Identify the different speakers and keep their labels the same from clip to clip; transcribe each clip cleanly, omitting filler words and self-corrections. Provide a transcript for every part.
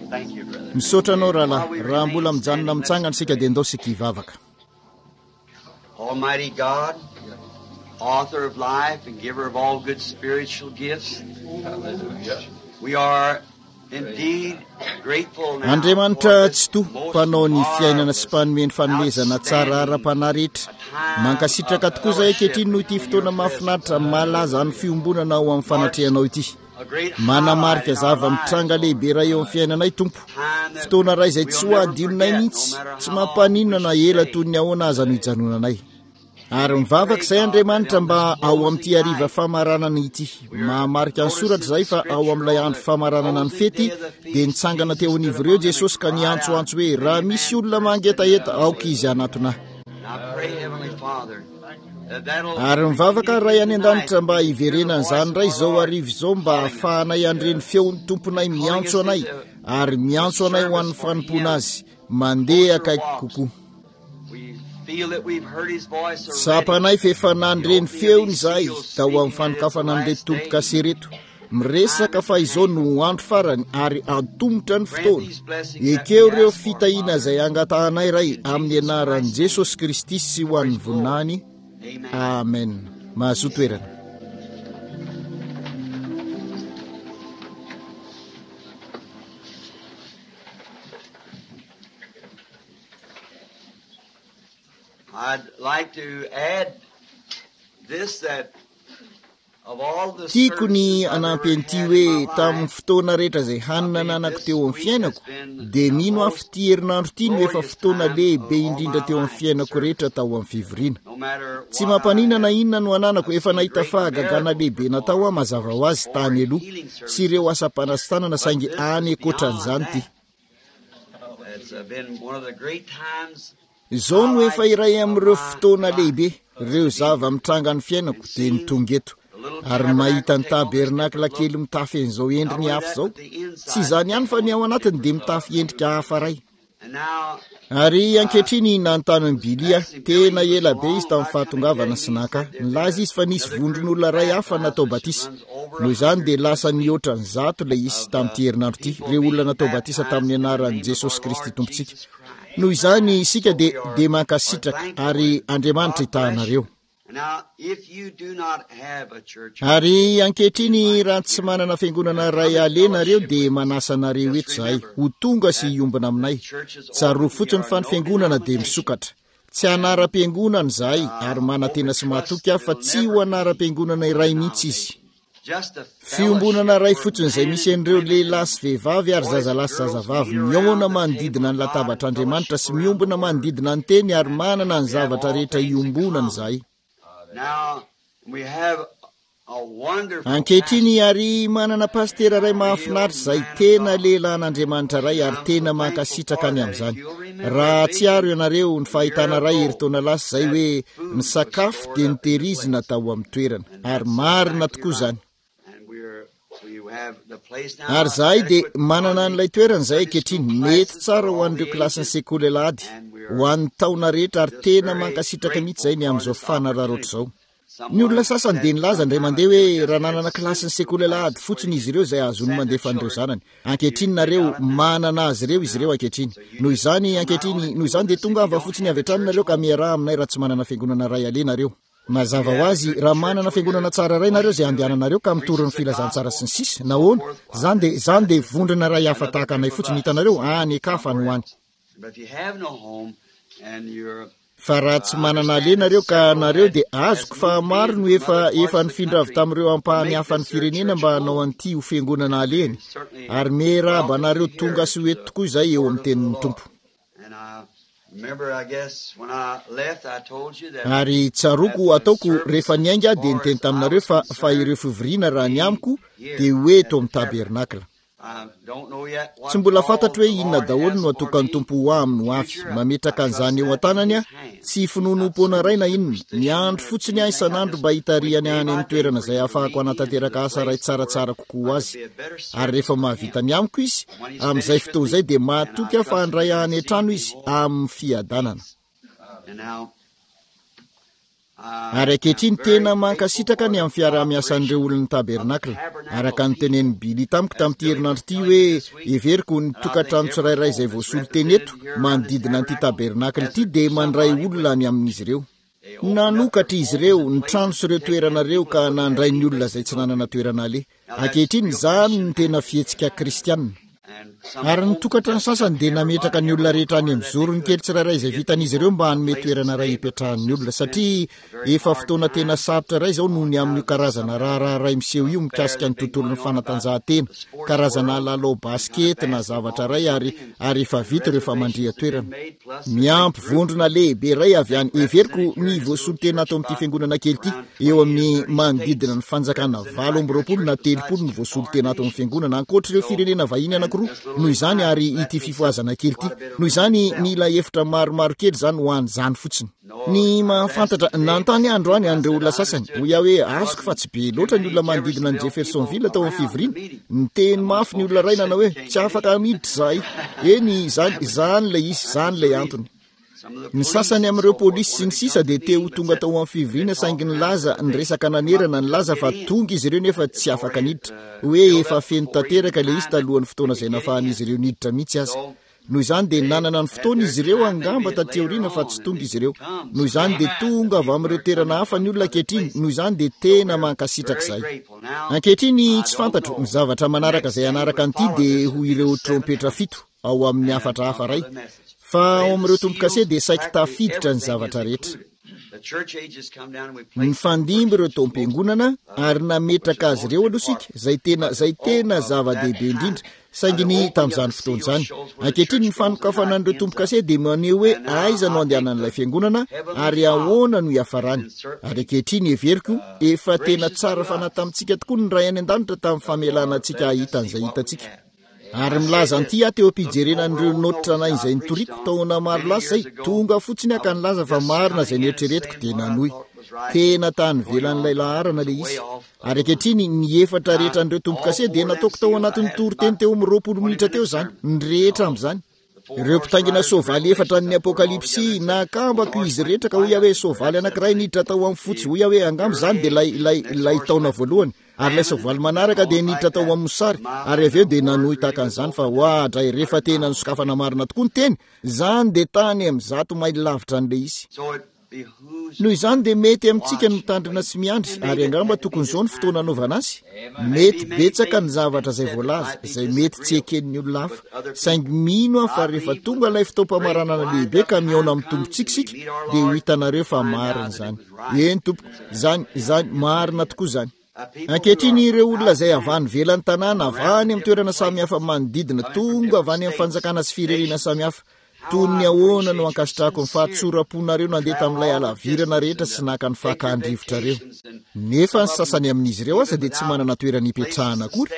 Speaker 1: Misaotra anao rahalahy, raha mbola mijanona mitsangana sika dia andao sika hivavaka.
Speaker 2: Almighty God, author of life and giver of all good spiritual gifts, we are indeed grateful now.
Speaker 1: Andriamanitra tsy to mpanao ny fiainana sy mpanomeny fanomezana tsara ara-panahy rehetra. Mankasitraka tokoa izay ankehitriny noho ity fotoana mahafinaritra malaza ny fiombonana ao amin'ny fanatrehanao ity. Manamarika zava-mitranga lehibe raha eo amin'ny fiainanay Tompo. Fotoana iray izay tsy ho adinonay mihitsy, tsy mampaninona na ela toy ny ahoana aza no hijanonanay. Ary mivavaka izay Andriamanitra mba ao amin'ity hariva famaranana ity. Mahamarika ny soratra izay fa ao amin'ilay andro famaranana ny fety dia nitsangana teo anivon'ireo Jesosy ka niantsoantso hoe raha misy olona mangetaheta aoka izy anatonahy. Ary mivavaka ray any an-danitra mba hiverenana izany ray izao hariva izao mba ahafahanay handreny feon'ny tomponay miantso anay ary miantso anay ho an'ny fanompona azy mandeha akaiky kokoa. Sapanay fa efa nandreny feony izahay tao amin'ny fanokafana an'ilay tompoka sereto. Miresaka fa izao no andro farany ary antomotra ny fotoana. Ekeo ireo fitahiana izay angatahanay ray amin'ny anaran'i Jesosy Kristy sy ho an'ny voninahiny. Amen. Mahazo toerana.
Speaker 2: I'd like to add this, that of all the
Speaker 1: tiako ny anampy an'ity hoe tamin'ny fotoana rehetra izay hanina nanako teo amin'ny fiainako dia mino afy ity herinandro ity no efa fotoana lehibe indrindra teo amin'ny fiainako rehetra tao amin'ny fivoriana. Tsy mampaninana inona no ananako efa nahita fahagagana lehibe natao aho mazava ho azy tany aloha sy ireo asa-panasanana saingy any ankoatran'izany ity. Izao no efa iray amin'ireo fotoana lehibe, ireo zava-mitranga ny fiainako dia nitonga eto. Ary mahita ny tabernakla kely mitafy an'izao endriny hafa izao. Tsy izany ihany fa ny ao anatiny dia mitafy endrika hafa ray. Ary ankehitriny nanontany ny Bilia, tena ela be izy tamin'ny fahatongavana sy naka. Nilaza izy fa nisy vondron'olona ray hafa natao batisa. Noho izany dia lasa nihoatra ny 100 ilay izy tamin'ity herinandro ity, ireo olona natao batisa tamin'ny anaran'i Jesosy Kristy Tompontsika. Noho izany isika dia mankasitraka ary Andriamanitra itahanareo. Ary ankehitriny raha tsy manana fiangonana ray alenareo dia manasanareo eto izahay ho tonga sy hiombana aminay. Tsaroa fotsiny fa ny fiangonana dia misokatra. Tsy anara-piangonana izahay ary manantena sy mahatoky aho fa tsy ho anara-piangonana iray mihitsy izy. Fiombonana ray fotsiny izay misy an'ireo lehilahy sy vehivavy ary zazalahy sy zazavavy miaona manodidina ny latabatr'Andriamanitra sy miombona manodidina ny teny ary manana ny zavatra rehetra hiombonana izahay. Ankehitriny ary manana pastera ray mahafinaritra izay tena lehilahin'Andriamanitra ray ary tena mankasitraka any amin'izany. Raha tsy aro ianareo ny fahitana ray eritaona lasa izay hoe ny sakafo dia nitehirizina tao amin'ny toerana ary marina tokoa izany. Ary izahay dia manana an'ilay toerana izay ankehitriny mety tsara ho an'ireo kilasy ny sekoly alahady ho an'ny taona rehetra ary tena mankasitraka mihitsy izay ny amin'izao fanararoatra izao. Ny olona sasany dia nilaza indray mandeha hoe raha nanana kilasy ny sekoly alahady fotsiny izy ireo izay azony mandefa an'ireo zanany. Ankehitriny nareo manana azy ireo izy ireo ankehitriny. Noho izany dia tonga ava fotsiny avy hatrany nareo ka miaraha aminay raha tsy manana fiangonana ray alenareo. Mazava ho azy raha manana fiangonana tsara ray nareo izay andehananareo ka mitorony filazantsara sy ny sisa nahoana zany dia vondrona ray hafa tahaka anay fotsiny hitanareo any ekafa no any. Fa raha tsy manana alenareo ka nareo dia azoko fa maro no efa nifindra avy tamin'ireo ampahany hafa ny firenena mba hanao an'ity ho fiangonana alehany ary meraba anareo tonga sy ho eto tokoa izay eo amin'ny tenin'ny Tompo. Ary tsaroko ataoko rehefa niainga dia niteny taminareo fa ireo fivoriana raha ny amiko dia hoe eto amin'ny tabernakla. Tsy mbola fantatro hoe inona daholo no atokan'ny Tompo ho aminy ho avy. Mametraka an'izany eo an-tanany aho, tsy finonom-poana ray na inona. Miandro fotsiny aho isan'andro mba hitariany any amin'ny toerana izay ahafahako hanatanteraka asa ray tsaratsara kokoa azy. Ary rehefa mahavita ny amiko izy, amin'izay fotoana izay dia mahatoky aho fa handray any an-trano izy amin'ny fiadanana. Ary ankehitriny tena mankasitraka ny amin'ny fiarah-miasan'ireo olon'ny tabernakla. Araka ny tenen'ny Bily tamiko tamin'ity herinandro ity hoe everiko ny tokantrano tsirairay izay voasolo teny eto manodidina an'ity tabernakla ity dia mandray olona ny amin'izy ireo. Nanokatra izy ireo ny trano sy ireo toerana ireo ka nandray ny olona izay tsy nanana toerana ale. Ankehitriny izany ny tena fihetsika kristianina. Ary ny tokantrano sasany dia nametraka ny olona rehetra any amin'ny zorony kely tsirairay izay vitan'izy ireo mba hanome toerana iray hipetrahan'ny olona satria efa fotoana tena sarotra iray izao noho ny amin'io karazana raha ray miseho io mikasika ny tontolon'ny fanatanjahantena, karazana lalao baskety na zavatra iray ary efa vita rehefa mandria toerana. Miampy vondrona lehibe iray avy any everiko ny voasolo tena ato amin'ity fiangonana kely ity eo amin'ny manodidina ny fanjakana 8 na 3 ny voasolo tena ato amin'ny fiangonana ankoatr'ireo firenena vahiny anankiroa. Noho izany ary ity fifoazana kely ity. Noho izany mila efitra maromaro kely izany ho an'izany fotsiny. Ny mahafantatra nantany andro any andreo olona sasany hoy aho hoe azoko fa tsy be loatra ny olona manodidina ny Jeffersonville tao amin'ny fivoriana. Niteny mafy ny olona ray nanao hoe tsy afaka miditra zahay. Eny izany le izy, izany le antony. Ny sasany amin'ireo polisy sy ny sisa dia te ho tonga tao amin'ny fivoriana saingy ny laza ny resaka nanerana ny laza fa tonga izy ireo nefa tsy afaka niditra. Hoe efa feno tanteraka le izy talohan'ny fotoana izay nafahan'izy ireo niditra mihitsy aza. Noho izany dia nanana ny fotoana izy ireo angamba taty aoriana fa tsy tonga izy ireo. Noho izany dia tonga avy amin'ireo toerana hafa ny olona ankehitriny. Noho izany dia tena mankasitraka izay. Ankehitriny tsy fantatro ny zavatra manaraka izay anaraka an'ity dia ho ireo trompetra 7 ao amin'ny afatra hafa ray. Fa ao amin'ireo tompon-kase dia saika tafiditra ny zavatra rehetra. Ny fandimby ireo taom-piangonana ary nametraka azy ireo aloha sika zay tena zava-dehibe indrindra saingy ny tamin'izany fotoana izany. Ankehitriny ny fanokafana n'ireo tompon-kase dia maneho hoe aiza no andehanan'ilay fiangonana ary ahoana no hiafarany. Ary ankehitriny everiko efa tena tsara fanahy tamintsika tokoa ny ray any an-danitra tamin'ny famelana antsika hitan'izay hitantsika. Ary milaza an'ity aho teo am-pijerenan'ireo notitranahy izay nitoriko taona maro lasa zay tonga fotsiny aka ny laza fa marina izay nieritreretiko dia nanohy. Tena tany velan'ilay laharana le izy. Ary ankehitriny ny efatra rehetra an'ireo tompon-kase dia nataoko tao anatin'ny toriteny teo amin'ny 20 minitra teo izany, ny rehetra amin'izany. Ireo mpitaingina soavaly efatra ny apokalipsy nakambako izy rehetra ka hoy aho hoe soavaly anankiray niditra tao amin'ny fotsy, hoy aho hoe angamba izany dia lay taona voalohany. Ary ilay soavaly manaraka dia niditra tao amin'ny mosary ary avy eo dia nanohy tahaka an'izany fa hoadray rehefa tena nisokafana marina tokoa ny teny, izany dia tany amin'ny 100 maily lavitra an'ilay izy. Noho izany dia mety amintsika ny mitandrina sy miandry ary angamba tokony izao ny fotoana anaovana azy. Mety betsaka ny zavatra izay voalaza izay mety tsy eken'ny olona hafa saingy mino aho fa rehefa tonga ilay fotoam-pamaranana lehibe ka mihaona amin'ny tombontsika dia ho hitanareo fa marina izany. Eny tompoko, izany marina tokoa izany. Ankehitriny ireo olona izay avany velan'ny tanàna avany amin'ny toerana samihafa manodidina tonga avany amin'ny fanjakana sy firenena samihafa. Toy ny ahoana no ankasitrahako ny fahatsoram-ponareo nandeha tamin'ilay alavirana rehetra sy naka ny fakandrivotrareo. Nefa ny sasany amin'izy ireo aza dia tsy manana toerana hipetrahana akory.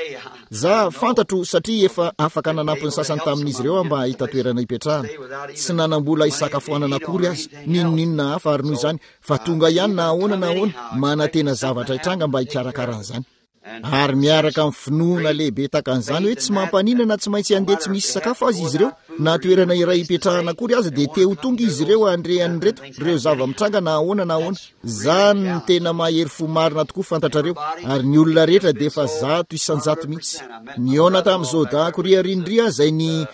Speaker 1: Za fantatro satria efa afaka nanampy ny sasany tamin'izy ireo mba hahita toerana hipetrahana. Tsy nanambola hisakafoanana akory azy, ninonina hafa ary noho izany fa tonga ihany na ahoana manantena zavatra hitranga mba hikarakaran'izany. Ary miaraka amin'ny finoana lehibe tahaka an'izany hoe tsy mampaninana tsy maintsy handeha tsy misy sakafo azy izy ireo na toerana iray hipetrahana akory aza dia te ho tonga izy ireo andrehan'ny reto ireo zava-mitranga na ahoana. Zany ny tena mahery fo marina tokoa fantatrareo ary ny olona rehetra dia efa 100 isan-jato mihitsy. Niona tamin'izao dakoria rindria izay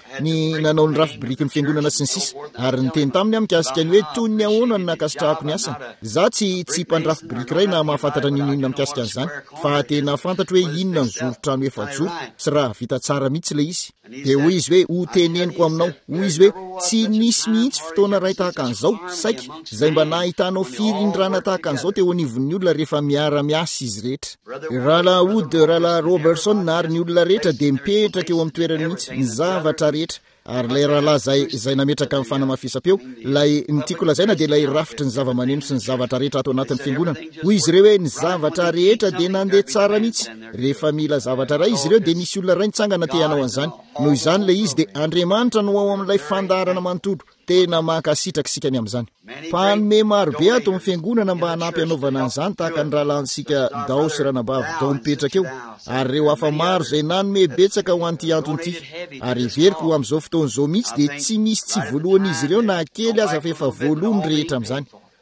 Speaker 1: ny nanao ny rafibriky ny fiangonana sy ny sisa ary niteny taminy amikasika ny hoe toy ny ahoana ny nakasitrahako ny asany. Za tsy mpandrafibriky iray na mahafantatra ninona mikasika an'izany fa tena fantatro hoe inona ny zoro-trano efajoro sy raha vita tsara mihitsy le izy. Dia hoy izy hoe ho teneniko aminao, hoy izy hoe tsy nisy mihitsy fotoana ray tahaka an'izao saika izay mba nahitanao firindrana tahaka an'izao teo anivon'ny olona rehefa miara-miasa izy rehetra. Rahalahy Wood, rahalahy Robertson ary ny olona rehetra dia mipetraka eo amin'ny toerana mihitsy ny zavatra rehetra. Ary lay rahalahy izay nametraka amin'ny fanamafisam-peo, lay nitiako lazaina dia lay rafitry ny zava-maneno sy ny zavatra rehetra ato anatin'ny fiangonana. Hoy izy ireo hoe ny zavatra rehetra dia nandeha tsara mihitsy. Rehefa mila zavatra ray izy ireo dia misy olona ray nitsangana te hanao an'izany. Noho izany le izy dia Andriamanitra no ao amin'ilay fandarana manontolo. Tena mankasitraka isika ny amin'izany. Mpanome marobe ato amin'ny fiangonana mba hanampy anaovana an'izany tahaka ny rahalansika Dao sy Ranabavy Dao mipetraka eo. Ary ireo hafa maro izay nanome betsaka ho an'ity antony ity. Ary everiko amin'izao fotoana izao mihitsy dia tsy misy tsy voalohan'izy ireo na kely aza fa efa voalohany rehetra amin'izany.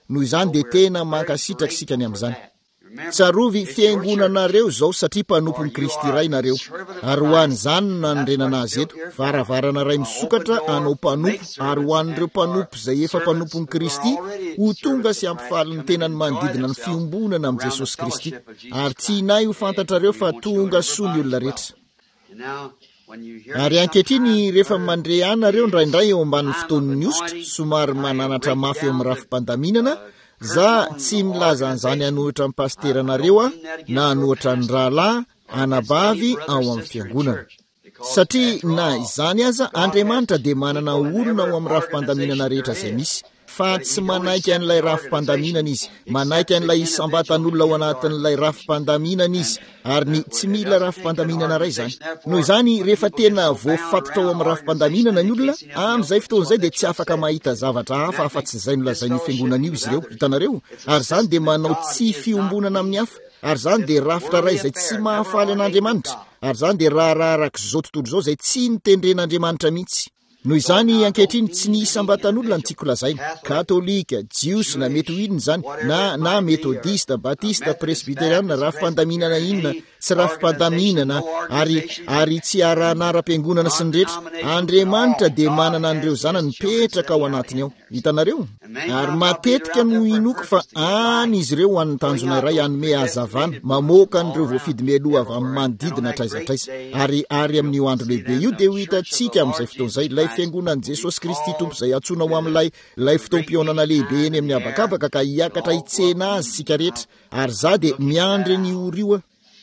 Speaker 1: noho izany dia tena mankasitraka isika ny amin'izany. Tsarovy fiangonanareo zao satria mpanompon'ny Kristy iray nareo, ary ho an'izany nanondrenana azy eto, varavarana ray misokatra anao mpanompo, ary ho an'ireo mpanompo izay efa mpanompon'ny Kristy ho tonga sy ampifaly ny tenany manodidina ny fiombonana amin'i Jesosy Kristy, ary tsy inay ho fantatrareo fa tonga soa ny olona rehetra. Ary ankehitriny rehefa mandre anareo ndraindray eo ambanin'ny fotoan'ny ositra somary mananatra mafy eo amin'ny rafi-pandaminana, za tsy milaza an'izany hanohitra amin'ny pasteranareo na hanohitra ny rahalahy anabavy ao amin'ny fiangonana, satria na izany aza Andriamanitra dia manana olona ao amin'ny rafi-pandaminana rehetra izay misy, fa tsy manaiky an'ilay rafi-pandaminana izy, manaiky an'ilay isambatan'olona ao anatin'ilay rafi-pandaminana izy, ary ny tsy mila rafi-pandaminana ray izany. Noho izany rehefa tena voafatotra ao amin'ny rafi-pandaminana ny olona, amin'izay fotoan'izay dia tsy afaka mahita zavatra hafa afa-tsy izay nolazain'io fiangonana io izy ireo, hitanareo, ary izany dia manao tsy fiombonana amin'ny hafa, ary izany dia rafitra ray izay tsy mahafaly an'Andriamanitra, ary izany dia raha arak'izao tontolo izao izay tsy nitendren'Andriamanitra mihitsy. Noho izany ankehitriny tsy ny isambatan'olona ny tiako lazaina, katolika, jiosy na mety ho inona izany, na metodista, batista, presbyteriana, rafi-pandaminana inona, tsy rafi-pandaminana, ary tsy aranara-piangonana sy ny rehetra, Andriamanitra dia manana an'ireo zanany mipetraka ao anatiny ao. Hitanareo? Ary matetika no inoako fa any izy ireo an'ny tanjona iray anome hazavana, mamoaka an'ireo voafidy mialoha avy amin'ny manodidina traizatraiza. Ary amin'io andro lehibe io dia ho hitantsika amin'izay fotoan'izay ilay fiangonan'i Jesosy Kristy tompo izay atsoina ho amin'ilay fotoam-pionana lehibe eny amin'ny habakabaka ka hiakatra hitsena azy sika rehetra, ary za dia miandry ny orioa.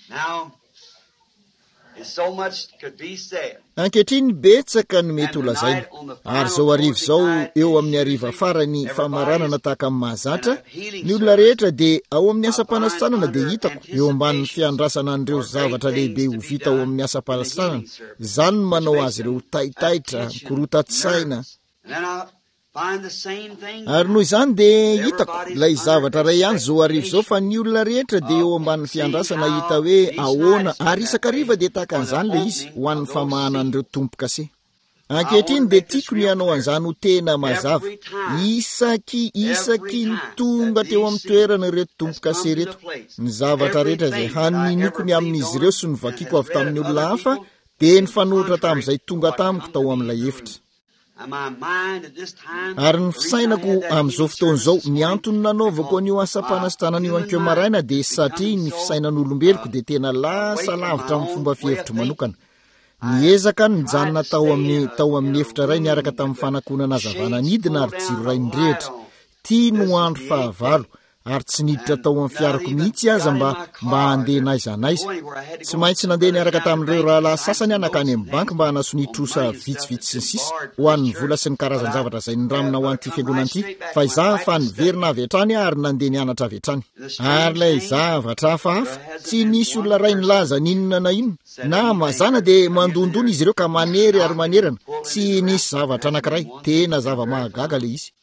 Speaker 1: Ankehitriny betsaka no mety ho lazaina, ary zao arivo zao eo amin'ny ariva farany famaranana tahaka amin'ny mahazatra, ny olona rehetra dia ao amin'ny asa-panasanana dia hitako eo ambanin'ny fiandrasana an'ireo zavatra lehibe ho vita ao amin'ny asa-panasanana, izany no manao azy ireo taitaitra, korotan-tsaina. Ary noho izany dia hitako ilay zavatra ray ihany zao arivo zao fa ny olona rehetra dia eo ambanin'ny fiandrasana hita hoe ahoana, ary isakariva dia tahaka an'izany le izy ho an'ny famahana an'ireo tompo-kase. Ankehitriny dia tiako ny hanao an'izany ho tena mazava, isaky ny tonga teo amin'ny toerana ireto tompo-kase reto, ny zavatra rehetra izay haninoko ny amin'izy ireo sy novakiako avy tamin'ny olona hafa dia ny fanohitra tamin'izay tonga tamiko tao amin'ilay hevitra. Ary ny fisainako amin'izao fotoan'izao, ny antony nanaovako an'io asa-panasitranana io anko maraina dia satria ny fisainan'olombeloko dia tena lasa lavitra amin'ny fomba fihevitro manokana. Niezaka ny janona tao amin'ny efitra ray niaraka tamin'ny fanakonana hazavana nidina ary jiro ray nirehitra. Tia no andro fahavalo, ary tsy niditra tao amin'ny fiarako mihitsy aza mba handeha naiza. Tsy maintsy nandeha niaraka tamin'ireo rahalahy sasany anakany amin'ny banky mba hanasonitrosa vitsivitsy sy ny sisa ho an'ny vola sy ny karazan-javatra izay niramina ho an'ity fiangonana ity, fa izaho fa niverina avy hatrany ary nandeha nianatra avy hatrany. Ary ilay zavatra hafahafa tsy nisy olona ray nilaza ninona na inona, na mazana dia mandondona izy ireo ka manery ary manerana, tsy nisy zavatra anankiray, tena zava-mahagaga le izy.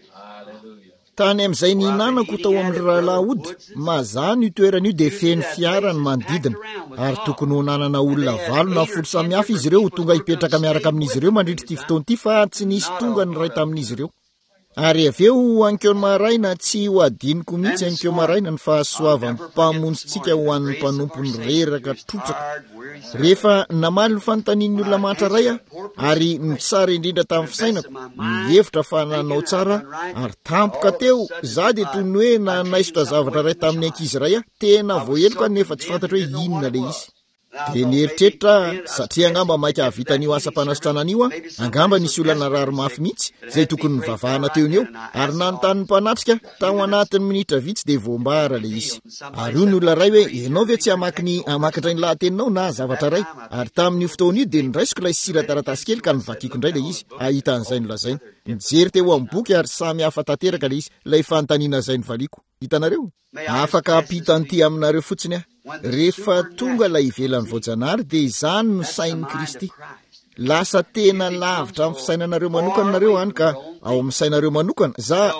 Speaker 1: Tany amin'izay ninanako tao amin'ny rahalahy ody, mazana io toerana io dia feno fiara ny manodidina, ary tokony ho nanana olona 8 na 10 samihafa izy ireo ho tonga hipetraka miaraka amin'izy ireo mandritra ity fotoana ity, fa tsy nisy tonga ny ray tamin'izy ireo. Ary avy eo anko maraina tsy ho adiniko mihitsy anko maraina ny fahasoavan'ny mpamonjintsika ho an'ny mpanompony reraka trotraka. Rehefa namaly ny fanontanian'ny olona matra ray ary mitsara indrindra tamin'ny fisainako, mihevitra fa nanao tsara ary tampoka teo, za dia toy ny hoe nanaisotra zavatra ray tamin'ny ankizy ray tena voaheloka nefa tsy fantatra hoe inona le izy. Dia nieritreritra satria angamba maika havitan'io asa-panasitranan'io angamba nisy olana rary mafy mihitsy izay tokony nivavahana teony eo, ary nanontany mpanatrika tao anatin'ny minitra vitsy dia voambara le izy. Ary io ny olona ray hoe ianao ve tsy hamakindray ny lahateninao na zavatra ray, ary tamin'io fotoana io dia niraisiko ilay sira taratasy kely ka nivakiako indray le izy, ahita an'izay nolazaina. Nijery teo amin'ny boky ary samy hafa tanteraka le izy, ilay fanontaniana izay nivaliko. Hitanareo? Afaka ampitan'ity aminareo fotsiny rehefa tonga ilay ivelan'ny voajanahary dia izany no sain'ny Kristy. Lasa tena lavitra amin'ny fisainanareo manokana nareo any, ka ao amin'ny sainareo manokana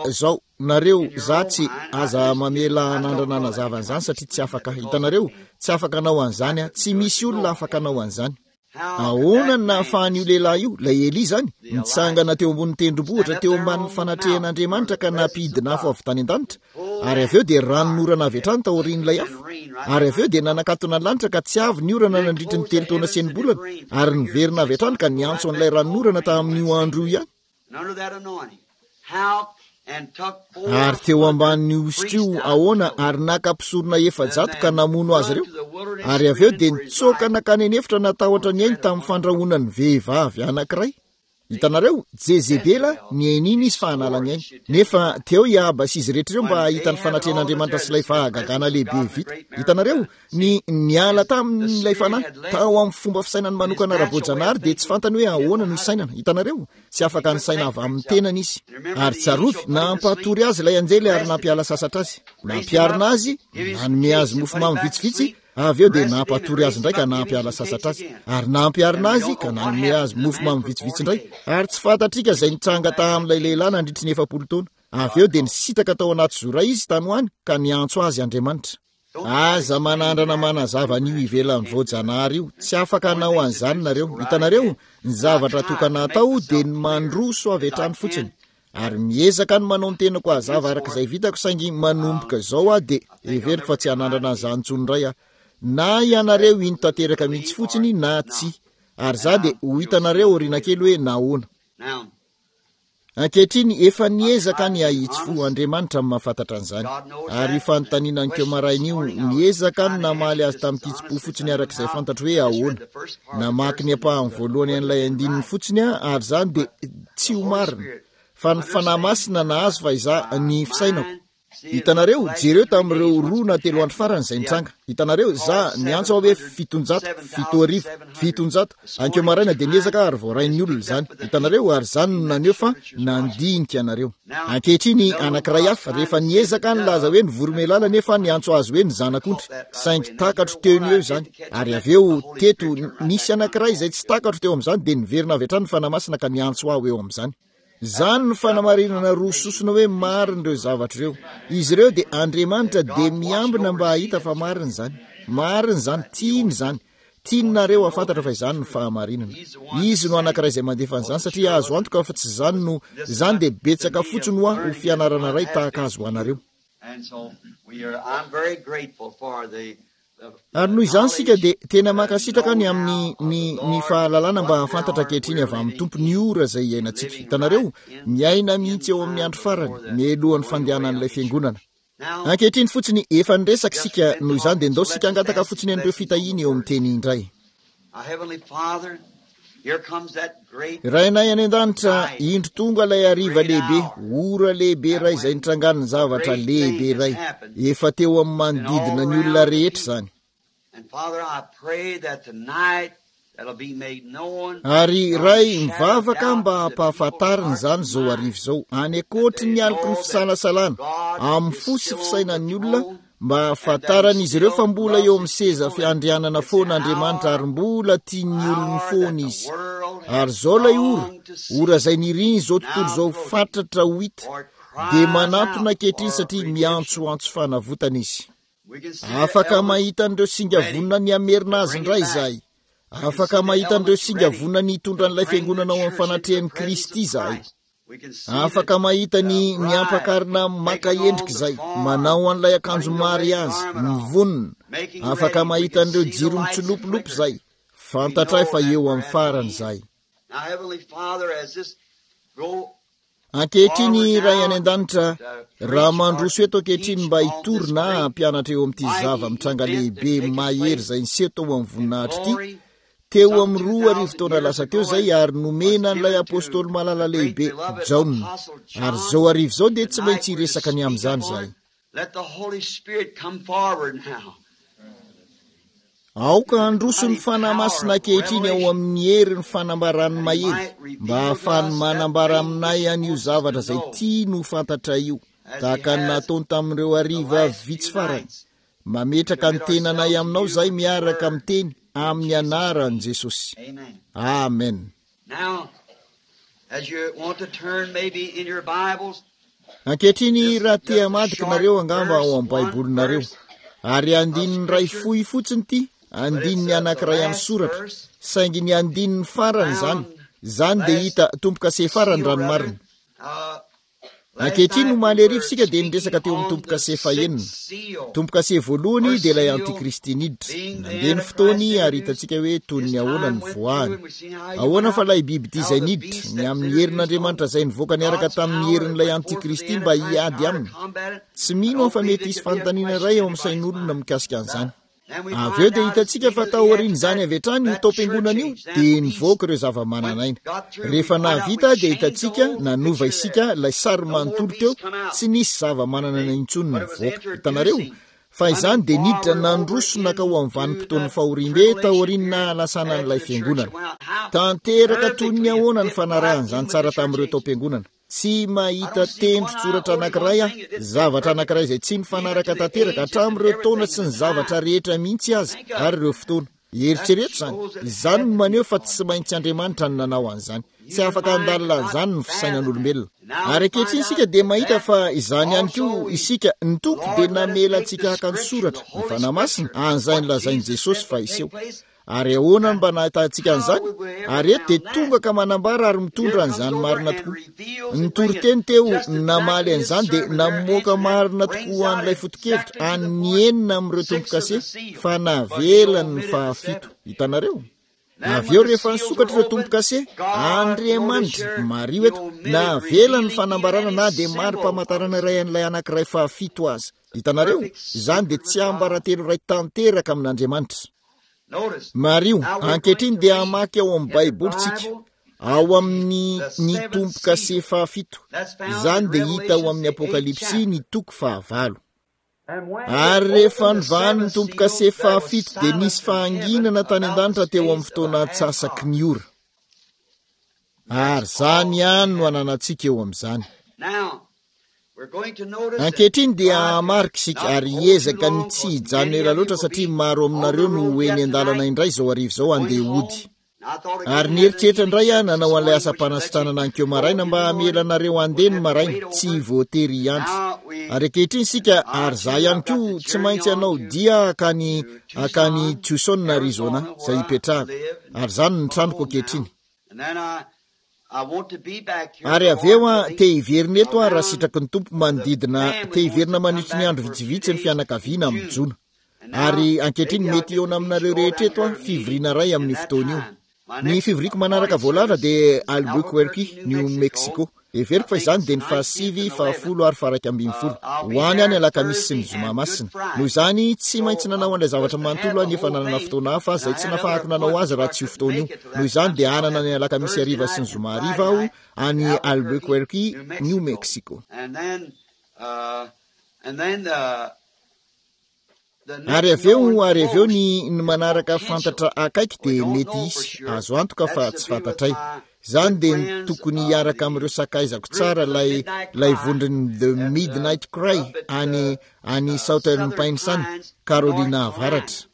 Speaker 1: za tsy aza mamela nandrana nazava an'izany satria tsy afaka. Hitanareo? Tsy afaka anao an'izany, tsy misy olona afaka anao an'izany. ahoana ny nahafahany io lehilahy io lay Eli zany nitsangana teo ambony tendrombohitra teo amban'ny fanatrehan'Andriamanitra ka nampidina afo avy tany an-danitra, ary avy eo dia ranonorana avy hatrany taorian'ilay afo, ary avy eo dia nanakatona ny lanitra ka tsy avy ny orana nandritry ny 3 taona sy 9 bolana, ary niverina avy hatrany ka niantso an'ilay ranonorana tamin'io andro io ihany. Ary teo ambanin'io ositra io ahoana ary nakapisorona 700 ka namono azy ireo, ary avy eo dia nitsoaka nakany anefitra natahotra ny ainy tamin'ny fandrahonany vehivavy anankiray. Hitanareo, Jezebela niaininy izy fa hanalany ainy, nefa teo Iaba sy izy rehetra ireo mba hitany fanatrehan'Andriamanitra sy ilay fahagagana lehibe vita. Hitanareo, niala tamin'ilay fanahy tao amin'ny fomba fisainany manokana ara-boajanahary dia tsy fantany hoe ahoana no isainana. Hitanareo, tsy afaka nisaina avy amin'ny tenany izy. Ary tsarovy nampatory azy ilay anjely ary nampiala sasatra azy. Nampiarina azy, nanome azy mofomamy vitsivitsy, avy eo dia nampatory azy indray ka nampiala sasatra azy, ary nampiarina azy ka nanome azy mofomamy vitsivitsy indray, ary tsy fantatrika izay nitranga tamin'ilay lehilahy nandritry ny 7 taona. Avy eo dia nisitaka tao anaty zora izy tany hoany ka niantso azy Andriamanitra. Aza manandrana manazava an'io ivelan'ny voajanahary io, tsy afaka hanao an'izany nareo. Hitanareo, ny zavatra tokana atao dia ny mandroso avy hatrany fotsiny, ary miezaka ny manao ny tenako azava arak'izay vitako, saingy manomboka izao aho dia everiko fa tsy hanandrana an'izany intsony indray aho. Na ianareo iny tanteraka mihitsy fotsiny na tsy, ary za dia ho hitanareo oriana kely hoe nahoana. Ankehitriny efa niezaka ny ahitsy fo Andriamanitra amin'ny mahafantatra an'izany, ary fanontaniana ny Keomarain'io niezaka ny namaly azy tamin'ny kitsipo fotsiny arak'izay fantatro hoe ahoana. Namaky ny ampahany voalohany an'ilay 9 fotsiny ary zany dia tsy ho marina, fa ny fanahy masina nahazo fa iza ny fisainako. Hitanareo, jereo tamin'ireo 2 na 3 andro farany izay nitranga. Hitanareo, za niantso hoe 700, 700. Ankeo maraina dia niezaka ary voarain'ny olona zany. Hitanareo, ary zany no naneho fa nandinika anareo. Ankehitriny anankiray hafa rehefa niezaka nilaza hoe nivoromelala nefa niantso azy hoe ny zanak'ondry, saingy takatro teo eo zany. Ary avy eo teto nisy anankiray izay tsy takatro teo amin'izany dia niverina avy hatrany ny fanamasina ka niantso aho eo amin'izany. Zany ny fanamarinana roa sosona hoe marina ireo zavatra ireo. Izy ireo dia Andriamanitra dia miambina mba hahita fa marina zany. Marina zany, tiany zany. Tianareo afantatra fa izany ny fahamarinana. Izy no anankiray izay mandefa an'izany, satria azo antoka fa tsy zany no zany dia betsaka fotsiny ho ho fianarana ray tahaka azo ho anareo. Ary noho izany sika dia tena makasitraka ny amin'ny fahalalana mba hafantatra ankehitriny avy amin'ny tompo ny ora izay iainantsika. Hitanareo, miaina mihitsy eo amin'ny andro farany mialohan'ny fandehanan'ilay fiangonana. Ankehitriny fotsiny efa niresaka sika, noho izany dia ndao sika angataka fotsiny an'ireo fitahiny eo amin'ny teny indray. Rainay any an-danitra, indro tonga ilay hariva lehibe, ora lehibe ray izay nitrangan'ny zavatra lehibe ray, efa teo amin'ny manodidina ny olona rehetra zany. Ary ray mivavaka mba hampahafantarina zany zao hariva zao, any akoatry ny aloko ny fisalasalana amin'ny fosy fisainan'ny olona, mba hafantaran'izy ireo fa mbola eo amin'ny seza fiandrianana foana Andriamanitra, ary mbola tian'ny olony foana izy. Ary zao lay ora izay niriny zao tontolo zao fatratra ho hita, dia manatona ankehitriny satria miantsoantso fanavotana izy. Afaka mahita an'ireo singa vonina ny amerina azy indray izahay. Afaka mahita an'ireo singa vonina ny hitondra an'ilay fiangonana ao amin'ny fanatrehan'i Kristy izahay. Afaka mahita ny ampakarina maka endrika izay, manao an'ilay akanjo mariazy, mivonina. Afaka mahita an'ireo jiro mitsolopolopo izay, fantatray fa eo amin'ny farany izay. Ankehitriny ray any an-danitra, raha mandroso eto ankehitriny mba hitorina hampianatra eo amin'ity zava mitranga lehibe mahery izay niseto ao amin'ny voninahitra ity, teo amin'ny 2 taona lasa teo zay, ary nomena n'ilay apôstôly malala lehibe Jaona. Ary zao arivo zao dia tsy maintsy hiresaka ny amin'izany zay. Aoka handroso ny fanahy masina ankehitriny ao amin'ny hery ny fanambarany mahery, mba hahafahany manambara aminay an'io zavatra izay tia no fantatra io, tahaka ny nataony tamin'ireo hariva vitsy farany. Mametraka ny tenanay aminao zay miaraka amin'ny teny, amin'ny anaran'i Jesosy. Amen. Ankehitriny raha tia madika nareo angamba ao amin'ny baibolinareo, ary andininy ray fohy fotsiny ity, andininy anankiray amin'ny soratra, saingy ny andininy farany zany dia hita tompo-kase farany ranomarina. Ankehitriny no mahaly arivo sika dia niresaka teo amin'ny tompo-kase fahenina. Tompo-kase voalohany dia ilay antikristy niditra. Nandeha ny fotoany ary hitantsika hoe toy ny ahoana ny voahany. Ahoana fa ilay biby ity izay niditra ny amin'ny herin'Andriamanitra izay nivoaka niaraka tamin'ny herin'ilay antikristy mba hiady aminy. Tsy mino fa mety hisy fanontaniana iray eo amin'ny sain'olona mikasika an'izany. Avy eo dia hitantsika fa taoriany izany avy hatrany io tao-piangonana io dia nivoaka ireo zava-mananaina. Rehefa nahavita dia hitantsika nanova isika ilay sary manontolo teo, tsy nisy zava-mananaina intsony nivoaka. Hitanareo fa izany dia niditra nandrosona ka ho amin'ny vanim-potoan'ny fahoriam-be taoriany nahalasana n'ilay fiangonana. Tanteraka toy ny ahoana ny fanarahan'izany tsara tamin'ireo tao-piangonana. Tsy mahita tendron-tsoratra anankiray zavatra anankiray izay tsy nifanaraka tanteraka hatramin'ireo taona sy ny zavatra rehetra mihitsy aza ary ireo fotoana. Eritreretra izany no maneho fa tsy maintsy Andriamanitra no nanao an'izany. Tsy afaka handalina an'izany ny fisainan'olombelona. Ary ankehitriny isika dia mahita fa izany ihany koa isika ny tompo dia namela antsika haka ny soratra ny fanahy masina an'izay nilazain'i Jesosy fa iseho. Ary ahoana mba nahitantsika an'izany? Ary eto dia tonga ka manambara ary mitondra an'izany marina tokoa. Ny toriteny teo namaly an'izany dia namoaka marina tokoa an'ilay foto-kevitra any enina amin'ireo tompo-kase fa navelany ny fahafito. Hitanareo? Avy eo rehefa nisokatra ireo tompo-kase, Andriamanitra mario eto navelany ny fanambarana na dia mari-pamantarana iray an'ilay anankiray fahafito aza. Hitanareo? Izany dia tsy ambaratelo iray tanteraka amin'Andriamanitra. Mario, ankehitriny dia hamaky ao amin'ny Baibolitsika ao amin'ny ny tompo-kase fahafito. Izany dia hita ao amin'ny Apokalipsy ny toko 9. Ary rehefa nivany ny tompo-kase fahafito dia nisy fahanginana tany an-danitra teo amin'ny fotoana antsasaky ny ora. Ary zany ihany no ananantsika eo amin'izany. Ankehitriny dia hamarika isika ary hiezaka ny tsy hijanona ela loatra satria maro aminareo no eny an-dalana indray izao arivo izao andeha hody. Ary nieritreritra indray nanao an'ilay asa-panasitranana ankeo maraina mba hamela anareo andeha ny maraina tsy voatery hiandry. Ary ankehitriny isika ary za ihany koa tsy maintsy hanao dia akany Tucson na Arizona izay hipetrahako. Ary zany ny tranoko ankehitriny. Ary avy eo te hiverina eto raha sitraky ny tompo manodidina te hiverina manitry ny andro vitsivitsy ny fianakaviana amin'ny jona. Ary ankehitriny mety eo aminareo rehetra eto fivoriana ray amin'ny fotoana io. Ny fivoriako manaraka voalara dia Albuquerque, New Mexico. Everiko fa izany dia ny 7-10 ary 12. Hoany any alakamisy sy ny zoma masina. Noho izany tsy maintsy nanao an'ilay zavatra manontolo nefa nanana fotoana hafa izay tsy nafahako nanao azy raha tsy io fotoana io. Noho izany dia anana ny alakamisy ariva sy ny zoma ariva aho any Albuquerque, New Mexico. Ary avy eo ny manaraka fantatra akaiky dia mety isy azo antoka fa tsy fantatray. Zany dia tokony hiaraka amin'ireo sakaizako tsara lay vondriny The Midnight Cry any Southern Pines any, Carolina Avaratra.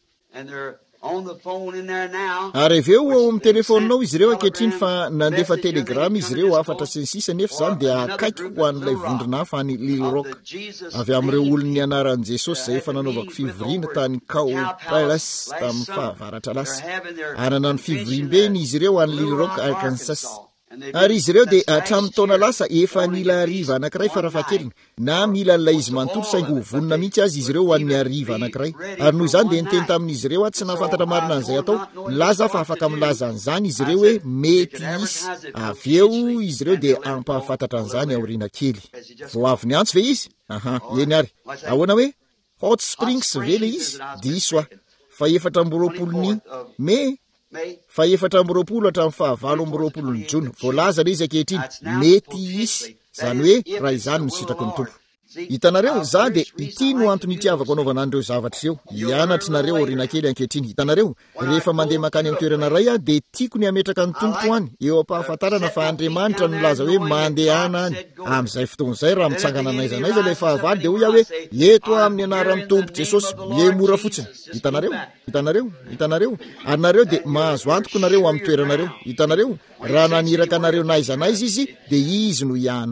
Speaker 1: Ary avy eo ao amin'ny telefoninao izy ireo ankehitriny fa nandefa telegrama izy ireo afatra sy ny sisa nefa zany dia akaiky ho an'ilay vondrona hafa any Little Rock. Avy amin'ireo olony nianaran'i Jesosy izay efa nanaovako fivoriana tany Cow Palace tamin'ny fahavaratra lasa. Anana ny fivoriam-beny izy ireo any Little Rock, Arkansas. Ary izy ireo dia hatramin'ny taona lasa efa nila ariva anankiray farafahakeliny na mila an'ilay izy manontolo saingy ho vonona mihitsy azy izy ireo amin'ny ariva anankiray. Ary noho izany dia niteny tamin'izy ireo tsy nahafantatra marina an'izay atao, laza fa afaka milaza an'izany izy ireo hoe mety isy. Avy eo izy ireo dia ampahafantatra an'izany aoriana kely. Vao avy ny antso ve izy? Eny ary. Ahoana hoe Hot Springs ve le izy? Diso fa 420 fa 420 hatramin'ny 520 jona. Voalaza le izy ankehitriny mety isy. Zany hoe raha izany misitraky ny tompo. Hitanareo za dia ity no antony itiavako anaovana an'ireo zavatra ireo. Hianatra nareo aoriana kely ankehitriny. Hitanareo rehefa mandeha makany amin'ny toerana iray dia tiako ny ametraka ny tompo any eo ampahafantarana fa Andriamanitra no laza hoe mandehana any. Amin'izay fotoana izay raha mitsangana n'aiza ilay fahavalo dia hoy aho hoe eto amin'ny anaran'ny tompo Jesosy mora fotsiny. Hitanareo ary nareo dia mahazo antoko nareo amin'ny toeranareo. Hitanareo raha naniraka nareo naiza izy dia izy no iahanareo.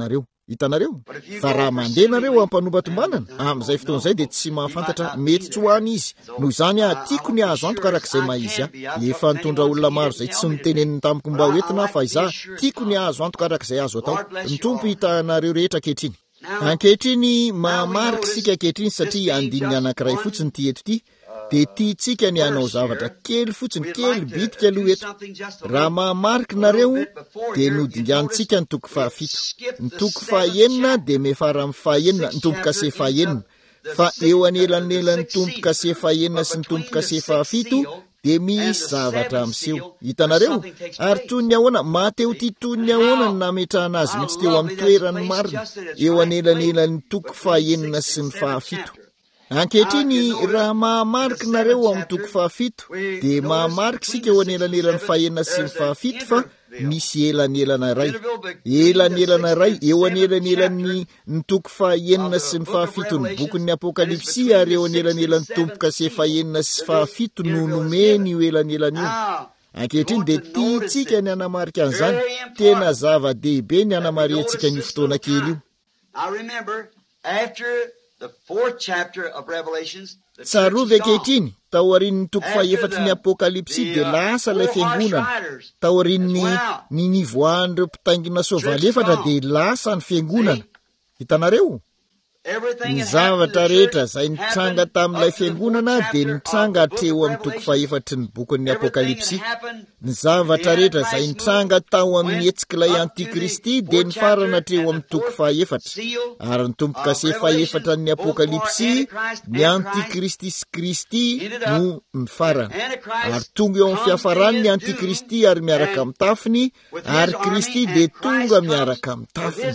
Speaker 1: hitanareo fa raha mandeha nareo ampanombatombanana amin'izay fotoan'izay dia tsy mahafantatra mety tsy hoany izy noho izany tiako ny azo anto karak'izay mahizy efa nitondra olona maro izay tsy niteneniny tamiko mba hoentina fa iza tiako ny azo anto karak'izay azo atao ny tompo hitanareo rehetra ankehitriny ankehitriny mahamarika sika ankehitriny satria andininy anankiray fotsiny ty eto ity dia tiatsika ny hanao zavatra kely fotsiny kely bitika aloha eto raha mahamarika nareo dia nodingantsika ny toko fahafito ny toko fahaenina dia mefara amin'ny fahaenina ny tompoka se fahaenina fa eo anelanelany tompoka se fahaenina sy ny tompoka se fahafito dia misy zavatra amin'seho hitanareo ary toy ny ahoana mateo ty toy ny ahoana ny nametrahana azy mitsy teo amin'ny toerany marina eo anelanelany toko fahaenina sy ny fahafito ankehitriny raha mahamarika nareo amin'ny toko fahafito dia mahamarika sika eo anelanelany fahaenina sy ny fahafito fa misy elanelana ray eo anelanelany ny toko fahaenina sy ny fahafito ny bokin'ny apokalipsia ary eo anelanelany tompoka se fahaenina sy fahafito no nomeny io elanelana io ankehitriny dia tiatsika ny anamarika an'izany tena zava-dehibe ny anamariantsika ny fotoana kely io tsarovy ankehitriny taorian'ny toko fahaefatra ny apokalipsy dia lasa ilay fiangonana taorian'ny ny nivoahan'ireo mpitaingina soavaly efatra dia lasa ny fiangonana hitanareo ny zavatra rehetra izay nitranga tamin'ilay fiangonana dia nitranga hatreo amin'ny toko fahaefatra ny bokin'ny apokalipsy ny zavatra rehetra izay nitranga tao amin'ny etsik'ilay antikristy dia ny farana hatreo amin'ny toko fahaefatra ary ny tompoka se fahaefatra ny apokalipsy ny antikristy sy kristy no ny farana ary tonga eo amin'ny fiafarany ny antikristy ary miaraka amin'ny tafiny ary kristy dia tonga miaraka amin'ny tafiny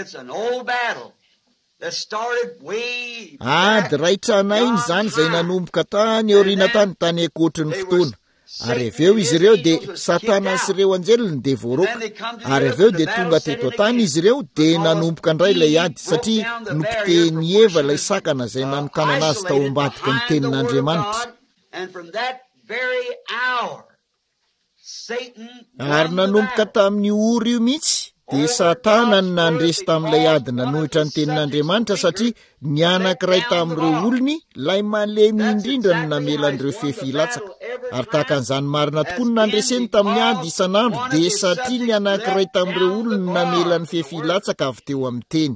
Speaker 1: ady raitranainy zany izay nanomboka tany aoriana tany akoatry ny fotoana ary aveo izy ireo dia satana sy ireo anjeliny dia voaroka ary aveo dia tonga teto tany izy ireo dia nanomboka indray ilay ady satria nompiteny eva ilay sakana izay nanokanana azy tao ambadika ny tenin'Andriamanitra ary nanomboka tamin'ny ory io mihitsy dia satana ny nandresy tamin'ilay ady nanohitra ny tenin'Andriamanitra satria ny anankiray tamin'ireo olony lay malemy indrindra no namelan'ireo fefilatsaka ary tahaka an'izany marina tokoa no nandreseny tamin'ny ady isan'andro dia satria ny anankiray tamin'ireo olony namelan'ny fefilatsaka avy teo amin'ny teny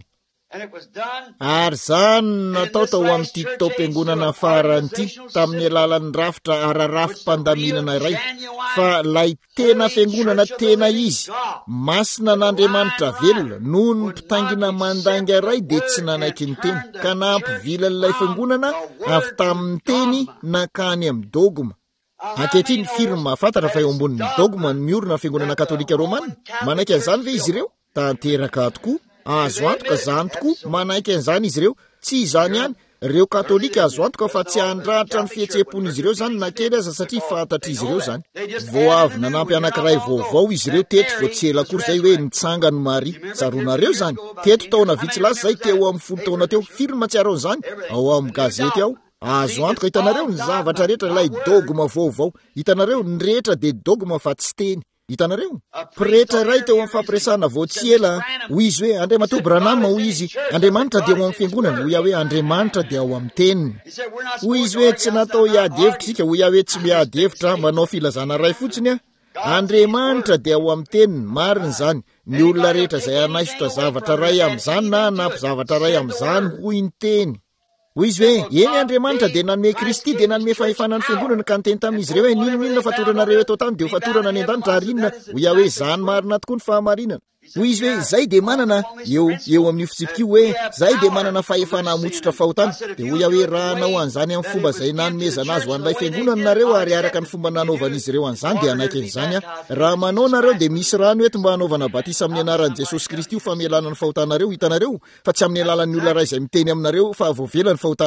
Speaker 1: ary zany natao tao amin'ity tao-piangonana faharan'ity tamin'ny alalan'ny rafitra ararafim-pandaminana iray fa lay tena fiangonana tena izy masina n'Andriamanitra velona noho ny mpitaingina mandanga iray dia tsy nanaiky ny teny ka nampivilan'ilay fiangonana avy tamin'ny teny nakany amin'ny dogma ankehitriny firma mahafantatra fa eo ambonin'ny dogma ny miorina fiangonana katolika romana manaiky an'izany ve izy ireo tanteraka tokoa azo antoka zany tokoa manaiky an'izany izy ireo tsy izany ihany ireo katolika azo antoka fa tsy handratra ny fihetseham-pon'izy ireo zany na kely aza satria fantatra izy ireo zany vao avy nanampy anankiray vaovao izy ireo teto vao tsy ela akory zay hoe nitsanga ny Maria tsaronareo zany teto taona vitsy lasa zay teo amin'ny 10 taona teo firma tsy arao zany ao amin'ny gazety ao azo antoka hitanareo ny zavatra rehetra ilay dogma vaovao hitanareo ny rehetra dia dogma fa tsy teny hitanareo pretra iray teo amin'ny fampiresana vao tsy ela hoy izy hoe Andriamatoa Branham hoy izy Andriamanitra dia ao amin'ny fiangonana hoy hoe Andriamanitra dia ao amin'ny teniny hoy izy hoe tsy natao hiady hevitra isika hoy hoe tsy miady hevitra manao filazana ray fotsiny Andriamanitra dia ao amin'ny teniny marina izany ny olona rehetra izay anaisotra zavatra ray amin'izany na anampy zavatra ray amin'izany hoy ny teny hoy izy hoe eny Andriamanitra dia nanome Kristy dia nanome fahefanany fiangonana ka niteny tamin'izy ireo hoe ninonina fatoranareo eto tany dia ho fatorana any an-danitra ary inona hoy hoe zany marina tokoa ny fahamarinana hoy izy hoe zay dia manana eo amin'ny fitsipika hoe zay dia manana fahefana hamotsotra fahotana dia hoy hoe raha anao an'izany amin'ny fomba izay nanomezana azy ho an'ilay fiangonana nareo ary araka ny fomba nanaovan'izy ireo an'izany dia anaiky an'izany raha manao nareo dia misy rano eto mba hanaovana batisa amin'ny anaran'i Jesosy Kristy ho famelana ny fahotanareo hitanareo fa tsy amin'ny alalan'ny olona ray izay miteny aminareo fa voavelany fahotanareo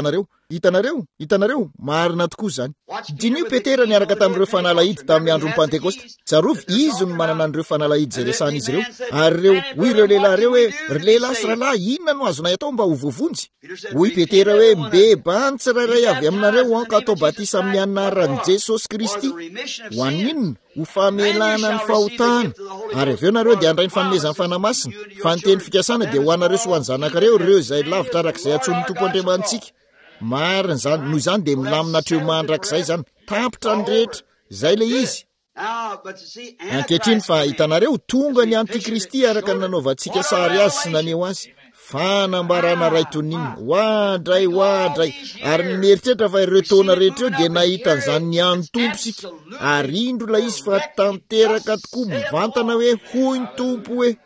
Speaker 1: Hitanareo marina tokoa zany. Dinio Petera niaraka tamin'ireo fanalahidy tamin'ny andron'ny Pentekosta. Tsarovy izy no manana an'ireo fanalahidy zay resahana izy ireo. Ary ireo lehilahy reo hoe ry lehilahy sy rahalahy, inona no azonay atao mba ho voavonjy? Hoy Petera hoe mbebany tsirairay avy aminareo ka atao batisa amin'ny anaran'i Jesosy Kristy. Ho an'inona? Ho famelana ny fahotana. Ary avy eo nareo dia handray ny fanomezana fanamasina. Fa ny teny fikasana dia ho anareo sy ho any zanakareo ireo izay lavitra arak'izay atson'ny Tompo Andriamantsika. Marina zany, noho izany dia milamina hatreo mandrak'izay zany, tapitra ny rehetra, zay le izy. Ankehitriny fa hitanareo tonga ny Antikristy araka ny nanaovantsika sary azy sy naneho azy. Fanambarana ray tonina, hoadray, ary mieritreritra fa ireo taona rehetra eo dia nahita an'izany ny any Tompo sika. Ary indrola izy fa tanteraka tokoa mivantana hoe hoy ny Tompo hoe.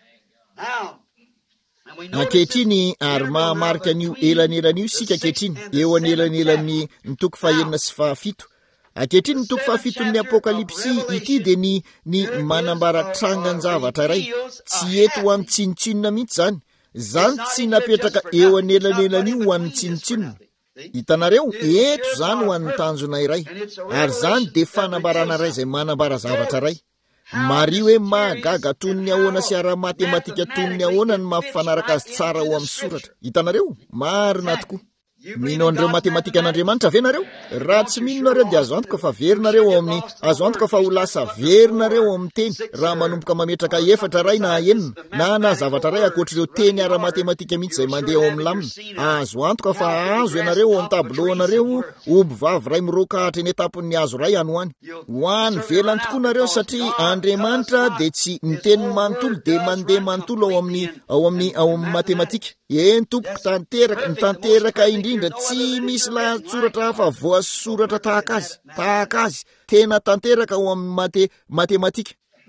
Speaker 1: Ankehitriny ary mahamarika an'io elanelan'io sika ankehitriny eo anelanelan'ny toko 4 sy 7. Ankehitriny ny toko 7 Apokalipsy ity dia ny manambara trangan-javatra iray, tsy eto ho amin'ny tsinotsinona mihitsy zany. Zany tsy napetraka eo anelanelan'io ho an'ny tsinotsinona. Hitanareo, eto zany ho an'ny tanjona iray, ary zany dia fanambarana iray izay manambara zavatra iray. Mario hoe mahagaga toy ny ahoana sy ara-matematika toy ny ahoana ny mampifanaraka azy tsara ho amin'ny soratra. Hitanareo, marina tokoa. Mino an'ireo matematika an'Andriamanitra ve nareo? Raha tsy mino nareo dia azo antoka fa verynareo amin'ny azo antoka fa ho lasa verynareo amin'ny teny raha manomboka mametraka 4 ray na 9 na zavatra ray akoatr'ireo teny ara-matematika mihitsy izay mandeha ao amin'ny lamina. Azo antoka fa azo ianareo ao amin'ny tableau anareo omby vavy ray mirokahatra eny etapon'ny hazo ray any hoany. Ho any velany tokoa nareo satria Andriamanitra dia tsy miteny manontolo dia mandeha manontolo ao amin'ny matematika. Eny tompoko tanteraka indrindra, tsy misy lahatsoratra hafa voasoratra tahaka azy, tena tanteraka ao amin'ny matematika.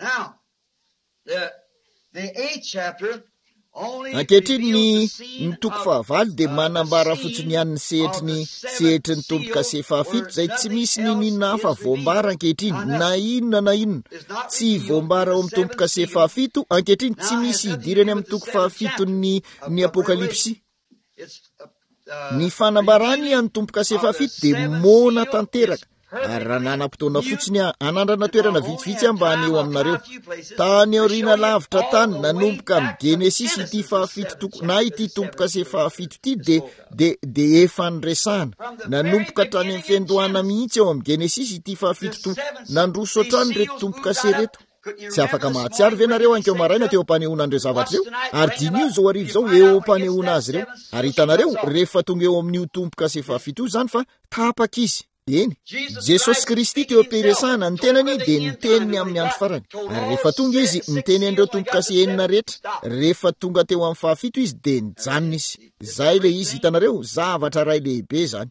Speaker 1: Ankehitriny ny toko 9 dia manambara fotsiny ihany ny sehetry ny tomboka se 7 zay tsy misy ninina hafa voambara ankehitriny na inona tsy voambara ao amin'ny tomboka se 7. Ankehitriny tsy misy idirany amin'ny toko 7 ny Apokalipsy. Ny fanambarany any tomboka se 7 dia mona tanteraka. Ary raha nanam-potoana fotsiny anandrana toerana vitsivitsy ambany eo aminareo. Tany aoriana lavitra tany nanomboka amin'ny Genesis ity 7 na ity tomboka se 7 ity dia efa nresahana. Nanomboka tany amin'ny fendohana mihitsy eo amin'ny Genesis ity 7 nandroso hatrany reto tomboka se reto. Tsy afaka mahatsiaro ve nareo ankeo maraina teo ampanehoana an'ireo zavatra eo? Ary dinio zao arivo zao eo ampanehoana azy ireo. Ary hitanareo rehefa tonga eo amin'io tomboka se 7 io zany fa tapaka izy. Eny, Jesosy Kristy teo ampiresahana ny tenany dia ny teniny amin'ny andro farany. Ary rehefa tonga izy miteny an'ireo tomboka se 9 rehetra, rehefa tonga teo amin'ny 7 izy dia nijanona izy. Zay le izy, hitanareo, zavatra ray lehibe zany.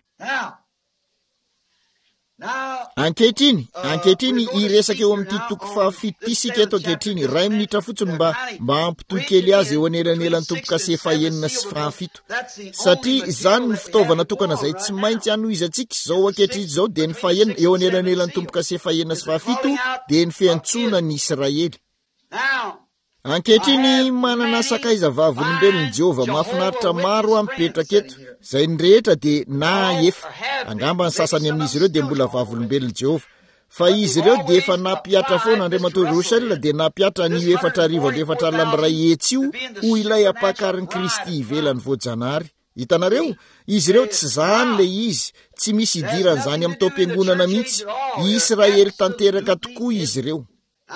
Speaker 1: Ankehitriny iresaka eo amin'ity toko 7 isika eto ankehitriny 2 minitra fotsiny mba ampitoy kely azy eo anelanelan'ny tomboka se 9 sy 7. Satria zany ny fitaovana tokana izay tsy maintsy anohizantsika izao ankehitriny izao dia ny 9 eo anelanelan'ny tomboka se 9 sy 7 dia ny fiantsonan'ny Israely. Ankehitriny manana sakaiza vavolombelon'i Jehova mahafinaritra maro mipetraka eto. Zay ny rehetra dia na efa. Angamba ny sasany amin'izy ireo dia mbola vavolombelon'i Jehova. Fa izy ireo dia efa napiatra foana Andriamantoa Roselina dia napiatra ny 4,400 hetsy io ho ilay apakarin'i Kristy ivelany voajanahary. Hitanareo, izy ireo tsy zany le izy, tsy misy idirany zany amin'ny taom-piangonana mihitsy. Israely tanteraka tokoa izy ireo.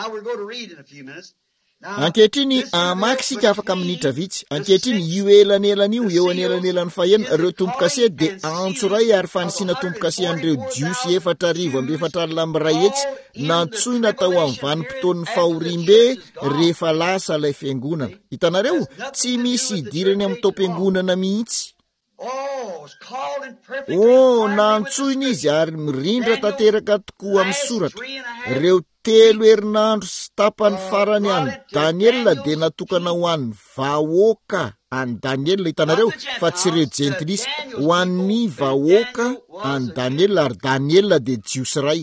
Speaker 1: Ankehitriny amaky sika afaka minitra vitsy. Ankehitriny io elanelan'io eo anelanelan'ny 9 ireo tomboka se dia antsoray ary fanisiana tomboka se an'ireo jiosy 4,400 hetsy nantsoina tao amin'ny vanim-potoan'ny fahorimbe rehefa lasa ilay fiangonana. Hitanareo, tsy misy idirany amin'ny taom-piangonana mihitsy. Nantsoina izy ary mirindra tanteraka tokoa amin'ny soratra. Ireo 3 herinandro sy tapany farany any Daniela dia natokana ho an'ny vahoaka any Daniela. Hitanareo fa tsy ireo jentilisa, ho an'ny vahoaka any Daniela, ary Daniela dia jiosy ray.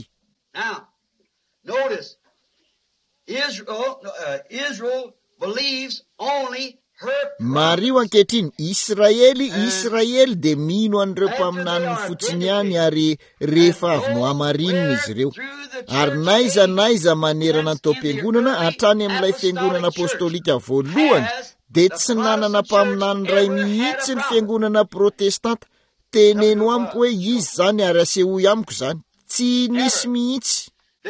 Speaker 2: Notice, Israel believes only
Speaker 1: Mario ankehitriny Israely de mino an'ireo mpaminaniny fotsiny ihany ary rehefa avy no hamarinina izy ireo. Ary naiza manerana ny tao am-piangonana hatrany amin'ilay fiangonana apôstôlika voalohany de tsy nanana mpaminany ray mihitsy ny fiangonana protestanta. Teneno amiko hoe izy zany ary asehoy amiko zany tsy nisy mihitsy.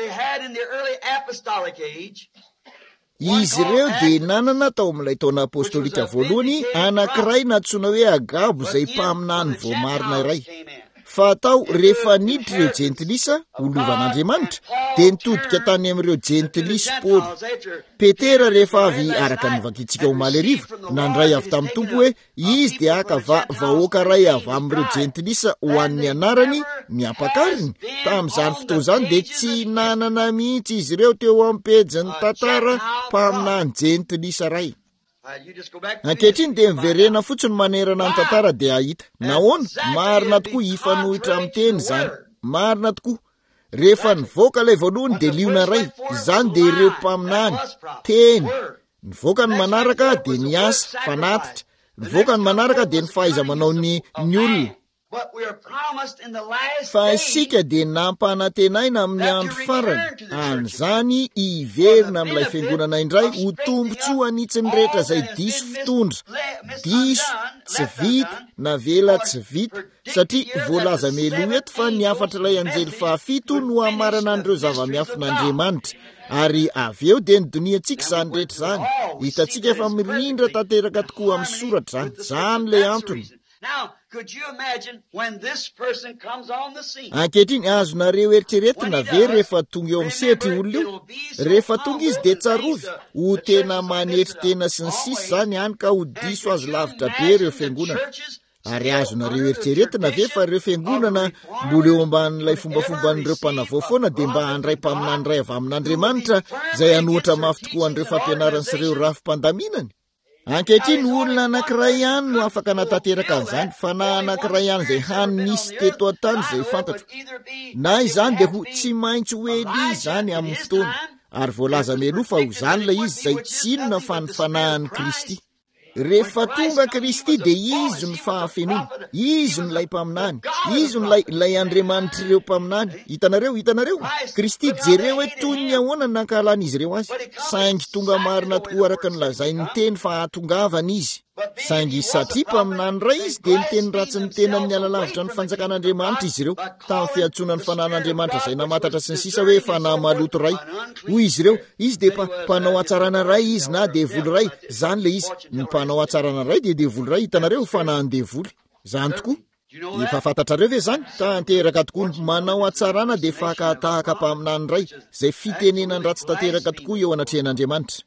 Speaker 1: Izy ireo de nanana tao amin'ilay taona apôstôlika voalohany anankiray natsoina hoe Agabo izay mpaminany voamarina iray. Fa tao rehefa niditra ireo jentilisa olovan'Andriamanitra de nitodika tany amin'ireo jentilisa Paoly. Petera rehefa avy araka nivakitsika omaly ariva nandray avy tamin'ny tompo hoe izy de aka vahoaka ray avy amin'ireo jentilisa ho an'ny anarany miampakariny. Tamin'izany fotoana zany de tsy nanana mihitsy izy ireo teo amin'ny pejin'ny tantara mpaminany jentilisa ray. Ankehitriny de miverena fotsiny manerana ny tantara de ahita nahoana marina tokoa ifanohitra amin'ny teny zany. Marina tokoa rehefa nivoaka ilay voalohany de liona ray izany de ireo mpaminany teny. Nivoaka ny manaraka de ny asa fanatitra. Nivoaka ny manaraka de ny fahaiza manao ny olona. Fa isika de nampanantenaina amin'ny andro farany an'izany iverina amin'ilay fiangonana indray ho tombotsoa anitsiny rehetra izay diso fitondra, diso tsy vita na vela tsy vita, satria voalaza melo eto fa ny afatra ilay anjely fahafito no hamarana an'ireo zava-miafin'Andriamanitra. Ary avy eo de nidoniantsika zany rehetra zany. Hitantsika efa mirindra tanteraka tokoa amin'ny soratra zany le antony. Ankehitriny azonareo eritreretina ve rehefa tonga eo amin'ny sehatra olona io? Rehefa tonga izy de tsarovy ho tena manetry tena sy ny sisy zany hany ka ho diso azo lavitra be ireo fiangonana. Ary azonareo eritreretina ve fa ireo fiangonana mbola eo ambanin'ilay fombafomban'ireo mpanavao foana de mba handray mpaminany ray avy amin'Andriamanitra izay hanohatra mafy tokoa an'ireo fampianarany sy ireo rafi-pandaminany. Ankehitriny olona anankiray ihany no afaka natateraka an'izany, fa na anankiray ihany izay hany nisy teto an-tany izay fantatro. Na izany de ho tsy maintsy ho ely izany amin'ny fotoana. Ary voalaza melo fa ho zany ilay izy izay tsy inona fa ny fanahin'i Kristy. Rehefa tonga Kristy de izy ny fahafenona, izy ny lay mpaminany, izy ny lay Andriamanitra ireo mpaminany. Hitanareo Kristy jereo hoe toy ny ahoana nankahalan'izy ireo azy, saingy tonga marina tokoa araka ny lazainy teny fa hatongavana izy. Saingy satria mpaminany ray izy de niteny ratsy ny tenany alalavitra ny fanjakan'Andriamanitra izy ireo tamin'ny fiantsonany fanahin'Andriamanitra izay namatatra sy ny sisa hoe fanahy maloto ray. Hoy izy ireo izy de mpanao atsarana ray izy na devoly ray, zany le izy. Ny mpanao atsarana ray de devoly ray, hitanareo fanahin'ny devoly. Zany tokoa. Efa fantatrareo ve zany? Tanteraka tokoa ny manao atsarana de fakatahaka mpaminany ray, izay fitenenany ratsy tanteraka tokoa eo anatrehan'Andriamanitra.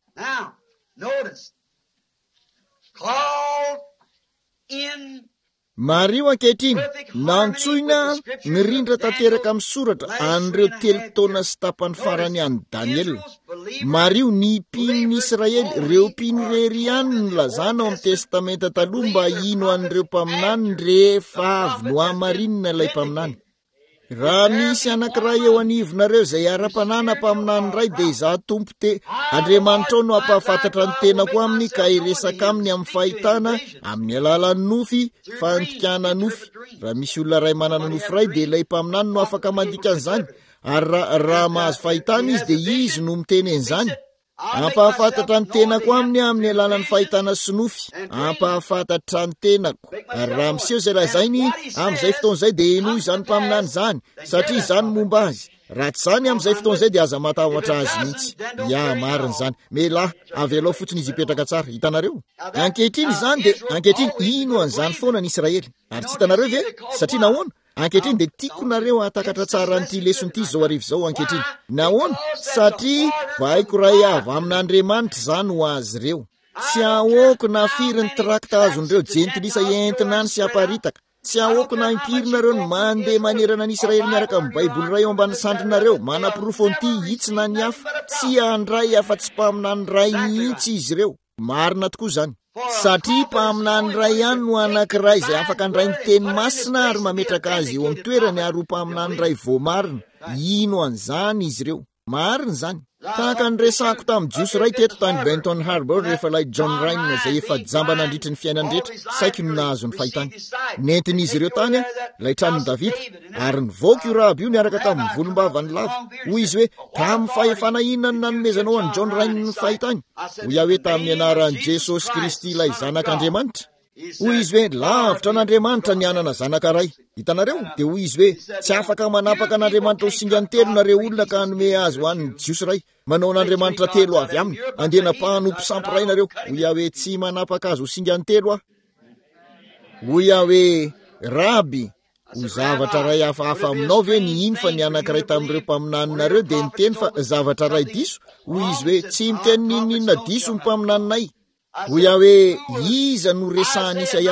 Speaker 1: Mario ankehitriny nantsoina mirindra tanteraka amin'ny soratra an'ireo 3 taona sy tapany farany any Daniel. Mario ny mpin'ny Israely, ireo mpino rery ihany no lazana ao amin'ny testamenta taloha mba ino an'ireo mpaminany rehefa avy no hamarinina ilay mpaminany. Raha misy anankiray eo anivonareo izay ara-panana mpaminany ray de izaho tompo te Andriamanitra ao no hampahafantatra ny tenako aminy ka iresaka aminy amin'ny fahitana amin'ny alalan'ny nofy fantikana nofy. Raha misy olona ray manana nofy ray de ilay mpaminany no afaka mandika an'izany. Ary raha mahazo fahitana izy de izy no miteny an'izany. Ampahafantatra ny tenako aminy amin'ny alalan'ny fahitana sy nofy. Ampahafantatra ny tenako. Ary raha miseho izay lazainy amin'izay fotoan'izay de enoy izany mpaminany zany, satria izany momba azy. Raha tsy zany amin'izay fotoan'izay de aza matahotra azy mihitsy. Ya, marina zany. Melahy, avy aloha fotsiny izy hipetraka tsara. Hitanareo? Ankehitriny zany de ankehitriny ino an'izany foana ny Israely. Ary tsy hitanareo ve? Satria nahoana? Ankehitriny de tiako nareo hatakatra tsara n'ity leson'ity zao arivo zao ankehitriny. Nahoana? Satria baiko ray avy amin'Andriamanitra zany ho azy ireo. Tsy ahoako na firy ny trakta azon'ireo jentilisa entina any sy aparitaka. Tsy ahoako na impirina reo ny mandeha manerana ny Israely miaraka amin'ny Baiboly ray ao ambany sandrinareo manapirofo an'ity hitsy na ny hafa. Tsy andray afa-tsy mpaminany ray mihitsy izy ireo. Marina tokoa zany. Satria mpaminany ray ihany no anankiray izay afaka andray ny teny masina ary mametraka azy eo amin'ny toerany ary ho mpaminany ray voamarina. Ino an'izany izy ireo? Marina zany. tahaka ny resako tamin'ny jiosy ray teto tany Benton Harbor rehefa ilay John Ryan izay efa jamba nandritry ny fiainany rehetra saika no nahazo ny fahitany. Nentin'izy ireo tany ilay tranon'i Davida ary nivoaka io Rahab io niaraka tamin'ny volombavany lava. Hoy izy hoe tamin'ny fahefana inona no nanomezanao an'i John Ryan ny fahitany? Hoy iaho hoe tamin'ny anaran'i Jesosy Kristy ilay zanak'Andriamanitra. Hoy izy hoe lavitra n'Andriamanitra ny anana zanaka ray. Hitanareo dia hoy izy hoe tsy afaka manapaka an'Andriamanitra ho singany telo nareo olona ka hanome azy ho an'ny jiosy ray. Manao n'Andriamanitra telo avy aminy andena mpanompo sampy ray nareo. Hoy iaho hoe tsy manapaka azy ho singany telo aho. Hoy iaho hoe Rabi, ho zavatra ray hafahafa aminao ve ny iny fa ny anankiray tamin'ireo mpaminaninareo dia niteny fa zavatra ray diso? Hoy izy hoe tsy miteny ninona diso ny mpaminaninay. Hoy iaho hoe iza no resahany Isaia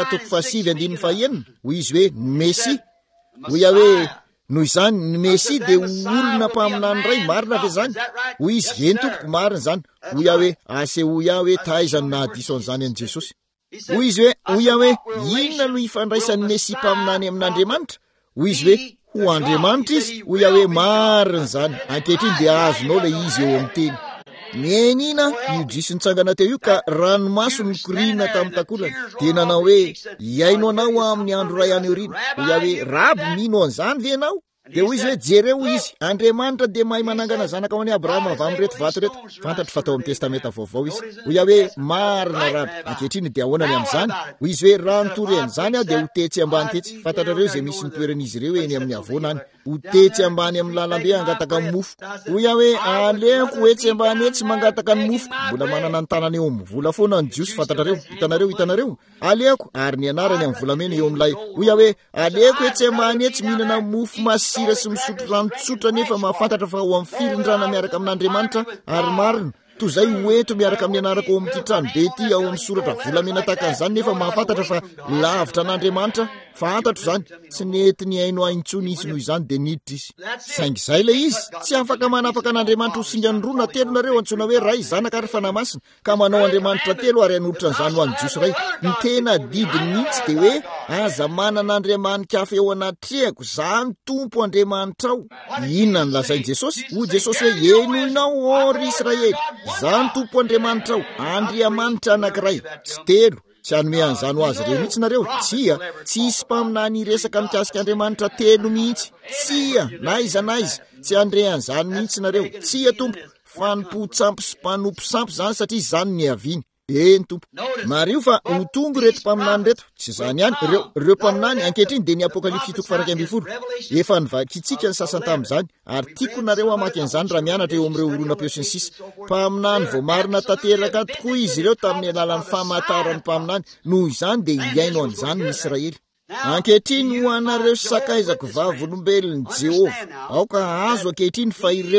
Speaker 1: 7:5. Hoy izy hoe Mesi. Hoy iaho hoe noho izany ny Mesi dia olona mpaminany ray, marina ve zany? Hoy izy eny tompoko, marina zany. Hoy iaho hoe asehoy iaho hoe taizany nahadiso an'izany an'i Jesosy. Hoy iaho hoe inona no ifandraisan'ny Mesi mpaminany amin'Andriamanitra? Hoy izy hoe ho Andriamanitra izy. Hoy iaho hoe marina zany. Ankehitriny dia azonao ilay izy eo amin'ny teny. Miainina io jiso nitsangana teo io ka ranomaso no korina tamin'ny takolana dia nanao hoe iaino anao amin'ny andro ray any aoriana. Hoy iaho hoe Rabi, mino an'izany ve ianao? Dia hoy izy hoe jereo izy Andriamanitra dia mahay manangana zanaka ho an'i Abrahama avy amin'reto vato reto. Fantatro fatao amin'ny testamenta vaovao izy. Hoy iaho hoe marina Rabi. Ankehitriny dia ahoana ny amin'izany? Hoy izy hoe raha nitoren'izany aho dia ho tetsy ambany tetsy. Fantatrareo izay misy nitoeran'izy ireo eny amin'ny avoana any. Ho tetsy ambany amin'ny lalambe hangataka ny mofo. Hoy iaho hoe aleoko etsy ambany etsy mangataka ny mofo. Mbola manana ny tanany eo amin'ny vola foana ny jiosy. Fantatrareo, hitanareo. Aleoko ary ny anarany amin'ny volamena eo amin'ilay. Hoy iaho hoe aleoko etsy ambany etsy mihinana mofo masira sy misotro rano tsotra nefa mahafantatra fa ho amin'ny firindrana miaraka amin'Andriamanitra ary marina. Toy izay hoento miaraka amin'ny anarako ao amin'ity trano be ity ao amin'ny soratra volamena tahaka an'izany nefa mahafantatra fa lavitra n'Andriamanitra. Fantatro zany, tsy nety ny haino aintsony izy noho izany dia niditra izy. Saingy izay ilay izy tsy afaka manapaka an'Andriamanitra ho singany roa na telo nareo antsoina hoe ray, zanaka ary fanahy masina ka manao Andriamanitra telo ary hanolotra an'izany ho an'ny jiosy ray. Ny tena didiny mihitsy dia hoe aza manana Andriamanitra hafa eo anatrehako, zany tompo Andriamanitra ao. Inona no lazain'i Jesosy? Hoy Jesosy hoe enoinao o ry Israely, zany tompo Andriamanitra ao, Andriamanitra anankiray, tsy telo. Tsy hanome an'izany ho azy ireo mihitsy nareo. Tsia, tsisy mpaminany resaka mikasika Andriamanitra telo mihitsy. Tsia, naiza, tsy andre an'izany mihitsy nareo. Tsia tompo, fanompo-tsampy sy mpanompo sampy zany satria zany ny haviany. Eny tompo. Mario fa ho tongo reto mpaminany reto. Tsy zany ihany, ireo mpaminany ankehitriny dia ny Apokalipsy 7:20. Efa nivakitsika ny sasany tamin'izany ary tiako nareo hamaky an'izany raha mianatra eo amin'ireo orona-peo sy ny sisa. Mpaminany vao marina tanteraka tokoa izy ireo tamin'ny alalan'ny famantarany mpaminany. Noho izany dia hiaino an'izany ny Israely. Ankehitriny ho anareo sakaizako vavolombelon'ny Jehova, aoka azo ankehitriny fa ireo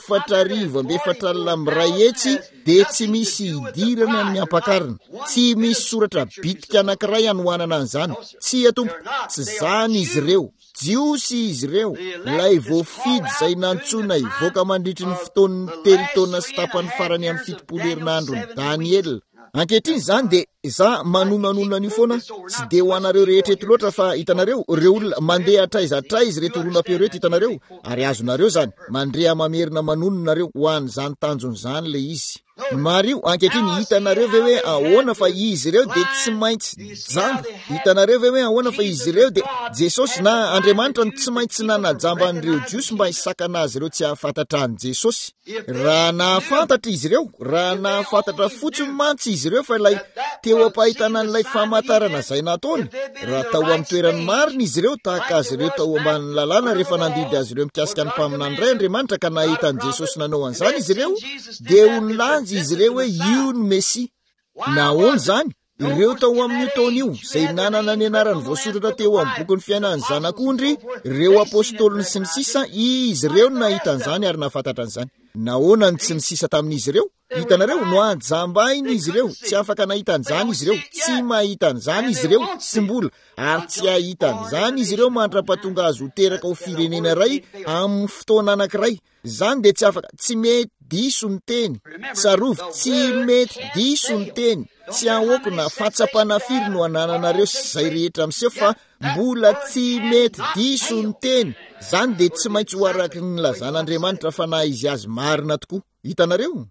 Speaker 1: 4,400 dia tsy misy hidirana amin'ny ampakarina. Tsy misy soratra bitika anankiray hanohanana an'izany. Tsy atompo, tsy zany izy ireo. Jiosy izy ireo, ilay voafidy izay nantsoina hivoaka mandritry ny fotoan'ny 3 taona sy tapany farany amin'ny 7 herinandro ny Daniel. Ankehitriny zany dia za manonanona an'io foana, tsy dia ho anareo rehetra eto loatra fa hitanareo ireo olona mandeha atraiza reto orona-peo reto hitanareo ary azonareo zany mandrea mamerina manononareo ho an'izany tanjon'izany le izy. Mario, ankehitriny hitanareo ve hoe ahoana fa izy ireo dia tsy maintsy jamba? Hitanareo ve hoe ahoana fa izy ireo dia Jesosy na Andriamanitra no tsy maintsy nanajamba an'ireo jiosy mba hisakana azy ireo tsy hahafantatra an' Jesosy? Raha nahafantatra izy ireo, raha nahafantatra fotsiny mantsy izy ireo fa ilay teo ampahitana an'ilay famantarana izay nataony, raha tao amin'ny toerany marina izy ireo tahaka azy ireo tao ambanin'ny lalàna rehefa nandidy azy ireo mikasika ny mpaminany ray Andriamanitra ka nahita an' Jesosy nanao an'izany izy ireo dia ho nilanja izy ireo hoe io ny Mesi. Nahoana zany? Ireo tao amin'io taona io izay nanana ny anarany voasoratra teo amin'ny boky ny fiainan'ny zanak'ondry, ireo apôstôliny sy ny sisa, izy ireo no nahita an'izany ary nahafantatra an'izany. Nahoana ny tsy ny sisa tamin'izy ireo? Hitanareo no ajambainy izy ireo, tsy afaka nahita an'izany izy ireo, tsy mahita an'izany izy ireo, sy mbola ary tsy ahita an'izany izy ireo mandra-pahatonga azy ho teraka ho firenena ray amin'ny fotoana anankiray. Zany dia tsy afaka, tsy mety diso ny teny. Tsarovy, tsy mety diso ny teny. Tsy ahoako na fatsapanafiry no anananareo sy izay rehetra amin'izay fa mbola tsy mety diso ny teny. Zany dia tsy maintsy ho araky ny lazan'Andriamanitra fa na izy azy marina tokoa. hitanareo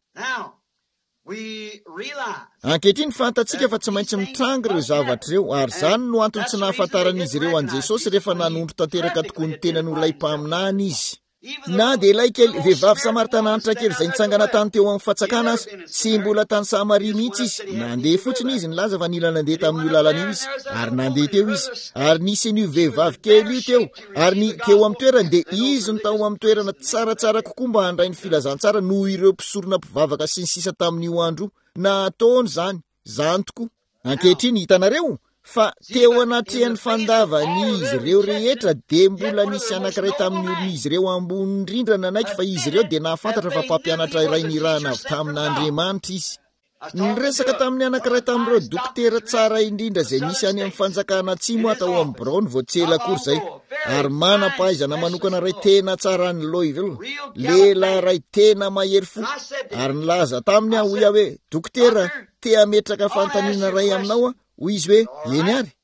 Speaker 1: ankehitriny fantatsika fa tsy maintsy mitranga ireo zavatra ireo ary zany no antony tsy nahafantaran'izy ireo an Jesosy rehefa nanondro tanteraka tokoa ny tenan'olay mpaminany izy na dia ilay kely vehivavy Samaritananitra kely izay nitsangana tany teo amin'ny fatsakana azy tsy mbola tany Samaria mihitsy izy nandeha fotsiny izy nilaza fa nila nandeha tamin'io lalan'io izy ary nandeha teo izy ary nisy an'io vehivavy kely io teo ary ny teo amin'ny toerana dia izy no tao amin'ny toerana tsaratsara kokoa mba handray ny filazantsara noho ireo mpisorona mpivavaka sy ny sisa tamin'io andro nataony zany tokoa ankehitriny hitanareo fa teo anatrehany fandavan'izy ireo rehetra dia mbola nisy anankiray tamin'ny olon'izy ireo ambony indrindra nanaiky fa izy ireo dia nahafantatra fa mpampianatra iray nirahana avy tamin'Andriamanitra izy niresaka tamin'ny anankiray tamin'ireo dokotera tsara indrindra izay nisy any amin'ny fanjakana atsimo atao amin'ny Brown vao tsela akory izay ary manam-pahaizana manokana ray tena tsara ny Louisville lehilahy ray tena mahery fo ary nilaza taminy aho hoy aho hoe dokotera te hametraka fanontaniana ray aminao hoy izy hoe eny ary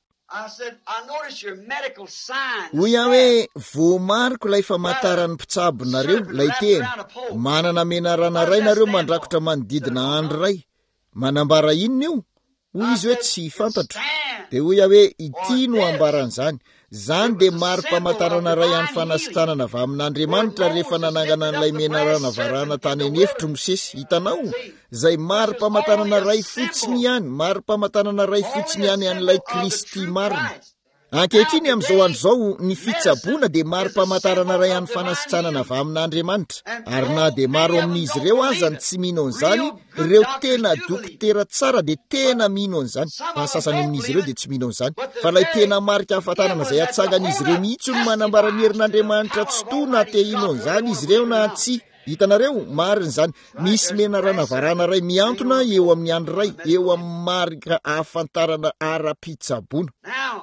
Speaker 1: hoy aho hoe voamariko ilay famantarany mpitsabo nareo lay teny manana menarana ray nareo mandrakotra manodidina andro ray manambara inona io hoy izy hoe tsy fantatra dia hoy aho hoe ity no ambaran'izany zany dia mari-pamantarana ray any fanasitanana avy amin'Andriamanitra rehefa nanangana n'ilay menarana varana tany anefitro Mosesy hitanao izay mari-pamantarana ray fotsiny ihany mari-pamantarana ray fotsiny ihany an'ilay Kristy marina ankehitriny amin'izao andro izao ny fitsaboana dia mari-pamantarana ray any fanasitranana avy amin'Andriamanitra ary na dia maro amin'izy ireo azany tsy mino an'izany ireo tena dokotera tsara dia tena mino an'izany fa sasany amin'izy ireo dia tsy mino an'izany fa ilay tena marika hafantarana izay atsangan'izy ireo mihitsy no manambara ny herin'Andriamanitra tsy to na te ino an'izany izy ireo na tsy hitanareo marina izany misy menarana varana ray miantona eo amin'ny andro ray eo amin'ny marika hafantarana ara-pitsaboana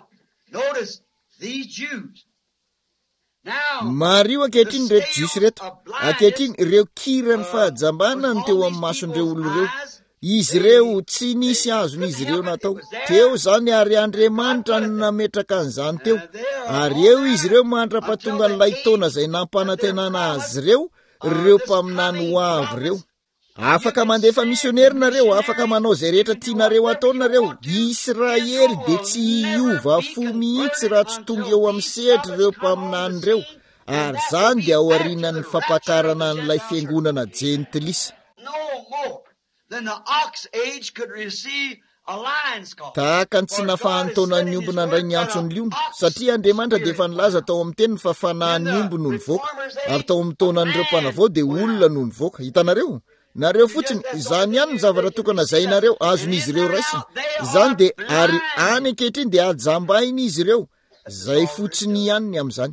Speaker 1: mario ankehitriny reto jiosy reto ankehitriny ireo kirany fahajambana ny teo amin'ny mason'ireo olona ireo izy ireo tsy nisy azon'izy ireo natao teo zany ary Andriamanitra no nametraka an'izany teo ary eo izy ireo mandra-pahatonga n'ilay taona izay nampanantenana azy ireo mpaminany ho avy ireo afaka mandefa misionerina afaka manao izay rehetra tianareo ataonareo Israely dia tsy hiova fo mihitsy raha tsy tonga eo amin'ny sehatra ireo mpaminany ireo ary zany dia ao aorianan'ny fampakarana n'ilay fiangonana jentilisa tahaka ny tsy nafahantaonan'ny omby nandray ny antsony liona satria Andriamanitra dia efa nilaza tao amin'ny teniny fa fanahin'ny omby no nivoaka ary tao amin'ny taonan'ireo mpanavao dia olona no nivoaka hitanareo nareo fotsiny izany ihany ny zavatra tokana zainareo azon'izy ireo raisina izany dia ary any ankehitriny dia ajambainy izy ireo zay fotsiny ihany ny amin'izany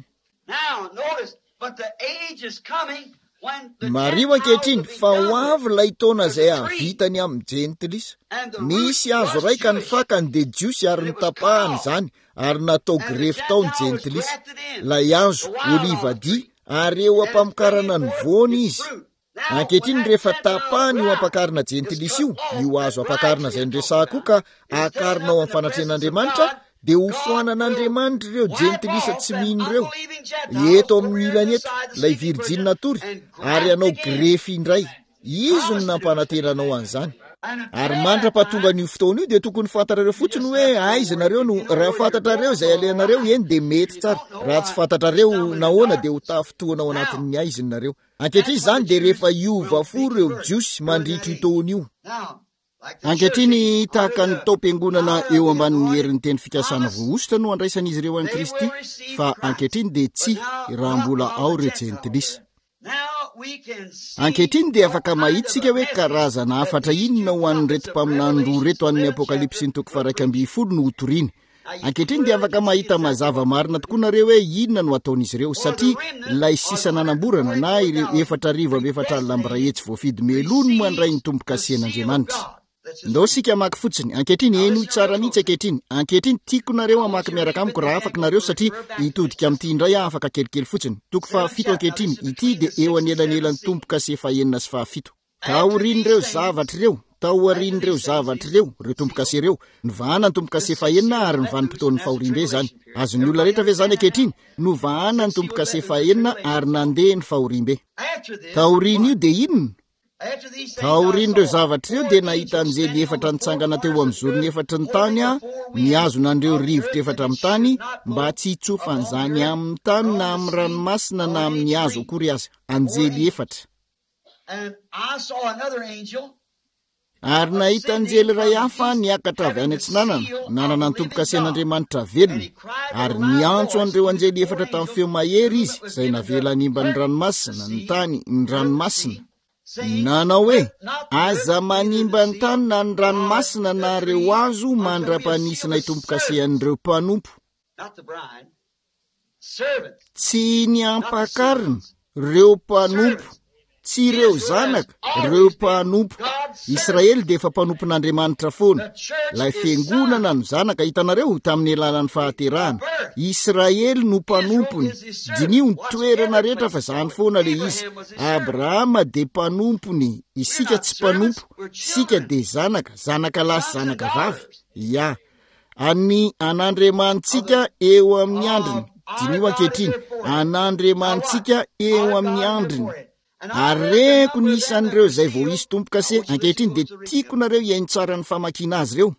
Speaker 1: mario ankehitriny fa ho avy ilay taona izay havitany amin'ny jentilisa misy azo ray ka nifakany dia jiosy ary nitapahany izany ary natao grefy tao ny jentilisa lay azo olivadi ary eo ampamokarana ny voany izy ankehitriny rehefa tapahany io ampakarina jentilisa io azo ampakarina izay nresahako ka akarina ao amin'ny fanatren'Andriamanitra dia ho foanan'Andriamanitra ireo jentilisa tsy mino ireo eto amin'ny ilany eto ilay virjina tory ary anao grefy indray izy no nampanantenanao an'izany ary mandra-pahatonga an'io fotoana io dia tokony fantatrareo fotsiny hoe aizanareo no raha fantatrareo izay aleanareo eny dia mety tsara raha tsy fantatrareo nahoana dia ho tafotoana ao anatin'ny aizinareo ankehitriny izany dia rehefa iova fo ireo jiosy mandritro itaony io ankehitriny tahaka ny tao-piangonana eo ambanin'ny herin'ny teny fikasana voaositra no andraisan'izy ireo an'i Kristy fa ankehitriny dia tsy raha mbola ao ireo jentilisa ankehitriny dia afaka mahitsika hoe karazana afatra inona ho an'ny reto mpaminany roa reto an'ny apokalipsy ny toko 1:10 no hotoriany ankehitriny dia afaka mahita mazava marina tokoa nareo hoe inona no ataon'izy ireo satria ilay sisa nanamborana na ireo 4,4 lambra hetsy voafidy melono mandray ny tombo-kasian'Andriamanitra ndao sika amaky fotsiny ankehitriny eno tsara mihitsy ankehitriny tiako nareo amaky miaraka amiko raha afaka nareo satria hitodika amin'ity indray afaka kelikely fotsiny toko 7 ankehitriny ity dia eo anelanelan'ny tombo-kase 9 sy 7 taorian'ireo zavatra ireo taorian'ireo zavatra ireo tombo-kase ireo novahana ny tombo-kase 9 ary novahany mpitoan'ny fahorimbe zany azon'ny olona rehetra ve zany ankehitriny novahana ny tombo-kase 9 ary nandeha ny fahorimbe taoriany io dia inona taorin'ireo zavatra ireo dia nahita anjely efatra nitsangana teo amin'ny zorony efatra ny tany niazonandreo rivotra efatra amin'ny tany mba tsy hitsofan'izany amin'ny tany na amin'ny ranomasina na amin'ny hazo akory aza. Anjely efatra. Ary nahita anjely iray hafa niakatra avy any antsinanana, nanana ny tompo-kasen'Andriamanitra velona, ary niantso an'ireo anjely efatra tamin'ny feo mahery izy, izay navela nimba ny ranomasina, ny tany, ny ranomasina. Nanao hoe, aza manimba ny tany na ny ranomasina na reo hazo mandra-panisina itompo-kasehan'ireo mpanompo. Tsy ny ampakarina reo mpanompo, tsy ireo zanaka, reo mpanompo. Israely dia efa mpanompon'Andriamanitra foana. Ilay fiangonana no zanaka, hitanareo tamin'ny alalan'ny fahaterahana. Israely no mpanompony. Dinio ny toerana rehetra fa zany foana le izy. Abrahama dia mpanompony, isika tsy mpanompo, isika dia zanaka, zanaka lahy sy zanaka vavy. Ya, any anandremantsika eo amin'ny andriny. Dinio ankehitriny, anandremantsika eo amin'ny andriny. Areko ny isan'ireo izay vao hisy tompo-kase ankehitriny dia tiako nareo iaino tsara ny famakiana azy ireo.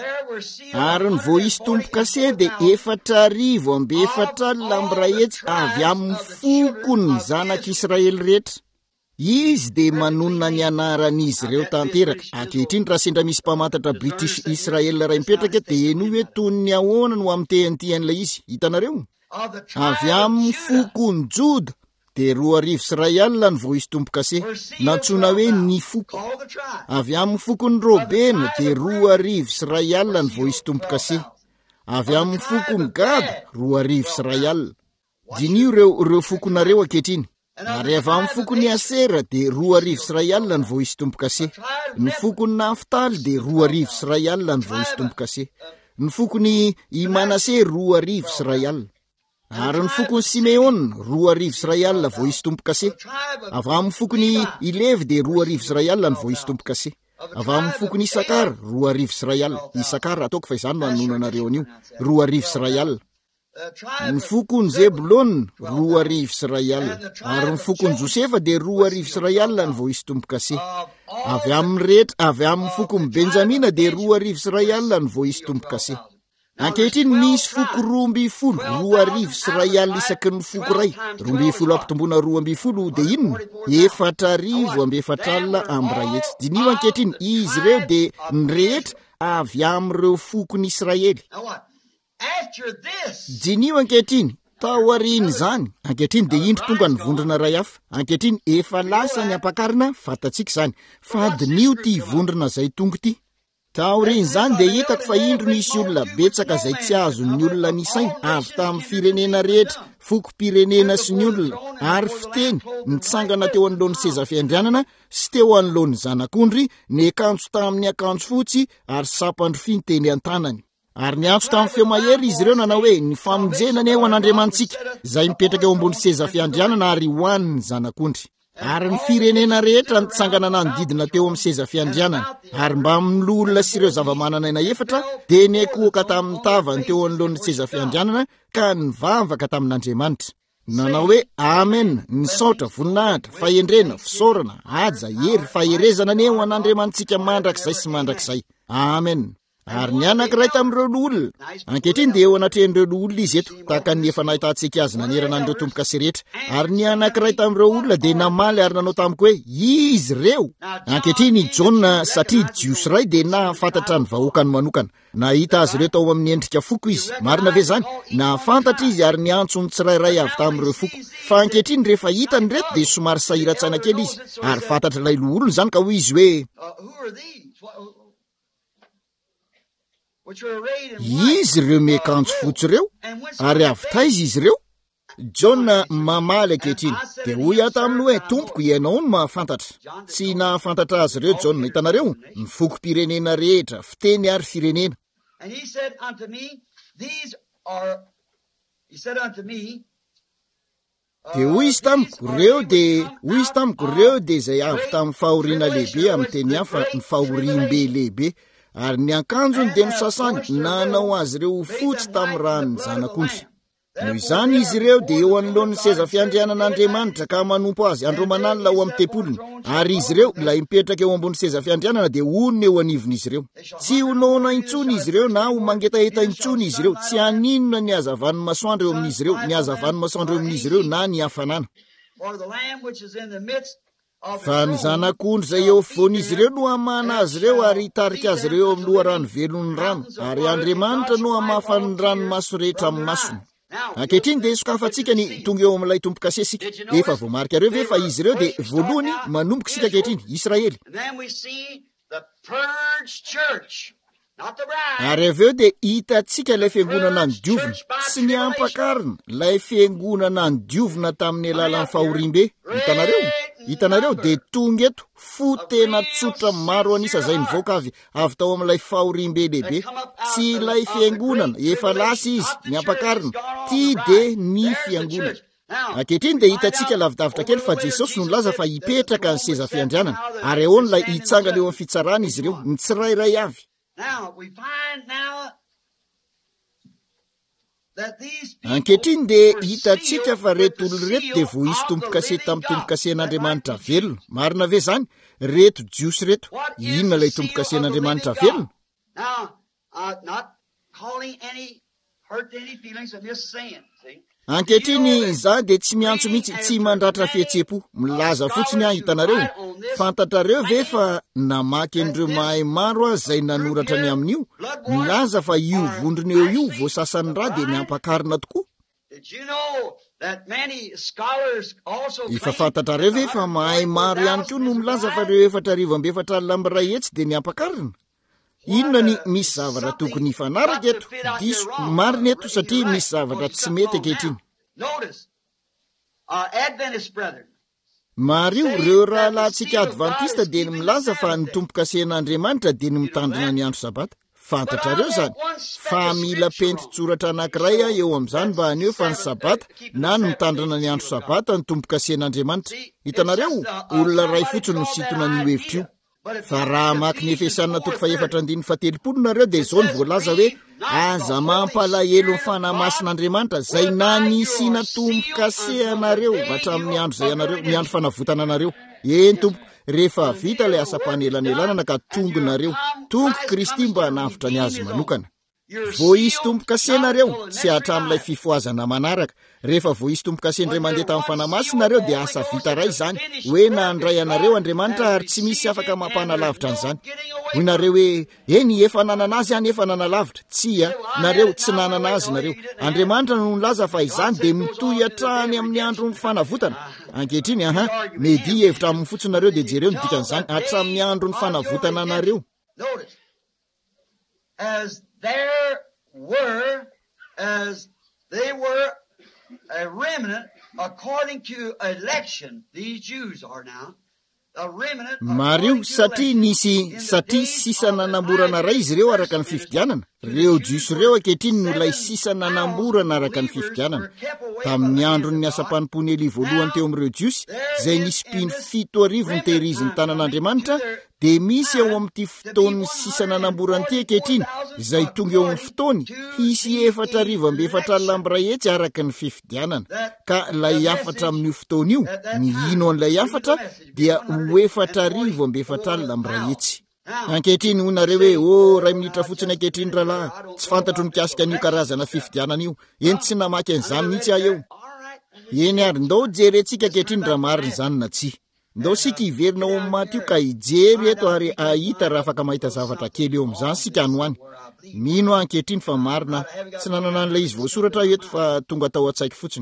Speaker 1: Ary ny vao hisy tompo-kase dia 4,400 lambrahetsy avy amin'ny fokony zanak'Israely rehetra. Izy dia manonona ny anaran'izy ireo tanteraka. Ankehitriny raha sendra misy mpamantatra British Israel iray mipetraka dia eno hoe tonony ahoana no amin'ny tehan'ilay izy. Hitanareo? Avy amin'ny fokony Joda dia 2,000 ny vao hisy tompo-kase, nantsona hoe ny foko. Avy amin'ny fokony Robena dia 2,000 ny vao hisy tompo-kase. Avy amin'ny fokony Gada 2,000. Dinio reo fokonareo ankehitriny. Ary avy amin'ny fokony Asera dia 2,000 ny vao hisy tompo-kase. Ny fokony Naftaly dia 2,000 ny vao hisy tompo-kase. Ny fokony Manase 2,000. Ary ny fokony Simeon 2,000 vao hisy tompo-kase. Avy amin'ny fokony Ilevy dia 2,000 ny vao hisy tompo-kase. Avy amin'ny fokony Isakara 2,000. Isakara ataoko fa izany manonanareo anio. 2,000. Ny fokony Zebulon 2,000. Ary ny fokony Josefa dia 2,000 ny vao hisy tompo-kase. Avy amin'ny fokony Benjamina dia 2,000 ny vao hisy tompo-kase. Ankehitriny misy foko 12,000, 2,000 isaky ny foko ray. 12 ampitomboana 12 dia inona? 4,400 ambrahetsy. Dinio ankehitriny izy ireo dia ny rehetra avy amin'ireo fokony Israely. Dinio ankehitriny tao aoriany izany. Ankehitriny dia indro tonga ny vondrona ray hafa. Ankehitriny efa lasa ny ampakarina, fatatsika izany. Fa dinio ty vondrona izay tonga ty. Taoriany izany dia hitako fa indro nisy olona betsaka izay tsy azon'ny olona nisaina avy tamin'ny firenena rehetra, foko-pirenena sy ny olona, ary fiteny nitsangana teo anoloan'ny seza fiandrianana sy teo anoloan'ny zanak'ondry, ny akanjo tamin'ny akanjo fotsy ary sapandro finteny an-tanany. Ary niantso tamin'ny feo mahery izy ireo nanao hoe ny famonjenany eo an'Andriamantsika izay mipetraka eo ambony seza fiandrianana ary hoan'ny zanak'ondry. Ary ny firenena rehetra nitsangana nanodidina teo amin'ny seza fiandrianana, ary mba milolona sy ireo zava-mananaina efatra dia nikoaka tamin'ny tavany teo anoloan'ny seza fiandrianana ka nivavaka tamin'Andriamanitra. Nanao hoe amen, nisaotra, voninahitra, fahendrena, fisaorana, haja, hery, faherezana ny eo an'Andriamantsika mandrakizay sy mandrakizay. Amen. Ary ny anankiray tamin'ireo olona, ankehitriny dia eo anatrehan'ireo olona izy eto, tahaka ny efa nahitantsika azy nanerana an'ireo tompo-kase rehetra. Ary ny anankiray tamin'ireo olona dia namaly ary nanao tamiko hoe izy ireo. Ankehitriny Jona satria jios ray dia nahafantatra ny vahoakany manokana. Nahita azy ireo tao amin'ny endrika foko izy. Marina ve zany? Nahafantatra izy ary niantso ny tsirairay avy tamin'ireo foko. Fa ankehitriny rehefa hitany reto dia somary sahiratsana kely izy. Ary fantatra ilay olona zany ka hoy izy hoe izy ireo miakanjo fotsy ireo, ary avy taiza izy ireo? Jona mamaly ankehitriny dia hoy ato aminy hoe tompoko ianao no mahafantatra. Tsy nahafantatra azy ireo Jona. Hitanareo ny foko-pirenena rehetra, fiteny ary firenena. Dia hoy izy tamiko ireo dia izay avy tamin'ny fahoriana lehibe amin'ny teny hafa ny fahoriam-be lehibe. Ary ny akanjony dia nosasany nanao azy ireo fotsy tamin'ny ranony zanak'ondry. noho izany izy ireo dia eo anolohan'ny seza fiandrianan'Andriamanitra ka manompo azy andromanalina ao amin'ny tempolony, ary izy ireo ilay mipetraka eo ambony seza fiandrianana dia onona eo anivony izy ireo. Tsy honoana intsony izy ireo na ho mangetaheta intsony izy ireo, tsy haninona ny hazavan'ny masoandro eo amin'izy ireo, ny hazavan'ny masoandro eo amin'izy ireo na ny hafanana. Fa ny zanak'ondry izay eo afovoan'izy ireo no hamana azy ireo ary hitarika azy ireo amin'ny loharano velon'ny rano, ary Andriamanitra no hamafany ranomaso rehetra amin'ny masony. Ankehitriny dia sokafantsika ny tonga eo amin'ilay tompo-kase sika. Efa voamarika ireo ve fa izy ireo dia voalohany manomboka sika ankehitriny Israely. Ary avy eo dia hitantsika ilay fiangonana ny diovina, tsy ny ampakarina, ilay fiangonana ny diovina tamin'ny alalan'ny fahorimbe. Hitanareo dia tonga eto fotena tsotra maro anisa izay nivoaka avy tao amin'ilay fahorimbe lehibe. Tsy ilay fiangonana efa lasa izy ny ampakarina, ty dia ny fiangonana. Ankehitriny dia hitantsika lavidavitra kely fa Jesosy no nilaza fa hipetraka ny seza fiandrianana, ary ahoana ilay hitsangana eo amin'ny fitsarana izy ireo, ny tsirairay avy. Ankehitriny dia hitantsika fa reto olona reto dia vo hisy tompo-kase tamin'ny tompo-kasen'Andriamanitra velona. Marina ve zany? Reto jiosy reto, inona ilay tompo-kasen'Andriamanitra velona? Ankehitriny za dia tsy miantso mihitsy, tsy mandratra fihetseham-po, milaza fotsiny hitanareo. Fantatrareo ve fa namaky an'ireo mahay maro azy izay nanoratra ny amin'io, milaza fa io vondrona eo io vo sasan'ny ra dia niampakarina tokoa. Efa fantatrareo ve fa mahay maro ihany koa no milaza fa ireo 4,400 ray hetsy dia niampakarina? Inona ny misy zavatra tokony hifanaraka eto? Diso marina eto satria misy zavatra tsy mety ankehitriny. Mario, ireo rahalahintsika Advantista dia ny milaza fa ny tompo-kasen'Andriamanitra dia ny mitandrina ny andro sabata. Fantatrareo zany fa mila pentin-tsoratra anankiray eo amin'izany mba haneo fa ny sabata na ny mitandrina ny andro sabata ny tompo-kasen'Andriamanitra. Hitanareo, olona ray fotsiny no sitona ny hevitra io. Fa raha maki ny Efesana 4:17 nareo dia izao ny voalaza hoe aza mampalahelo ny fanahy masin'Andriamanitra izay nanisiana tompo-kase anareo hatramin'ny andro izay anareo, ny andro fanavotana anareo. Eny tompo, rehefa vita ilay asa-panelanelanana ka tonga nareo, tonga Kristy mba hanavitra ny azy manokana. Vo hisy tompo-kase nareo tsy hatramin'ilay fifoazana manaraka. Rehefa vo hisy tompo-kase indray mandeha tamin'ny fanahy masinareo dia asa vita ray izany, hoe nandray anareo Andriamanitra ary tsy misy afaka mampanalavitra an'izany. Hoy nareo hoe eny efa nanana azy any efa nanalavitra. Tsia, nareo tsy nanana azy nareo. Andriamanitra no nilaza fa izany dia mitohy hatrany amin'ny andro fanavotana. Ankehitriny medi hevitra amin'ny fotsiny nareo dia jereo ny dikan'izany hatramin'ny andro ny fanavotana nareo.
Speaker 2: They were a remnant according to election. These Jews are now a remnant.
Speaker 1: Mario, satria sisa nanamborana ray izy ireo araka ny fifidianana. Reo jiosy reo ankehitriny no ilay sisa nanamborana araka ny fifidianana. Tamin'ny andron'ny asa-panimpony Eli voalohany teo amin'ireo jiosy, izay nisy mpino 7,000 ny tehiriziny tanan'Andriamanitra, dia misy eo amin'ity fotoany sisa nanamborany ity ankehitriny, izay tonga eo amin'ny fotoany hisy 4,400 ray hetsy araka ny fifidianana. Ka ilay afatra amin'io fotoana io, ny ino an'ilay afatra dia 4,400 ray hetsy. Ankehitriny ho nareo hoe ray minitra fotsiny ankehitriny rahalahy, tsy fantatro mikasika an'io karazana fifidianana io. Eny tsy namaky an'izany mihitsy aho eo. Eny ary ndao jerentsika ankehitriny raha marina izany na tsia. Ndao sika hiverina ao amin'ny maty io ka hijery eto ary ahita raha afaka mahita zavatra kely eo amin'izany sika anoany. Mino ankehitriny fa marina tsy nanana an'ilay izy voasoratra eto fa tonga tao an-tsaiko fotsiny.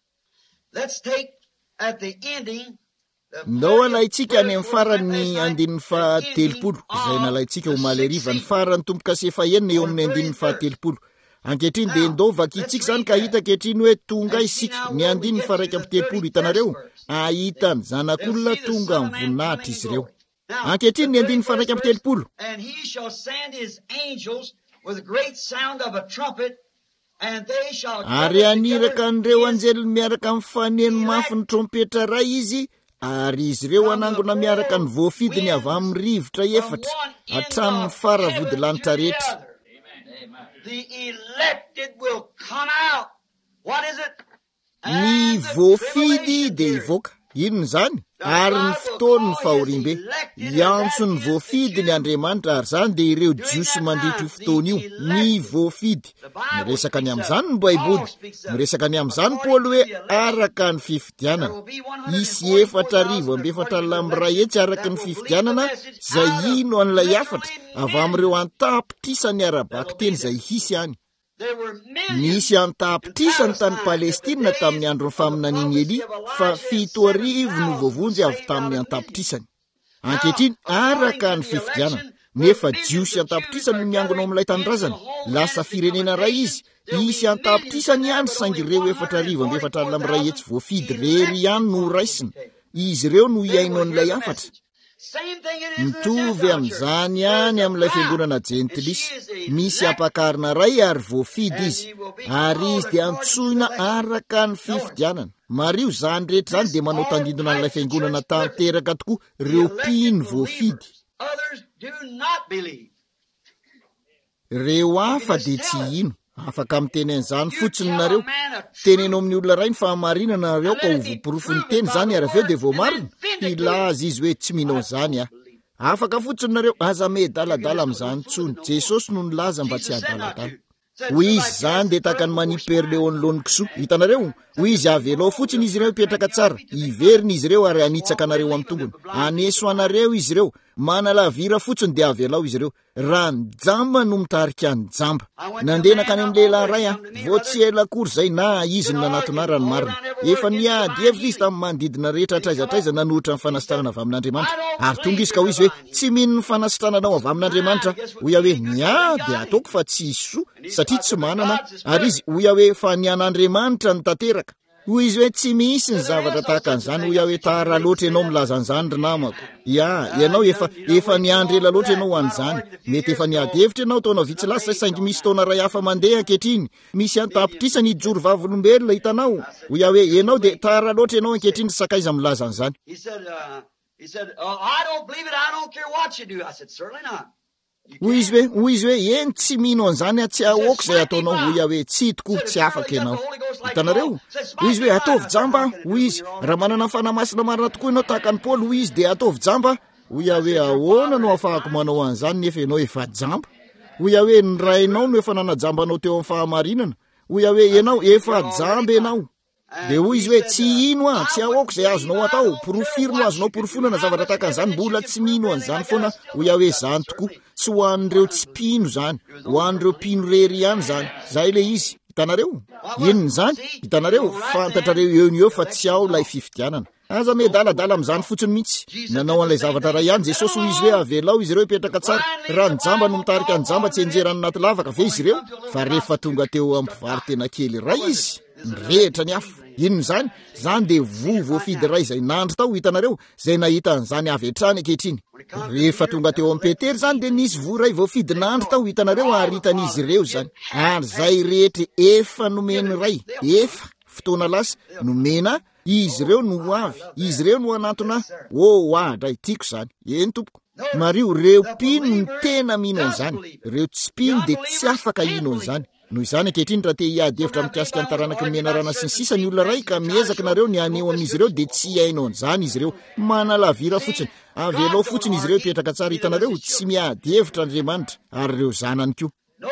Speaker 1: Ndao alaitsika any amin'ny farany 170 izay nalaitsika ho maleriva ny farany tompo-kase fahenina eo amin'ny 170. Ankehitriny dia ndao vakitsika izany ka hita ankehitriny hoe tonga isika ny 170. Hitanareo, ahitany zanak'olona tonga amin'ny voninahitra izy ireo. Ankehitriny ny 170.
Speaker 2: And he shall send his angels with a great sound of a trumpet, and they shall
Speaker 1: Ary aniraka an'ireo anjely miaraka amin'ny faneno mafy ny trompetra ray izy, ary izy ireo anangona miaraka ny voafidiny avy amin'ny rivotra efatra hatramin'ny faravody lanitra rehetra.
Speaker 2: The elected will come out What is it?
Speaker 1: Ny voafidy de ivoaka, inony zany? Ary ny fotoany fahorimbe. Iantso ny voafidy ny Andriamanitra ary zany de ireo jiosy mandritra io fotoana io, ny voafidy. Miresaka ny am'izany ny Baiboly, miresaka ny am'izany Paoly hoe araka ny fifidianana. Isy 4,400 araka ny fifidianana, zay ino an'ilay afatra avy am'ireo antapitrisany ara-baky teny zay hisy any. Nisy antapitrisany tany Palestina tamin'ny andron'ny faminaniany Eli, fa 7,000 no voavonjy avy tamin'ny antapitrisany. Ankehitriny araka ny fifidianana, nefa jiosy antapitrisany no miangona amin'ilay tanindrazana. Lasa firenena ray izy. Isy antapitrisany ihany saingy ireo 4,400 voafidy rery ihany no raisiny. Izy ireo no iaino an'ilay afatra. Mitovy amin'izany ihany amin'ilay fiangonana Jentilisa. Misy ampakarina ray ary voafidy izy, ary izy dia antsoina araka ny fifidianana. Mario zany rehetra zany dia manao tandindona an'ilay fiangonana tanteraka tokoa ireo mpino voafidy. Reo hafa dia tsy ino. Afaka miteny an'izany fotsiny nareo. Tenenao amin'ny olona ray ny fahamarinana nareo ka ho voaporofony teny zany ary aveo dia voamarina. Ilaza izy hoe tsy minao zany ah. Afaka fotsiny nareo aza medaladala amin'izany tsony. Jesosy no nilaza mba tsy adaladala. Hoy izy zany dia tahaka ny manipero leonilony kisoa. Hitanareo, hoy izy avelao fotsiny izy ireo hipetraka tsara. Iveriny izy ireo ary anitsaka anareo amin'ny tongony. Aneso anareo izy ireo. Manalavira fotsiny dia avelao izy ireo. Raha ny jamba no mitarika ny jamba. Nandenaka any amin'ny lehilahy ray vao tsy ela akory zay na izy no nanatona rano marina. Efa niady hevitra izy tamin'ny manodidina rehetra traiza nanohitra ny fanasitranana avy amin'Andriamanitra. Ary tonga izy ka hoy izy hoe tsy mino ny fanasitrananao avy amin'Andriamanitra. Hoy hoe dia ataoko fa tsy iso satria tsy manana. Ary izy hoy hoe fa ny an'Andriamanitra ny tanteraka. Hoy izy hoe tsy misy ny zavatra tahaka an'izany. Hoy hoe tara loatra ianao milaza an'izany ry namako. Ianao efa niandry ela loatra ianao an'izany. Mety efa niady hevitra ianao taona vitsy lasa saingy misy taona ray hafa mandeha ankehitriny. Misy antapitrisany ijoro vavolombelona hitanao. Hoy hoe ianao dia tara loatra ianao ankehitriny sakaiza milaza an'izany.
Speaker 2: He said, I don't believe it. I don't care what you do. I said, certainly not.
Speaker 1: Hoy izy hoe eny tsy mino an'izany tsy ahoako izay ataonao. Hoy hoe tsy tokoa tsy afaka ianao. Hitanareo? Hoy izy hoe ataovy jamba. Hoy izy raha manana fanamasina marina tokoa ianao tahaka ny Paoly. Hoy izy dia ataovy jamba. Hoy hoe ahoana no ahafahako manao an'izany nefa ianao efa jamba. Hoy hoe ny rainao no efa nanajambanao teo amin'ny fahamarinana. Hoy hoe ianao efa jamba ianao. Dia hoy izy hoe tsy ino tsy ahoako izay azonao atao. Porofiro no azonao porofonana zavatra tahaka an'izany. Mbola tsy mino an'izany foana. Hoy hoe zany tokoa. Tsy ho an'ireo tsy pino zany, ho an'ireo pino rery ihany zany. Zay le izy. Hitanareo? Inony zany? Hitanareo? Fantatrareo eo ny eo fa tsy ao ilay fifidianana. Aza medaladala amin'izany fotsiny mihitsy. Nanao an'ilay zavatra ray ihany Jesosy. Hoy izy hoe avelao izy ireo hipetraka tsara. Raha ny jamba no mitarika ny jamba tsy enjerany anaty lavaka ve izy ireo? Fa rehefa tonga teo amin'ny mpivary tena kely ray izy, nirehitra ny afo. Inony zany? Zany dia voafidy ray izay nandry tao. Hitanareo? Zay nahita an'izany avy hatrany ankehitriny. Rehefa tonga teo amin'ny Petera zany dia nisy voray voafidy nandry tao. Hitanareo? Ary hitan'izy ireo zany. Ary zay rehetra efa nomeny ray. Efa fotoana lasa nomena. Izy ireo no avy. Izy ireo no anatona. Adray tiako zany. Eny tompoko. Mario, reo pino ny tena mino an'izany. Reo tsy pino dia tsy afaka ino an'izany. Noho izany ankehitriny raha te hiady hevitra mikasika ny taranaka ny menarana sy ny sisa ny olona ray ka miezaka nareo ny aneo amin'izy ireo dia tsy haino an'izany izy ireo. Manalavira fotsiny. Avelao fotsiny izy ireo hipetraka tsara. Hitanareo? Tsy miady hevitra Andriamanitra ary ireo zanany koa.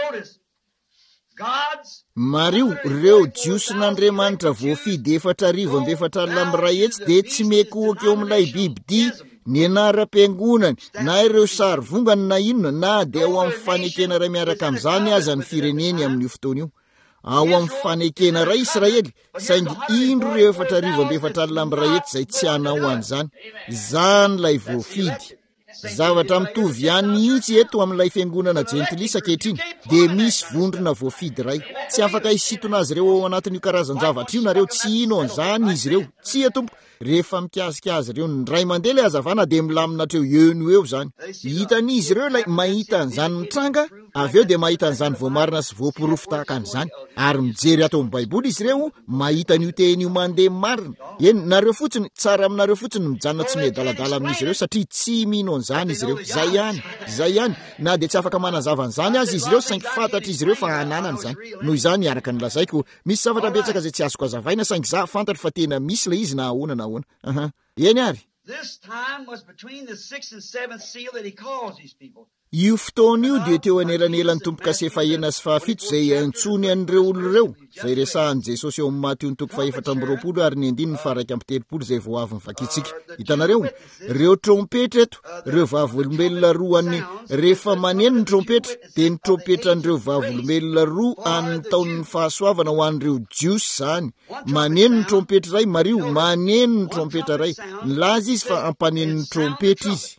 Speaker 1: Mario, reo jioson'Andriamanitra voafidy 4,400 dia tsy mekohaka eo amin'ilay bibidia ny anara-piangonany na ireo sary vongany na inona na dia ao amin'ny fanekena ray miaraka amin'izany aza ny fireneny amin'io fotoana io. Ao amin'ny fanekena ray Israely saingy indro ireo 4,400 izay tsy hanao an'izany. Zany lay voafidy. Zavatra mitovy ihany mihitsy eto amin'ilay fiangonana Jentilisa ankehitriny dia misy vondrona voafidy ray. Tsy afaka hisitona azy ireo ao anatin'io karazan-javatra io nareo. Tsy ino an'izany izy ireo. Tsy atompo. Rehefa mikasika azy ireo ny ray mandeha ilay hazavana dia milamina treo eo no eo zany. Hitan'izy ireo ilay mahita an'izany mitranga avy eo dia mahita an'izany voamarina sy voaporofo tahaka an'izany ary mijery ato amin'ny baiboly izy ireo mahita n'io teny io mandeha marina. Eny nareo fotsiny tsara aminareo fotsiny mijanona tsy miadaladala amin'izy ireo satria tsy mino an'izany izy ireo. Zay ihany na dia tsy afaka manazava an'izany azy izy ireo saingy fantatra izy ireo fa hananana izany. Noho izany araka ny lazaiko misy zavatra betsaka izay tsy azoko azavaina saingy za fantatra fa tena misy le izy na ahoana. Eny ary.
Speaker 2: This time was between the 6th and 7th seal that he calls these people.
Speaker 1: Io fotoana io dia teo anelanelan'ny tompo-kase fahena sy fahafito zay antsony an'ireo olo ireo zay resahan Jesosy eo amin'ny Mateo ny toko 4:20 ary ny 9:1-3 zay vao avy mivakitsika. Hitanareo reo trompetra eto, reo vavolombelona roa an'ny rehefa maneno ny trompetra dia ny trompetra an'ireo vavolombelona roa an'ny taon'ny fahasoavana ho an'ireo jiosy zany. Maneno ny trompetra ray Mario, maneno ny trompetra ray. Nilaza izy fa ampaneno ny trompetra izy.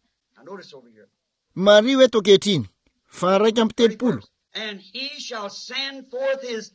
Speaker 1: Mario eto kehitriny 2:30.
Speaker 2: And he shall send forth his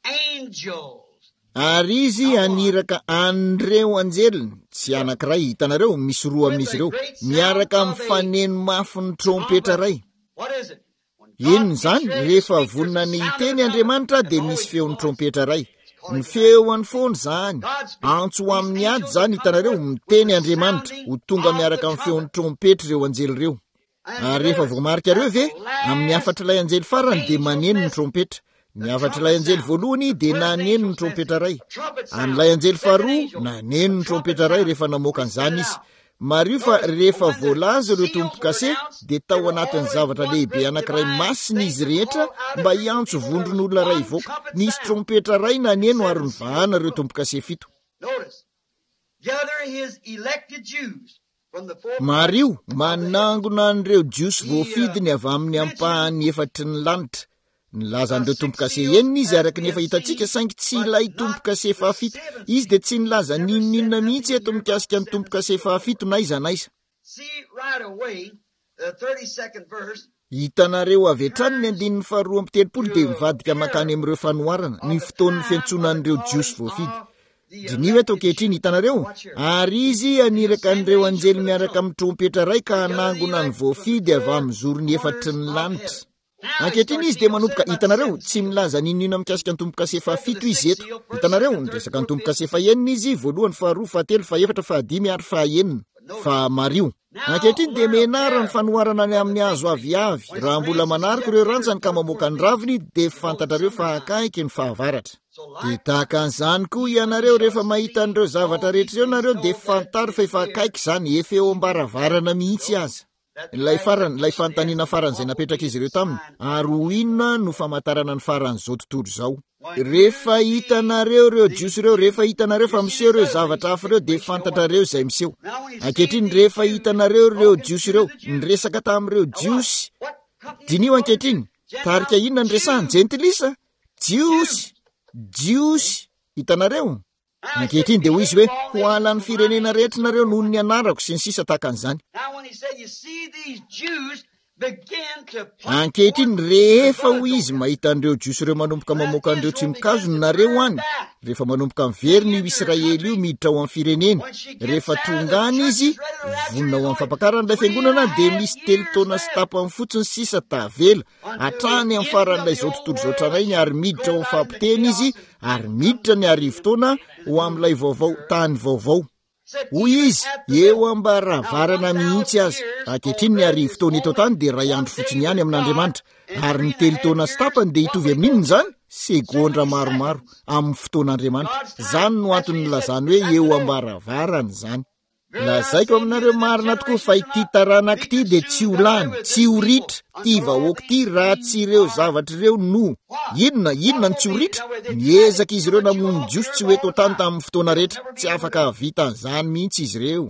Speaker 2: angels.
Speaker 1: Ary izy aniraka an'ireo anjeliny tsy anankiray. Hitanareo misy roa amin'izy ireo miaraka mifaneno mafy ny trompetra ray.
Speaker 2: What is it?
Speaker 1: Inona zany? Rehefa vonona ny teny Andriamanitra dia misy feon'ny trompetra ray. Ny feoany foana zany antso amin'ny ady zany. Hitanareo miteny Andriamanitra ho tonga miaraka amin'ny feon'ny trompetra ireo anjely ireo. Ary rehefa voamarika reo ve amin'ny afatra ilay anjely farany dia maneno ny trompetra. Ny afatra ilay anjely voalohany dia naneno ny trompetra ray. An'ilay anjely faharoa naneno ny trompetra ray rehefa namoaka an'izany izy. Mario fa rehefa voalaza ireo tompo-kase dia tao anatin'ny zavatra lehibe anankiray masina izy rehetra mba hiantso vondron'olona ray ivoaka. Nisy trompetra ray naneno ary nivahana ireo tompo-kase 7.
Speaker 2: Notice, gather his elected Jews.
Speaker 1: Mario manangona an'ireo jiosy voafidiny avy amin'ny ampahany efatry ny lanitra. Nilaza an'ireo tompo-kase enina izy araka ny efa hitantsika saingy tsy ilay tompo-kase fahafito. Izy dia tsy nilaza ninona mihitsy eto mikasika ny tompo-kase fahafito na iza.
Speaker 2: See right away, the 32nd verse.
Speaker 1: Hitanareo avy hatrany ny 2:30 dia mivadika makany amin'ireo fanoharana ny fotoan'ny fiantsoana an'ireo jiosy voafidy. Dinio eto kehitriny hitanareo ary izy aniraka an'ireo anjely miaraka amin'ny trompetra ray ka hanangona ny voafidy avy amin'ny zorony efatry ny lanitra. Ankehitriny izy dia manomboka. Hitanareo tsy milaza ninona mikasika ny tompo-kase fahafito izy eto. Hitanareo niresaka ny tompo-kase fahaenina izy voalohany, faharoa, fahatelo, fahaefatra, fahadimy ary fahaenina. Fa Mario ankehitriny dia menara ny fanoharana any amin'ny hazo aviavy. Raha mbola manarika ireo rantsany ka mamoaka ny raviny dia fantatrareo fa akaiky ny fahavaratra. Dia tahaka an'izany koa ianareo rehefa mahita an'ireo zavatra rehetra ireo nareo dia fantary fa efa akaiky izany efa eo ambaravarana mihitsy aza. Ilay fanontaniana farany izay napetraka izy ireo taminy ary ho inona no famantarana ny faran'izao tontolo izao. Rehefa hitanareo ireo jiosy ireo, rehefa hitanareo fa miseho ireo zavatra hafa ireo dia fantatrareo izay miseho. Ankehitriny rehefa hitanareo ireo jiosy ireo niresaka tamin'ireo jiosy. Dinio ankehitriny tarika inona niresahany? Jentilisa? Jiosy. Hitanareo? Ankehitriny dia hoy izy hoe ho alan'ny firenena rehetra nareo noho ny anarako sy ny sisa tahaka an'izany. Ankehitriny rehefa hoy izy mahita an'ireo jiosy ireo manomboka mamoaka an'ireo tsy mikazony nareo any, rehefa manomboka miverina io Israely io miditra ao amin'ny firenena, rehefa tonga any izy vonina ho amin'ny fampakaran'ilay fiangonana dia misy 3 taona sy tapany fotsiny sisa tavela hatrany amin'ny faran'ilay zao tontolo zao tranainy ary miditra ao amin'ny fampiteny izy ary miditra ny arivo taona ho amin'ilay vaovao tany vaovao. Hoy izy eo ambaravarana mihitsy azy. Ankehitriny ny arivo taona eto tany dia ray andro fotsiny ihany amin'Andriamanitra ary ny 3 taona sy tapany dia hitovy amin'inona izany? Segondra maromaro amin'ny fotoan'Andriamanitra. Zany no antony nilazany hoe eo ambaravarana izany. Lazaiko aminareo marina tokoa fa ity taranaka ity dia tsy ho lany, tsy ho ritra ty vahoaka ity raha tsy ireo zavatra ireo no inona ny tsy ho ritra. Miezaka izy ireo namono jiosy tsy ho eto tany tamin'ny fotoana rehetra, tsy afaka vita an'izany mihitsy izy ireo.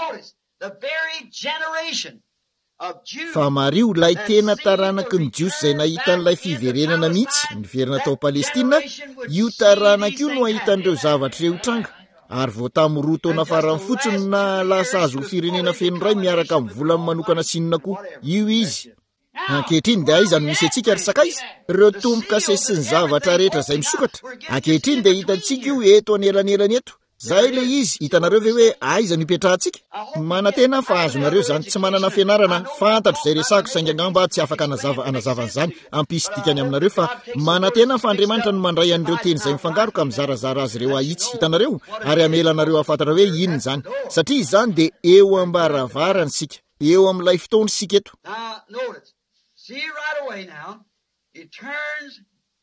Speaker 1: Fa Mario ilay tena taranaka ny jiosy izay nahita n'ilay fiverenana mihitsy niverina tao Palestina, io taranaka io no ahitan'ireo zavatra ireo tranga. Ary vao tamin'ny 2 taona farany fotsiny na lasa azo firenena feno ray miaraka amin'ny volany manokana sinina koa io izy. Ankehitriny dia aiza no misy antsika ary sakaiza ireo tompo-kase sy ny zavatra rehetra izay misokatra. Ankehitriny dia hitantsika io eto anelanelany eto. zay le izy hitanareo ve hoe aiza no ipetrahantsika manantena fa azonareo zany tsy manana fianarana fantatro zay resako saingy angamba tsy afaka anazavan'izany ampisidikany aminareo fa manantena fa Andriamanitra no mandray an'ireo teny zay mifangaroka mizarazara azy ireo ahitsy hitanareo ary amelanareo ahafantatra hoe inona zany satria izany de eo ambaravarany sika eo amin'ilay fotoana sika eto.
Speaker 2: See right away now, it turns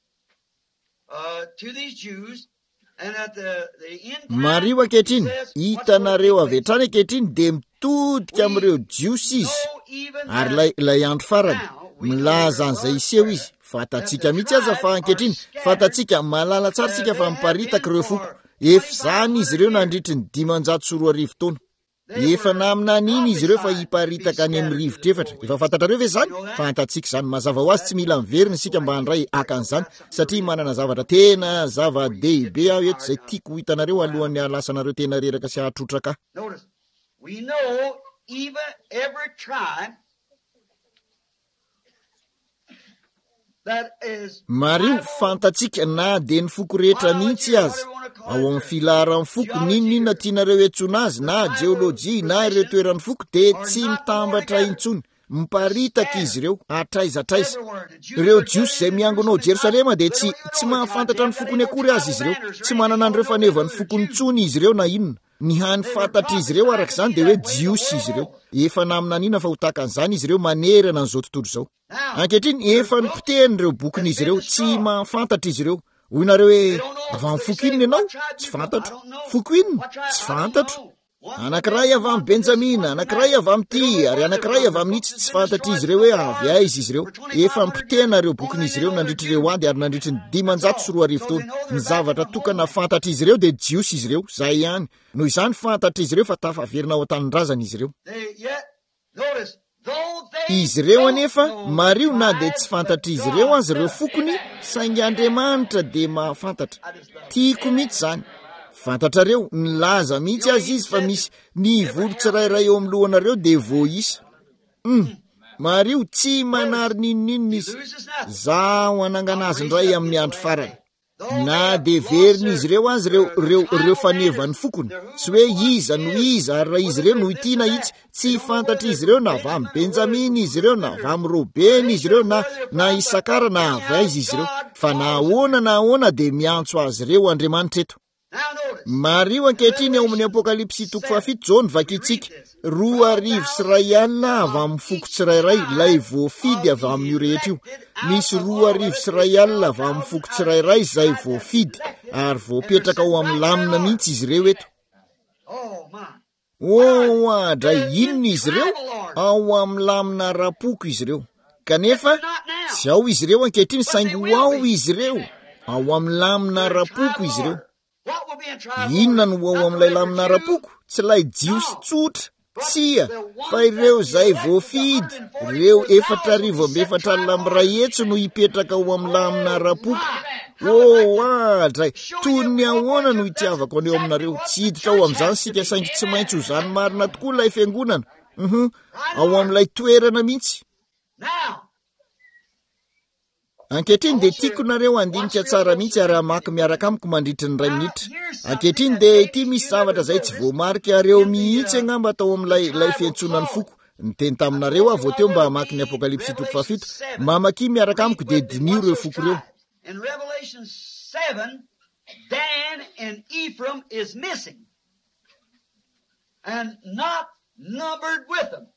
Speaker 2: to these Jews, and at the end
Speaker 1: Mario ankehitriny hitanareo avy hatrany ankehitriny de mitodika amin'ireo jiosy izy ary lay andro farany milaza an'izay iseho izy fatatsika mihitsy aza fa ankehitriny fatatsika malala tsara tsika fa miparitaka ireo foko efa zany izy ireo nandritry ny 540 taona efa naminaniny izy ireo fa hiparitaka any amin'ny rivotrefatra efa fantatrareo ve zany fantatsika zany mazava ho azy tsy mila miverina isika mba handray akan'izany satria manana zavatra tena zava-dehibe aho eto zay tiako hitanareo alohan'ny alasanareo tena reraka sy ahatrotraka.
Speaker 2: Notice, we know even every tribe that is
Speaker 1: Mario fantatsika na de ny foko rehetra mihitsy azy ao amin'ny filaharan'ny foko ninona tianareo etsona azy na geolojia na ireo toeran'ny foko de tsy mitambatra intsony miparitaka izy ireo atraiza ireo jiosy zay miangonao Jerosalema de tsy mahafantatra ny fokony akory azy izy ireo tsy manana an'ireo fanevany fokony tsony izy ireo na inona ny hany fantatra izy ireo arak'izany de hoe jiosy izy ireo efa naminanina fa ho takan'izany izy ireo manerana n'izao tontolo zao ankehitriny efa nipotehany ireo bokiny izy ireo tsy mahafantatra izy ireo hoy nareo hoe avy amin'ny foko inona ianao tsy fantatro foko inona tsy fantatro anankiray avy amin'ny Benjamina anankiray avy amin'ity ary anankiray avy amin'itsy tsy fantatra izy ireo hoe avy aiza izy ireo efa nipotehana ireo bokiny izy ireo nandritry ireo ady ary nandritry ny 540 taona ny zavatra tokana fantatra izy ireo de jiosy izy ireo zay ihany noho izany fantatra izy ireo fa tafaverina ao an-tanindrazana izy ireo izy ireo anefa Mario na de tsy fantatra izy ireo azy ireo fokony saingy Andriamanitra de mahafantatra tiako mihitsy zany fantatrareo nilaza mihitsy azy izy fa misy ny volo tsirairay eo amin'ny lohanareo de voisa Mario tsy manary ninninona izy zaho anangana azy ndray amin'ny andro farany na de verina izy ireo azy reo fanevany fokony sy hoe iza no iza ary raha izy ireo no itiana itsy tsy fantatra izy ireo na avy amin'ny Benjamina izy ireo na avy amin'ny Robeny izy ireo na Isakara na avy aiza izy ireo fa na ahoana de miantso azy ireo Andriamanitra eto. Mario ankehitriny ao amin'ny Apokalipsy 7 zao vakitsika 2,5 avy amin'ny foko tsirairay lay voafidy avy amin'io rehetra io misy 2,5 avy amin'ny foko tsirairay zay voafidy ary voapetraka ao amin'ny lamina mihitsy izy ireo eto adra inona izy ireo ao amin'ny lamina rapoko izy ireo kanefa tsy ao izy ireo ankehitriny saingy ao izy ireo ao amin'ny lamina rapoko izy ireo inona no ao amin'ilay lamina rapoko tsy lay jiosy tsotra tsia fa ireo zay voafidy ireo 4,400 lambiray etso no hipetraka ao amin'ny lamina rapoko adray tony ahoana no itiavako aneo aminareo tsy hiditra ao amin'izany sika saingy tsy maintsy ho zany marina tokoa lay fiangonana ao amin'ilay toerana mihitsy ankehitriny de tiako nareo andinika tsara mihitsy ary amaky miaraka amiko mandritry ny 2 minitra ankehitriny de ity misy zavatra zay tsy voamarika areo mihitsy angamba atao amin'ilay fiantsonany foko ny teny taminareo avy teo mba amaky ny Apokalipsy 7 mamaky miaraka amiko de dinio reo foko reo.
Speaker 2: In Revelation 7, Dan and Ephraim is missing and not numbered with them.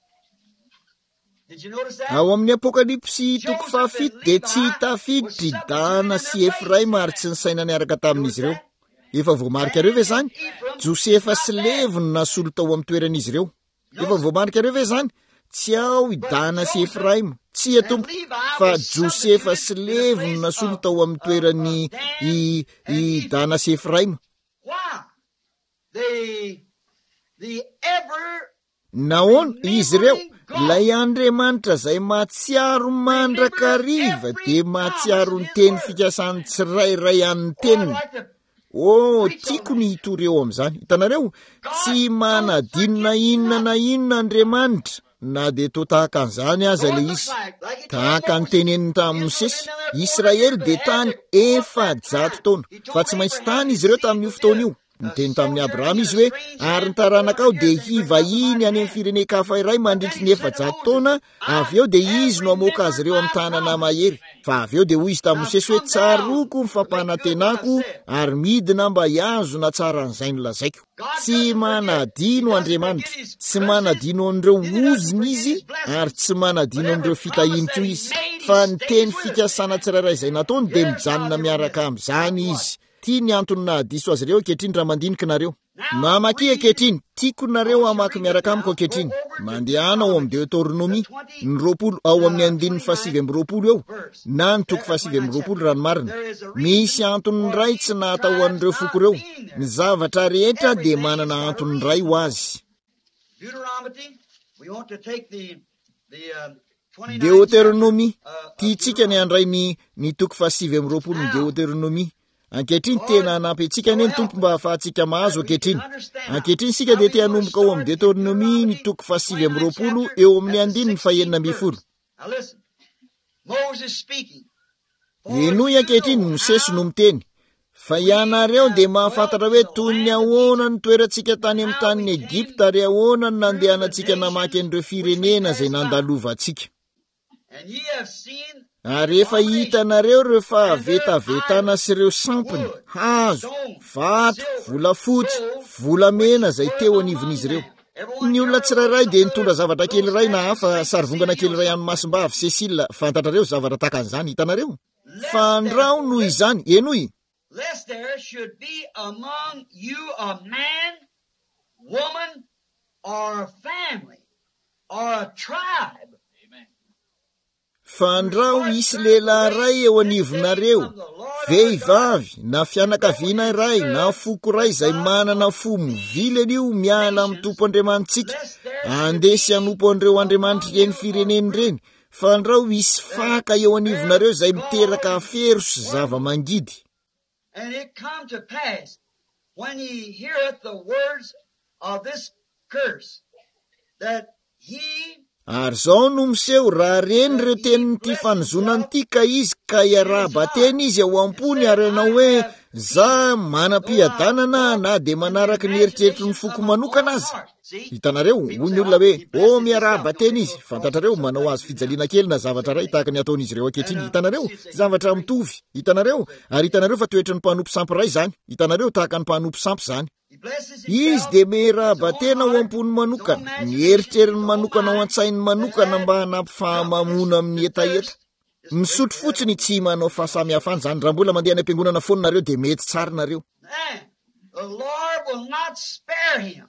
Speaker 1: Ao amin'ny Apokalipsy 7 de tsy tafiditry Dana sy Efraima ary tsy nisaina niaraka tamin'izy ireo. Efa voamarika reo ve zany? Josefa sy Levi no nasolo tao amin'ny toeran'izy ireo. Efa voamarika reo ve zany? Tsy ao i Dana sy Efraima, tsy atompo fa Josefa sy Levi no nasolo tao amin'ny toeran'ny i Dana sy Efraima. Naon izy ireo lay Andriamanitra zay mahatsiaro mandrakariva de mahatsiaro ny teny fikasany tsirairay an'ny teniny. Tiako ny hitoreo amin'izany. Hitanareo tsy manadinona inona na inona Andriamanitra na de to tahaka an'izany aza le izy. Tahaka ny teneniny tamin'ny Mosesy, Israely de tany 400 taona fa tsy maintsy tany izy ireo tamin'io fotoana io. Niteny tamin'ny Abrahama izy hoe ary ny taranakao dia hivahiny any amin'ny firenen-kafa iray mandritry ny 400 taona, avy eo dia izy no amoaka azy ireo amin'ny tanana mahery. Fa avy eo dia hoy izy tamin'ny Mosesy hoe tsaroko ny fampanantenako ary midina mba hiazona tsara an'izay nolazaiko. Tsy manadino Andriamanitra, tsy manadino an'ireo oziny izy ary tsy manadino an'ireo fitahiny koa izy, fa ny teny fikasana tsirairay izay nataony dia mijanona miaraka amin'izany izy. Tia ny antony nahadiso azy ireo ankehitriny raha mandinika nareo. Mamaky ankehitriny, tiako nareo hamaky miaraka amiko ankehitriny. Mandehana ao amin'ny Deutéronomie, ny 20 ao amin'ny 720 eo, na ny 720 raha ny marina. Misy antony iray tsy natao an'ireo foko ireo. Ny zavatra rehetra dia manana antony iray ho azy. Deutéronomie, tiantsika ny andray ny 720 ny Deutéronomie. Ankehitriny tena hanampy antsika ny tompo mba ahafahantsika mahazo ankehitriny. Ankehitriny sika dia te hanomboka ao amin'ny Deutéronomie ny 720 eo amin'ny 9:9. Enoy ankehitriny Mosesy no miteny, fa ianareo dia mahafantatra hoe toy ny ahoana ny toerantsika tany amin'ny tanin'ny Egipta ary ahoana ny nandehanantsika namaky an'ireo firenena izay nandalovantsika. Ary efa hitanareo ireo fahavetavetana sy ireo sampony, hazo, vato, volafotsy, volamena izay teo anivon'izy ireo. Ny olona tsirairay dia nitondra zavatra kely iray na hafa sarivongana kely iray any Masimbavy Cécile, fantatrareo zavatra takan'izany hitanareo. Fandrao noho izany, enoy.
Speaker 2: Lest there should be among you a man, woman, or a family, or a tribe.
Speaker 1: Fandrao isy lehilahy ray eo anivonareo, vehivavy na fianakaviana iray na foko ray izay manana fo mivilany io miala amin'ny tompo Andriamanitsika, andesy hanompo an'ireo Andriamanitra ireny fireneny ireny. Fandrao isy faka eo anivonareo izay miteraka afero sy zava-mangidy.
Speaker 2: And it come to pass, when he heareth the words of this curse, that he...
Speaker 1: Ary zao no miseho raha reny ireo tenin'ity fanozonany ity ka izy ka iaraha-bateny izy ao am-pony ary ianao hoe za manam-piadanana na dia manaraka ny eritreritry ny foko manokana azy. Hitanareo, hoy ny olona hoe miaraha-bateny izy, fantatrareo manao azy fijaliana kely na zavatra ray tahaka ny ataon'izy ireo ankehitriny. Hitanareo, zavatra mitovy. Hitanareo, ary hitanareo fa toetra ny mpanompo sampy ray izany. Hitanareo tahaka ny mpanompo sampy izany. Izy dia miaraha-batena ao am-pony manokana, ny eritreriny manokana ao an-tsainy manokana mba hanampy fahamamona amin'ny etaeta. Misotro fotsiny tsy manao fahasamihafana izany. Raha mbola mandeha any am-piangonana foana nareo dia mety tsara nareo.
Speaker 2: The Lord will not spare him.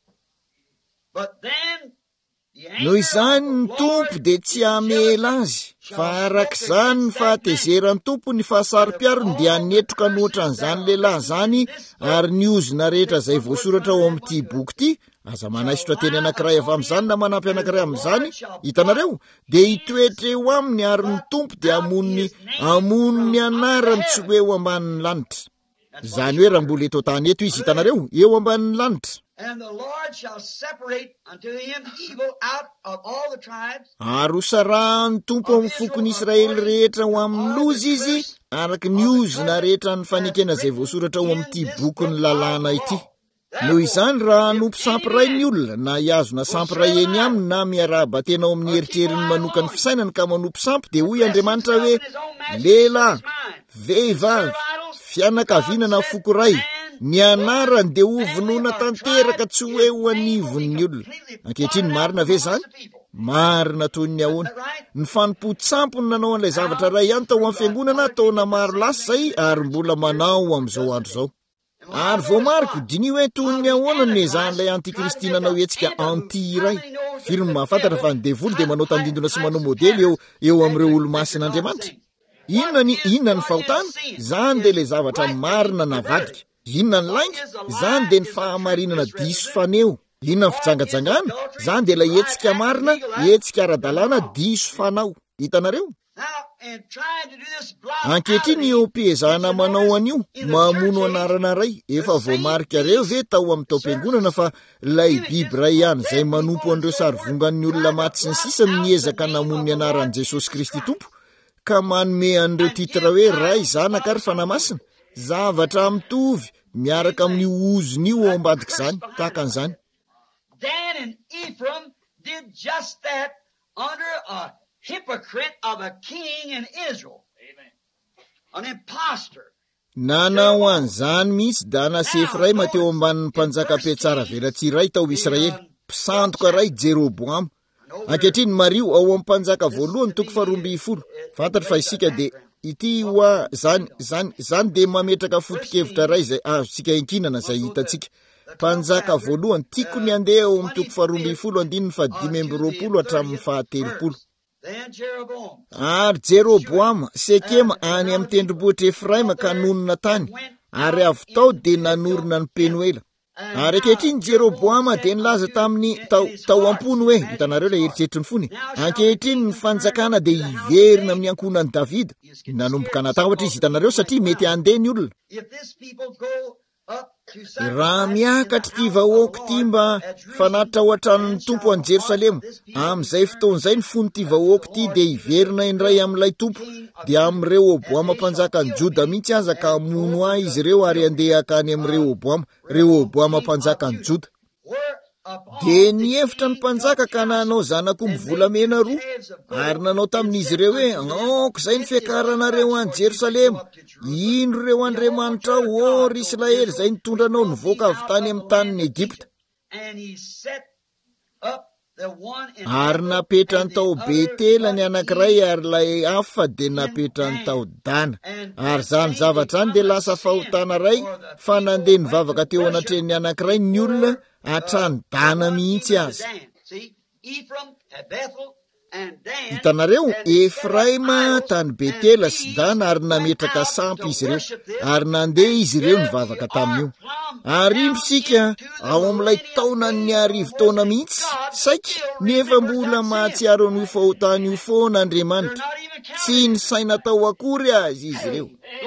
Speaker 2: But then
Speaker 1: noho izany ny tompo dia tsy hamela azy, fa arak'izany ny fahatezeran'ny tompo ny fahasari-piarony dia hanetroka noatra an'izany lehilahy izany ary ny ozina rehetra izay voasoratra ao amin'ity boky ity. Aza manaisotra teny anankiray avy amin'izany na manampy anankiray amin'izany. Hitanareo, dia hitoetra eo aminy ary ny tompo dia hamon'ny anarany tsy hoe eo ambanin'ny lanitra. Izany hoe raha mbola eto tany eto izy, hitanareo, eo ambanin'ny lanitra.
Speaker 2: And the Lord shall separate unto him evil out of all the tribes.
Speaker 1: Arosarahany tompo amin'ny fokony Israely rehetra ho amin'ny loza izy, araka ny ozina rehetra ny fanekena izay voasoratra ao amin'ity bokyny lalàna ity. Noho izany raha hanompo sampy ray ny olona na hiazona sampy ray eny aminy na miaraha-batena ao amin'ny eritreriny manokany fisainany ka manompo sampy, dia hoy Andriamanitra hoe lehilahy, vehivavy, fianakaviana na foko ray, ny anarany dia ho vonoina tanteraka tsy hoe ho anivon'ny olona. Ankehitriny marina ve izany? Marina toy ny ahoana. Ny fanompo-tsampony nanao an'ilay zavatra ray ihany tao amin'ny fiangonana taona maro lasa izay ary mbola manao amin'izao andro izao. Ary voamariko dinio hoe toy ny ahoana ny ezan'ilay antikristy nanao hetsika anti iray. Firy ny mahafantatra fa ny devoly dia manao tandindona sy manao modely eo amin'ireo olo-masin'Andriamanitra. Inona ny fahotana? Izany dia ilay zavatra marina navadika. Inona ny lainga? Izany dia ny fahamarinana diso faneo. Inona ny fijangajangana? Izany dia ilay hetsika marina, hetsika ara-dalàna, diso fanao. Hitanareo? Ankehitriny eo am-piezahana manao an'io, mamono anarana ray. Efa voamarika reo ve tao amin'ny taom-piangonana fa ilay biby ray ihany izay manompo an'ireo sarivongan'ny olona maty sy ny sisa miezaka namono ny anaran'i Jesosy Kristy Tompo, ka manome an'ireo titra hoe ray, zanaka ary fanamasina. Zavatra mitovy miaraka amin'ny ozony io ao ambadiky zany tahaka an'izany.
Speaker 2: Dan and Ephraim did just that under a hypocrite of a king in Israel. Amen. An impostor.
Speaker 1: Nanao an'izany mihitsy Dana sy Efraima teo ambanin'ny mpanjaka petsara velatsiray tao Israely, mpisandoka ray Jeroboam. Ankehitriny Mario ao amin'ny mpanjaka voalohany toko 12. Fantatra fa isika de ity hoa zany de mametraka foto-kevitra ray zay azontsika enkinana zay hitantsika. Mpanjaka voalohany tiako ny andeha ao amin'ny toko 12 hatramin'ny 13. Ary Jeroboam Sekema any amin'ny tendrombohitra Efraima ka nonona tany, ary avy tao de nanorina ny Penuela. Ary ankehitriny Jeroboam de nilaza tamin'ny tao ampony hoe, hitanareo ilay eritreritry ny fony, ankehitriny ny fanjakana de iverina amin'ny ankonan'i Davida. Nanomboka natahotra izy, hitanareo, satria mety andeha ny olona. Raha miakatra ity vahoaka ity mba fanatitra ao an-tranon'ny tompo any Jerosalema, amin'izay fotoan'izay ny fony ity vahoaka ity de iverina indray amin'ilay tompo, de amin'ny Rehoboam mpanjaka ny Joda mihitsy aza ka mono ahy izy ireo ary andeha akany amin'ny Rehoboam mpanjaka ny Joda. De niefitra ny mpanjaka ka nanao zanak'omby volamena 2, ary nanao tamin'izy ireo hoe, aoko izay ny fiakaranareo any Jerosalema, indro ireo Andriamanitra o ry Israely zay nitondranao nivoaka avy tany amin'ny tanin'ny Egypta. Ary napetra ny tao Betela ny anankiray, ary lay hafa de napetra ny tao Dana. Ary zany zavatra zany de lasa fahotana ray fa nandeha nivavaka teo anatren'ny anankiray ny olona hatrany Dana mihitsy azy. Hitanareo, Efraima tany Betela sy Dana ary nametraka sampy izy ireo, ary nandeha izy ireo nivavaka tamin'io. Ary indrosika ao amin'ilay taona ny 10 taona mihitsy saika, nefa mbola mahatsiaro an'io fahotana io foana Andriamanitra, tsy nisaina tao akory azy izy ireo.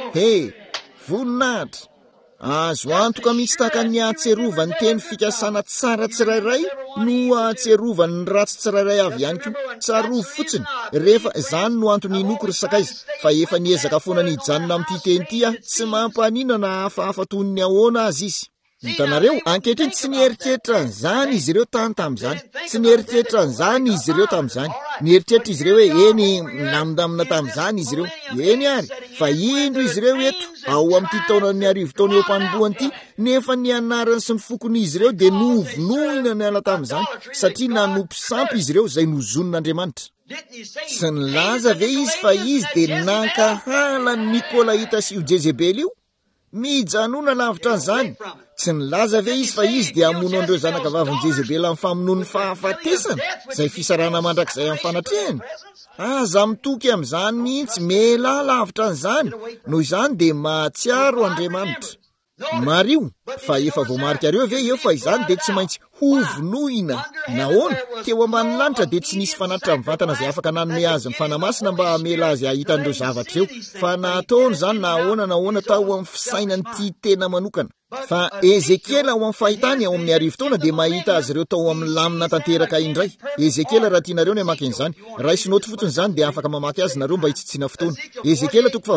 Speaker 1: Voninahitra azo antoka mihitsy tahaka ny ahatserova ny teny fikasana tsara tsirairay no ahatserova ny ratsy tsirairay avy ihany koa. Tsarovo fotsiny, rehefa zany no antony inoko ry sakaiza, fa efa niezaka foana ny hijanona amin'ity teny ity tsy mampaninana hafahafa toy ny ahoana azy izy. Hitanareo, ankehitriny tsy nieritreritra an'izany izy ireo tany tamin'izany, tsy nieritreritra an'izany izy ireo tamin'izany. Nieritreritra izy ireo hoe eny namindamina tamin'izany izy ireo, eny ary, fa indro izy ireo eto ao amin'ity taona ny 10 taona eo am-panombohany ity, nefa ny anarany sy ny fokony izy ireo de novonoina ny ala tamin'izany, satria nanompo sampy izy ireo zay nozonon'Andriamanitra. Sy nilaza ve izy fa izy de nankahala ny Nikolaita sy io Jezebely io? Mijanona lavitra an'izany. Tsy nilaza ve izy fa izy de amono andreo zanakavaviny Jezebely amin'ny famonoan'ny fahafatesana, zay fisarana mandrakizay amin'ny fanatrehany? Aza mitoky amin'izany mihitsy, mela lavitra an'izany, noho izany de mahatsiaro Andriamanitra. Mario, fa efa voamarika areo ve eo fa izany de tsy maintsy hovonoina. Nahoana? Teo ambanin'ny lanitra de tsy nisy fanatitra mivantana zay afaka nanome azy ny fanamasina mba hamela azy ahitan'ireo zavatra eo, fa nataony zany nahoana tao amin'ny fisainan'ity tena manokana. Fa Ezekiela ao amin'ny fahitany ao amin'ny 10 taona de mahita azy ireo tao amin'ny lamina tanteraka indray. Ezekiela raha tianareo ny hamaky an'izany, raha isinoty fotsiny zany de afaka mamaky azy nareo mba hitsitsiana fotoana. Ezekiela toko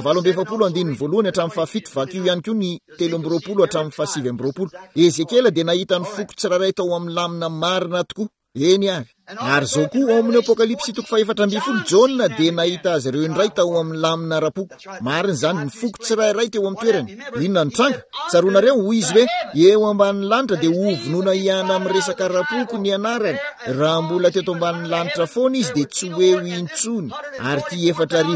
Speaker 1: 7:2 hatramin'ny 7, vakio ihany koa ny 13 hatramin'ny 7. Ezekiela de nahita ny foko tsirairay tao amin'ny lamina marina tokoa. Eny ary. Ary zao koa ao amin'ny Apokalipsy toko 4 Jona de nahita azy ireo indray tao amin'ny lamina rapoko. Marina zany ny foko tsirairay teo amin'ny toerany. Inona ny tranga? Tsaronareo hoy izy hoe eo ambanin'ny lanitra de hovonoina ihany amin'ny resaka rapoko ny anarany. Raha mbola teto ambanin'ny lanitra foana izy de tsy hoe intsony. Ary ty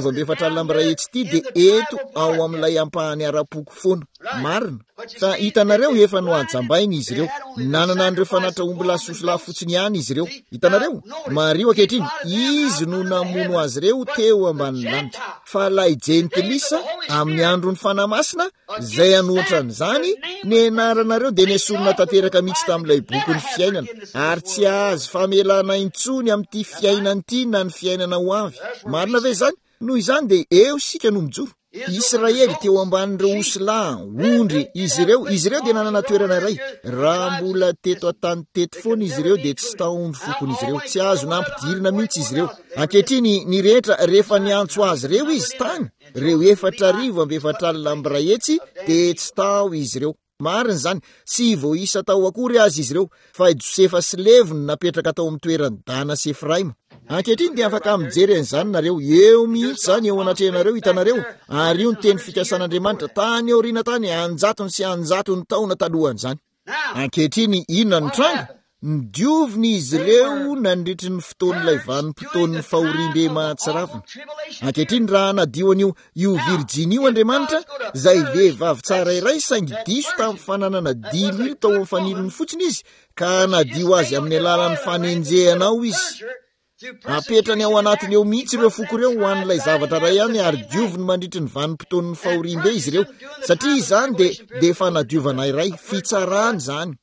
Speaker 1: 4,7 etsy ity de eto ao amin'ilay ampahany arapoko foana. Marina. Fa hitanareo efa no ajambainy izy ireo. Nanana an'ireo fanatra omby lasosola fotsiny ihany izy ireo. Hitanareo, Mario ankehitriny, izy no namono azy ireo teo ambanin'ny lanitra. Fa lay Jentilisa amin'ny andron'ny fanamasina, zay anohatran'izany, ny anaranareo de nesorona tanteraka mihitsy tamin'ilay boky ny fiainana, ary tsy azo famelana intsony amin'ity fiainana ity na ny fiainana ho avy. Marina ve zany? Noho izany de eo sika no mijoro. Israely teo ambanin'ireo osila, ondry, izy ireo de nanana toerana iray. Raha mbola teto atany teto foana izy ireo de tsy taondro fokony izy ireo, tsy azo nampidirina mihitsy izy ireo. Ankehitriny ny rehetra rehefa niantso azy ireo izy tany, reo 4,400 etsy de tsy tao izy ireo. mariny zany sy voisa tao akory azy izy ireo fa i Josefa sy Levi napetraka tao amin'ny toerany Dana sy Efraima. Ankehitriny dia afaka mijery an'izany nareo eo mihitsy zany eo anatrehanareo hitanareo ary io ny teny fikasan'Andriamanitra tany aoriana tany anjatony sy anjatony taona talohan'izany. Ankehitriny inona ny tranga? Nidioviny izy ireo nandritry ny fotoan'ilay vanim-potoan'ny fahoriambe mahatsiravina. Ankehitriny raha nadio an'io Virginia io Andriamanitra izay vehivavy tsara iray saingy diso tamin'ny fananana dilo tao amin'ny fanilony fotsiny izy ka nadio azy amin'ny alalan'ny fanenjehanao izy. Apetrany ao anatiny eo mihitsy ireo foko ireo ho an'ilay zavatra ray ihany ary dioviny mandritry ny vanim-potoan'ny fahoriambe izy ireo satria izany dia efa nadiovana iray fitsarany zany.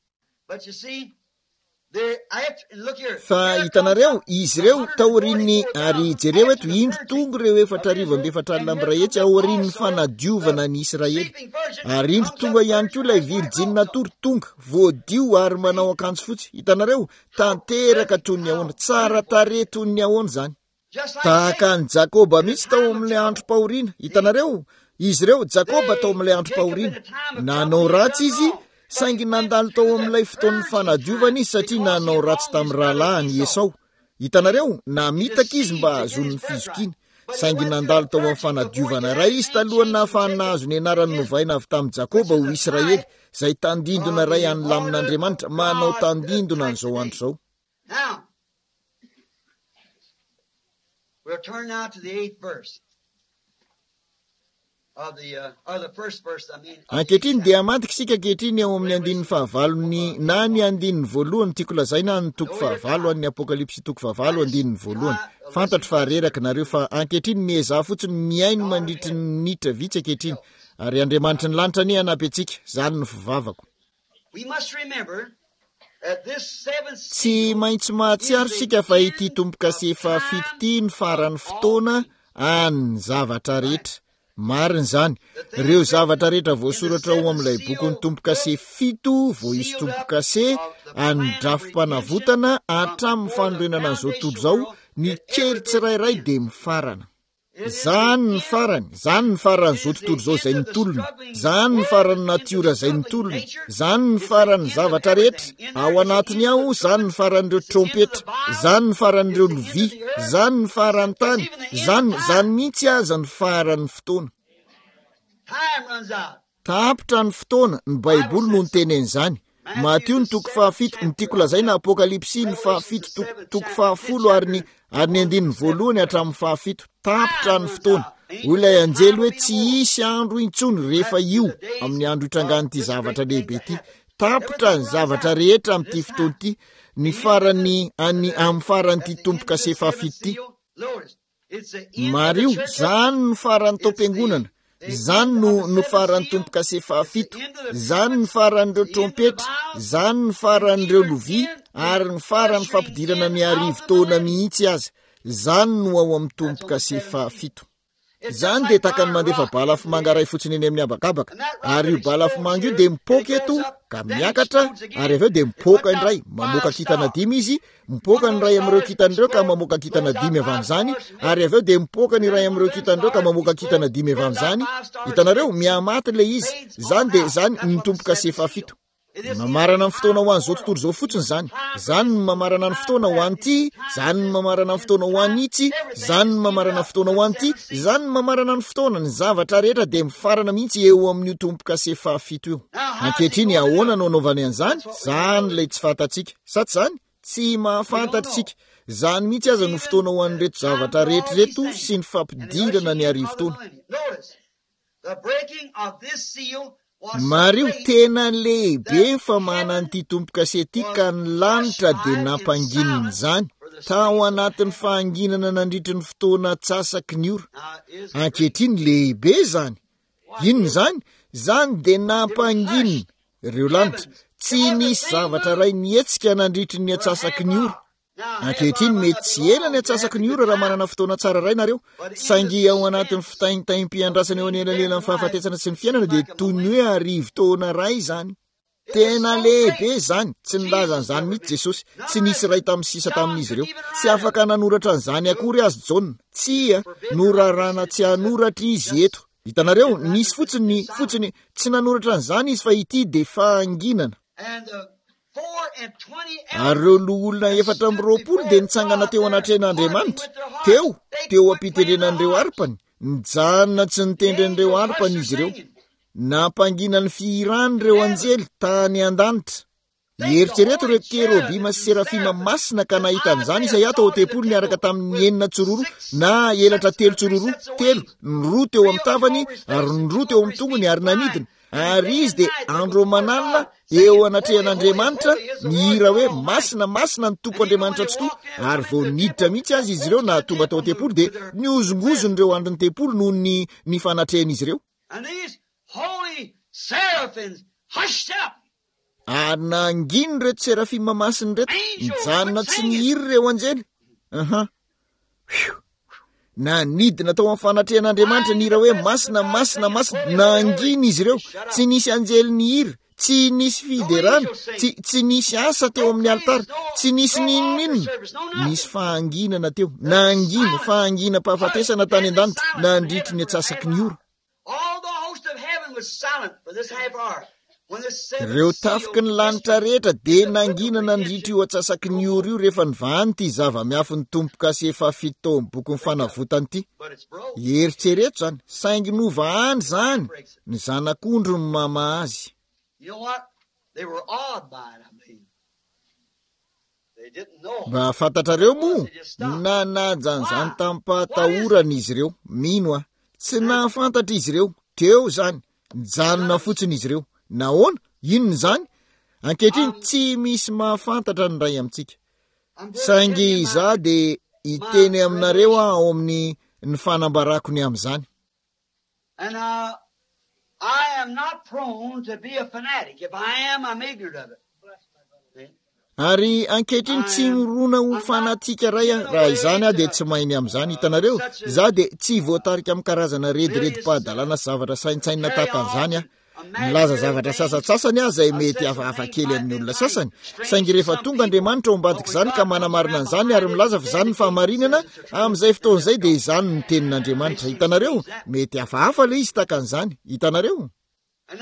Speaker 1: Fa hitanareo izy ireo taoriany ary jereo eto indro tonga ireo 4,400 etsy aorian'ny fanadiovana ny Israely ary indro tonga ihany koa ilay Virginia tory tonga voadio ary manao akanjo fotsy. Hitanareo tanteraka toy ny ahoana tsara tare toy ny ahoana zany tahaka ny Jakoba mihitsy tao amin'ilay andro pahoriana. Hitanareo izy ireo Jakoba tao amin'ilay andro pahoriana nanao ratsy izy saingy nandalo tao amin'ilay fotoan'ny fanadiovana izy satria nanao ratsy tamin'ny rahalahiny Esau. Hitanareo namitaka izy mba azon'ny fizokiana saingy nandalo tao amin'ny fanadiovana iray izy talohany nahafahany nahazo ny anarany novaina avy tamin'ny Jakoba ho Israely izay tandindona iray anylamin'Andriamanitra manao tandindona an'izao andro zao.
Speaker 2: We'll turn now to the 8th verse.
Speaker 1: Ankehitriny dia mantika isika ankehitriny ao amin'ny 15 na ny 15 tiako lazaina ny 19 ny Apokalipsy 19 fantatro fa reraka nareo fa ankehitriny mieza fotsiny miaino mandritry ny nitra vitsy ankehitriny ary Andriamanitra ny lanitra ny hanampy antsika zany ny fivavako. Tsy maintsy mahatsiaro sika fa ity tompo-kase fahafito ity ny farany fotoana any zavatra rehetra. Mariny zany ireo zavatra rehetra voasoratra ao amin'ilay boky ny tompo-kase 7 vo isy tompo-kase andrafim-panavotana hatramin'ny fanorenana an'izao tontolo zao ny kely tsirairay dia mifarana. Zany ny farany zao tontolo zao izay nitolona, zany ny farany natiora izay nitolona, zany ny farany zavatra rehetra ao anatiny ao, zany ny faran'ireo trompetra, zany ny faran'ireo lovia, zany ny farany tany, zany mihitsy aza ny farany fotoana. Tapitra ny fotoana, ny Baiboly no nitenen'izany. Mateo ny 7 ny tiako lazaina Apokalipsy ny 7 10 ary ny 9 hatramin'ny 7 tapitra ny fotoana. Ilay anjely hoe tsy isy andro intsony rehefa io amin'ny andro itrangan'ity zavatra lehibe ity. Tapitra ny zavatra rehetra amin'ity fotoana ity, ny farany amin'ny faran'ity tompo-kase 7 ity. Mario, zany ny farany tao-piangonana, zany no farany tompo-kase 7, zany ny faran'ireo trompetra, zany ny faran'ireo lovia ary ny farany fampidirana ny arivo-taona mihitsy aza, zany no ao amin'ny tompo-kase 7. Zany dia takany mandefa balafomanga ray fotsiny eny amin'ny abakabaka ary io balafomanga io dia mipoka eto ka miakatra ary avy eo dia mipoka indray mamoaka kintana 5 izy, mipoka ny ray amin'ireo kintan'ireo ka mamoaka kintana 5 avy amin'izany ary avy eo dia mipoka ny ray amin'ireo kintan'ireo ka mamoaka kintana 5 avy amin'izany. Hitanareo miamaty le izy, zany dia zany ny tompo-kase 7. Mamarana ny fotoana ho an'izao tontolo zao fotsiny zany. Zany ny mamarana ny fotoana ho an'ity, zany ny mamarana ny fotoana ho an'ity, zany ny mamarana ny fotoana ho an'ity, zany ny mamarana ny fotoana. Ny zavatra rehetra dia mifarana mihitsy eo amin'io tompo-kase 7 io. Ankehitriny ahoana no anaovany an'izany? Zany ilay tsy fantatsika. Sa tsy zany? Tsy mahafantatritsika. Zany mihitsy aza no fotoana ho an'ireto zavatra rehetrareto sy ny fampidirana ny arivo-taona. Mario, tena lehibe fa manan'ity tompo-kase ity ka ny lanitra dia nampangininy zany tao anatin'ny fahanginana nandritry ny fotoana tsasaky ny ora. Ankehitriny lehibe zany. Inona zany? Zany dia nampanginina ireo lanitra. Tsy nisy zavatra ray nietsika nandritry ny atsasaky ny ora. Ankehitriny mety tsy ela ny atsasaky ny ora raha manana fotoana tsara ray nareo. Saingy ao anatin'ny fitaimtaim-piandrasana eo anelanelan'ny fahafatesana sy ny fiainana dia toy ny hoe arivo-taona ray zany. Tena lehibe zany. Tsy nilaza an'izany mihitsy Jesosy. Tsy nisy ray tamin'ny sisa tamin'izy ireo. Tsy afaka nanoratra an'izany akory azy Jaona. Tsia, norarana tsy hanoratra izy eto. Hitanareo, nisy fotsiny tsy nanoratra an'izany izy fa ity de fahanginana. Ary ireo loholona 420 de nitsangana teo anatrehan'Andriamanitra. Teo ampitendrenan'ireo arpany. Nijanona tsy nitendren'ireo arpany izy ireo. Nampangina ny fihiran'ireo anjely tany an-danitra. Eritrereto ireo kerobima sy serafima masina ka nahita an'izany Isaia tao tepolo niaraka tamin'ny 9 tsororo na elatra 3 tsororo, 3 ny 2 teo amin'ny tavany ary ny 2 teo amin'ny tongony ary nanidina. Ary izy de andro manalina eo anatrehan'Andriamanitra nihira hoe masina ny tompo Andriamanitra tsoto. Ary vao niditra mihitsy azy izy ireo na tonga tao tepolo de niozongozon'ireo andriny tepolo noho ny fanatrehan'izy ireo. Ary nanginy reto serafima masiny reto, nijanona tsy nihiry ireo anjely. Nanidina tao amin'ny fanatrehan'Andriamanitra nihira hoe masina, nanginy izy ireo. Tsy nisy anjely nihiry, tsy nisy fiderana, tsy nisy asa teo amin'ny altara, tsy nisy ninonina. Nisy fahanginana teo, nangina, fahangina-pahafatesana tany an-danitra, nandritry ny atsasaky ny ora. Ireo tafiky ny lanitra rehetra de nanginana nandritry io atsasaky ny ora io rehefa nivany ty zava-miafy ny tompoka sy efa 7 tao amin'ny boky fanavotany ty. Eritrereto zany, saingy nova any zany, ny zanak'ondro ny mama azy. Mba fantatrareo moa, nanajan'izany tampatahorana izy ireo. Mino tsy nahafantatra izy ireo. Teo zany, nijanona fotsiny izy ireo. Nahoana? Inona zany? Ankehitriny tsy misy mahafantatra ny ray amintsika. Saingy za de iteny aminareo ao amin'ny ny fanambarako ny amin'izany.
Speaker 2: And I am not prone to be a fanatic. If I am, I'm ignorant of it.
Speaker 1: Ary ankehitriny tsy mirona ho fanatika ray raha izany de tsy mainy amin'izany. Hitanareo, za de tsy voatarika amin'ny karazana redi-padalana zavatra saintsaina tahaka an'izany milaza zavatra sasatsasany izay mety hafa kely amin'ny olona sasany. Saingy rehefa tonga Andriamanitra ao ambadika izany ka manamarina an'izany ary milaza fa izany ny fahamarinana amin'izay fotoan'izay de izany ny tenin'Andriamanitra. Hitanareo, mety hafa le izy tahaka an'izany. Hitanareo.
Speaker 2: And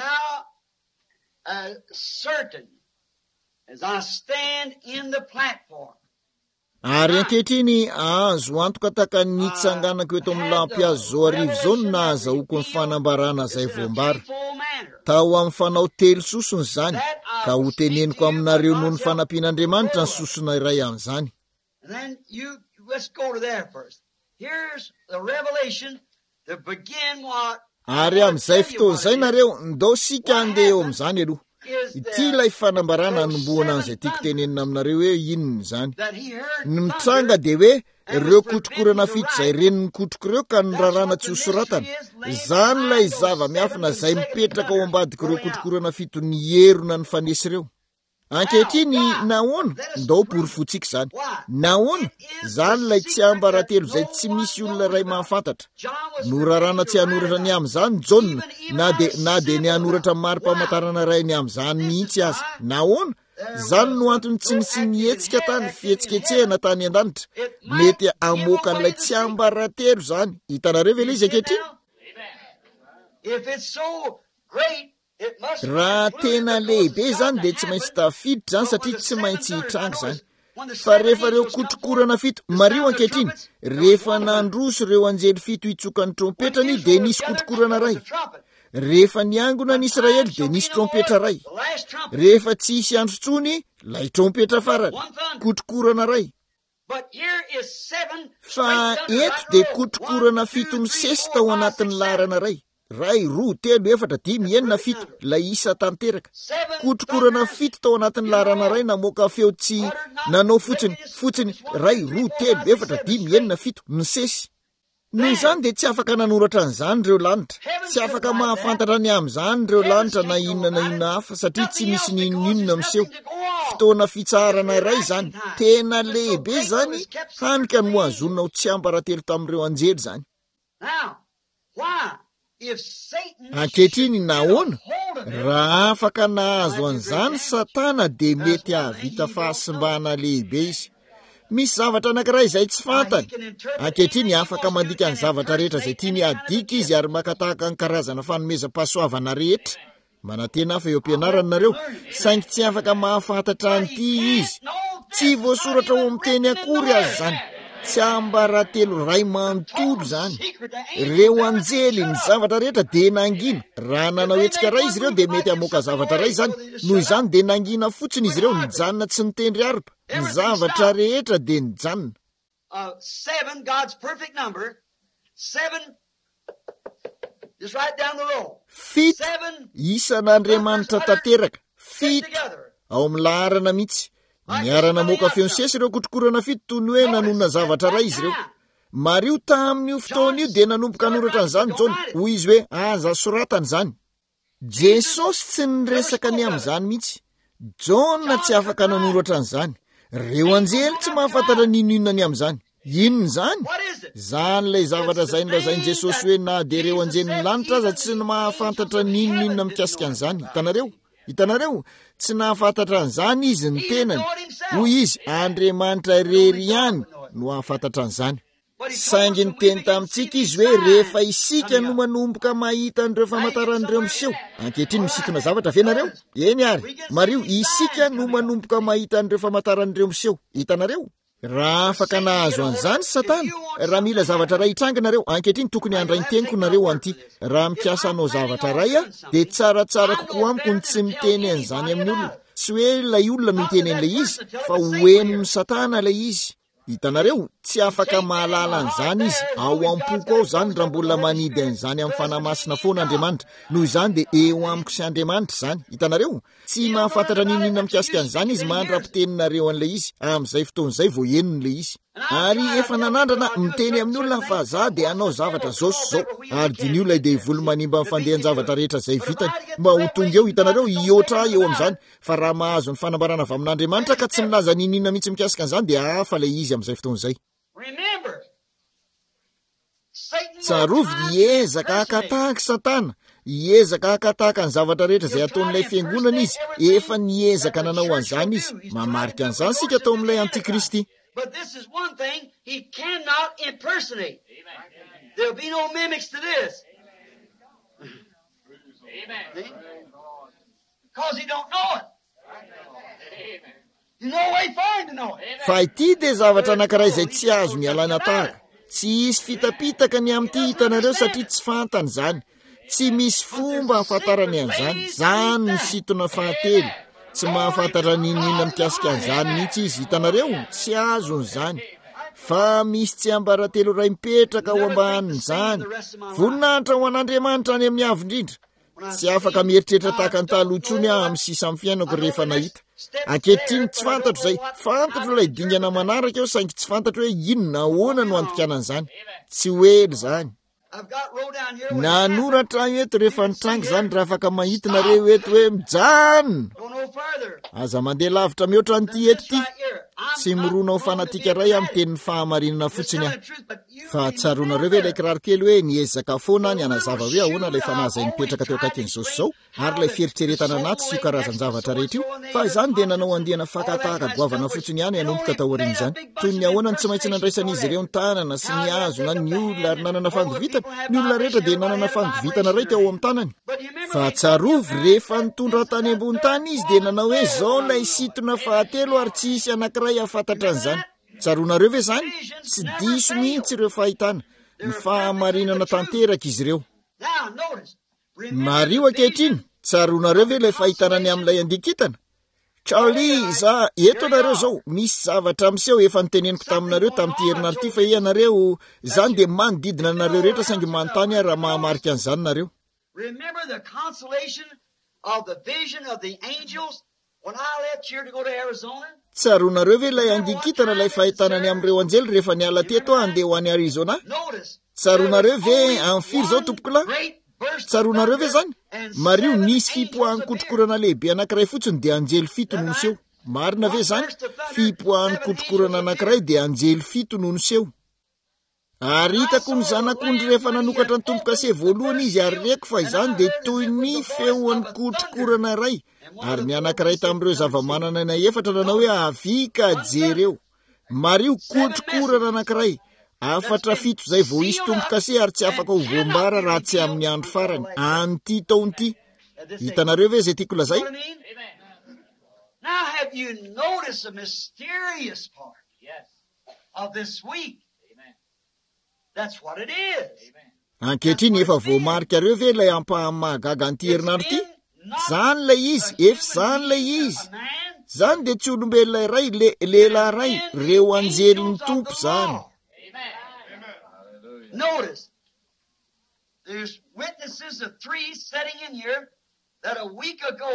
Speaker 2: now, certain as I stand in the platform.
Speaker 1: Ary ankehitriny azo antoka tahaka nitsanganako eto amin'ny lampiazo zao arivo zao no nahazahoako ny fanambarana izay voambara. Tao amin'ny fanao telo sosony zany, ka ho teneniko aminareo noho ny fanampian'Andriamanitra ny sosona iray amin'izany.
Speaker 2: And then let's go to there first. Here's the revelation to begin what.
Speaker 1: Ary amin'izay fotoan'izay nareo, ndao sika andeha eo amin'izany aloha. Ity ilay fanambarana anomboana an'izay tiako tenenina aminareo hoe inona izany. Ny mitranga de hoe ireo kotrokorana fito izay reniny kotrokoreo ka nirarana tsy ho soratana. Izany ilay zava-miafina izay mipetraka ao ambadika ireo kotrokorana fito ny herona ny fanesy ireo. Ankehitriny nahoana? Ndao porifotsika izany. Nahoana? Izany ilay tsy ambaratelo izay tsy misy olona iray mahafantatra. Norarana tsy hanoratra ny amin'izany Jauna, na de ny hanoratra mari-pamantarana iray ny amin'izany mihitsy azy. Nahoana? Izany no antony tsy nihetsika tany fihetsiketsehana tany an-danitra. Mety amoaka an'ilay tsy ambaratelo izany. Hitanareo ve ilay izy ankehitriny?
Speaker 2: If it's so great,
Speaker 1: raha tena lehibe zany de tsy maintsy tafiditra zany satria tsy maintsy hitranga zany. Fa rehefa reo kotrokorana fito mario ankehitriny, rehefa nandroso reo anjely fito hitsoka ny trompetrany de nisy kotrokorana ray. Rehefa niangona ny Israely de nisy trompetra ray. Rehefa tsy hisy andro tsony, lay trompetra farany, kotrokorana ray. Fa eto de kotrokorana fito misesy tao anatin'ny laharana ray. Ray, 2, 3, 4, 5, 6, 7 lay isa tanteraka. Kotrokorana fito tao anatin'ny laharana ray namoaka feo tsy nanao fotsiny ray, 2, 3, 4, 5, 6, 7 misesy. Noho izany de tsy afaka nanoratra an'izany reo lanitra. Tsy afaka mahafantatra ny amin'izany reo lanitra na inona hafa satria tsy misy ninona miseho. Fotoana fitsarana iray zany, tena lehibe zany, hanika no azonina ho tsy ambaratelo tamin'ireo anjely zany. Ankehitriny nahoana? Raha afaka nahazo an'izany Satana de mety havita fahasimbana lehibe izy. misy zavatra anankiray izay tsy fantany. Ankehitriny afaka mandika ny zavatra rehetra izay tiany adika izy ary makatahaka ny karazana fanomezam-pahasoavana rehetra. Manantena hafa eo am-pianarana nareo, saingy tsy afaka mahafantatra an'ity izy. Tsy voasoratra ao amin'ny teny akory azy zany. Tsy ambaratelo ray manontolo zany. Reo anjely ny zavatra rehetra dia nangina. Raha nanao hetsika ray izy ireo dia mety hamoaka zavatra ray zany. Noho izany dia nangina fotsiny izy ireo, nijanona tsy nitendry arpa. Ny zavatra rehetra dia nijanona.
Speaker 2: 7, God's perfect number. 7, just right down the row.
Speaker 1: Fito, isan'Andriamanitra tanteraka. Fito, ao amin'ny laharana mihitsy. Niarana moka feony sesy ireo kotrokorana fito toy ny hoe nanonona zavatra ray izy ireo. Mario tamin'io fotoana io dia nanomboka noratra an'izany Jona, hoy izy hoe aza soratana zany. Jesosy tsy niresaka ny amin'izany mihitsy. Jona tsy afaka nanoratra an'izany. Reo anjely tsy mahafantatra ninona ny amin'izany. Inona zany? Zany lay zavatra izay nolazainy Jesosy hoe na dia reo anjelin'ny lanitra aza tsy mahafantatra ninona mikasika an'izany. Hitanareo, tsy nahafantatra an'izany izy ny tenany. Hoy izy, Andriamanitra irery ihany no ahafantatra an'izany. Saingy ny teny tamintsika izy hoe rehefa isika no manomboka mahita an'ireo famantaran'ireo miseho. Ankehitriny misintona zavatra ve nareo? Eny ary, Mario, isika no manomboka mahita an'ireo famantaran'ireo miseho. Hitanareo? Raha afaka nahazo an'izany Satana, raha mila zavatra ray hitranga nareo, ankehitriny tokony handray ny teniko nareo an'ity. Raha mikasa anao zavatra ray dia tsaratsara kokoa amiko ny tsy miteny an'izany amin'ny olona. Tsy hoe ilay olona no hiteny an'ilay izy, fa hoeniny Satana ilay izy. Hitanareo, tsy afaka mahalala an'izany izy. Ao am-poko ao zany raha mbola manidy an'izany amin'ny fanamasina foana Andriamanitra. Noho izany dia eo amiko sy Andriamanitra zany. Hitanareo, tsy mahafantatra ninona mikasika an'izany izy mandrapiteninareo an'ilay izy. Amin'izay fotoan'izay vao henon'ilay izy. Ary efa nanandrana miteny amin'ny olona fa za dia hanao zavatra zao sy zao. Ary diny olona dia volo manimba mifandehan zavatra rehetra izay vitany. Mba ho tonga eo, hitanareo, iotra eo amin'izany. Fa raha mahazo ny fanambarana avy amin'Andriamanitra ka tsy milaza ninona mihitsy mikasika an'izany dia hafa ilay izy amin'izay fotoan'izay. Tsarovy hiezaka hakatahaka Satana, hiezaka hakatahaka ny zavatra rehetra izay ataon'ilay fiangonana izy, efa niezaka nanao an'izany izy. Mamarika an'izany sika atao amin'ilay Antikristy.
Speaker 2: But this is one thing he cannot impersonate. There'll be no mimics to this. Amen. Because he don't know it. There's no way for him to know it.
Speaker 1: Fa ity dia zavatra anankiray izay tsy azo ny alana tahaka. Tsy hisy fitapitaka ny amin'ity hitanareo satria tsy fantany zany. Tsy misy fomba hafantarany an'izany. Zany ny sitona fahatelo. Tsy mahafantatra ninona mikasika an'izany mihitsy izy. Hitanareo, tsy azon'izany. Fa misy tsy ambaratelo ray mipetraka ao ambanin'izany. Voninahitra ho an'Andriamanitra any amin'ny avindrindra. Tsy afaka mieritreritra tahaka ny talohantsony amin'ny sisa amin'ny fiainako rehefa nahita. Ankehitriny tsy fantatro izay. Fantatro ilay dingana manaraka eo saingy tsy fantatro hoe inona ahoana no andikanan'izany. Tsy hoely zany. Nanoratra eto rehefa nitranga zany raha afaka mahita nareo eto hoe mijanona. Aza mandeha lavitra mihoatra n'ity eto ity. Tsy mirona ho fanatika ray amin'ny tenin'ny fahamarinana fotsiny aho. Fa tsaronareo ve ilay kiraro kely hoe niezaka foana ny anazava hoe ahoana ilay fanahy izay mipetraka teo akaikin'izao sy zao, ary ilay fieritreretana anaty sy io karazan-javatra rehetra io. Fa izany dia nanao andihana fakatahaka goavana fotsiny ihany hanomboka taoriana izany. Toy ny ahoana ny tsy maintsy nandraisan'izy ireo ny tanana sy ny hazona ny olona ary nanana fangovitana. Ny olona rehetra dia nanana fangovitana ray teo amin'ny tanany. Fa tsarovy rehefa nitondra tany ambony tany izy dia nanao hoe zao ilay sitona fahatelo ary tsy hisy anankiray afantatra an'izany. Tsaronareo ve zany? Tsy diso mihitsy ireo fahitana. Ny fahamarinana tanteraka izy ireo. Mario ankehitriny, tsaronareo ve ilay fahitana ny amin'ilay andikitana? Charlie, za eto nareo zao, misy zavatra miseho efa niteneniko taminareo tamin'ity herinandro ity fa ianareo zany dia manodidina nareo rehetra saingy manontany raha mahamarika an'izany nareo.
Speaker 2: Remember the consolation of the vision of the angels when I left here to go to Arizona?
Speaker 1: Tsaronareo ve ilay andikitana ilay fahitanany amin'ireo anjely rehefa niala teto handeha ho any Arizona? Tsaronareo ve amin'ny firy zao tompoko lahy? Tsaronareo ve zany? Mario nisy fipoahany kotrokorana lehibe anankiray fotsiny dia anjely fito no niseho. Marina ve zany? Fipoahany kotrokorana anankiray dia anjely fito no niseho. Ary hitako ny zanak'ondry rehefa nanokatra ny tompo-kase voalohany izy ary reko fa izany dia toy ny feon'ny kotrokorana ray. Ary ny anankiray tamin'ireo zava-manana na efatra nanao hoe avika jereo. Mario kotrokorana anankiray 7 zay vao isy tombo-kase ary tsy afaka ho voambara raha tsy amin'ny andro farany an'ity taon'ity. Hitanareo ve zay tiako lazay?
Speaker 2: Now have you noticed the mysterious part of this week? That's what it is.
Speaker 1: Ankehitriny efa voamarika ve ilay ampahamahagaga an'ity herinandro ity? Zany lay izy, zany lay izy. Zany dia tsy olombelona iray, lehilahy iray, reo anjelon'ny tompo zany.
Speaker 2: Notice, there's witnesses of 3 sitting in here that a week ago,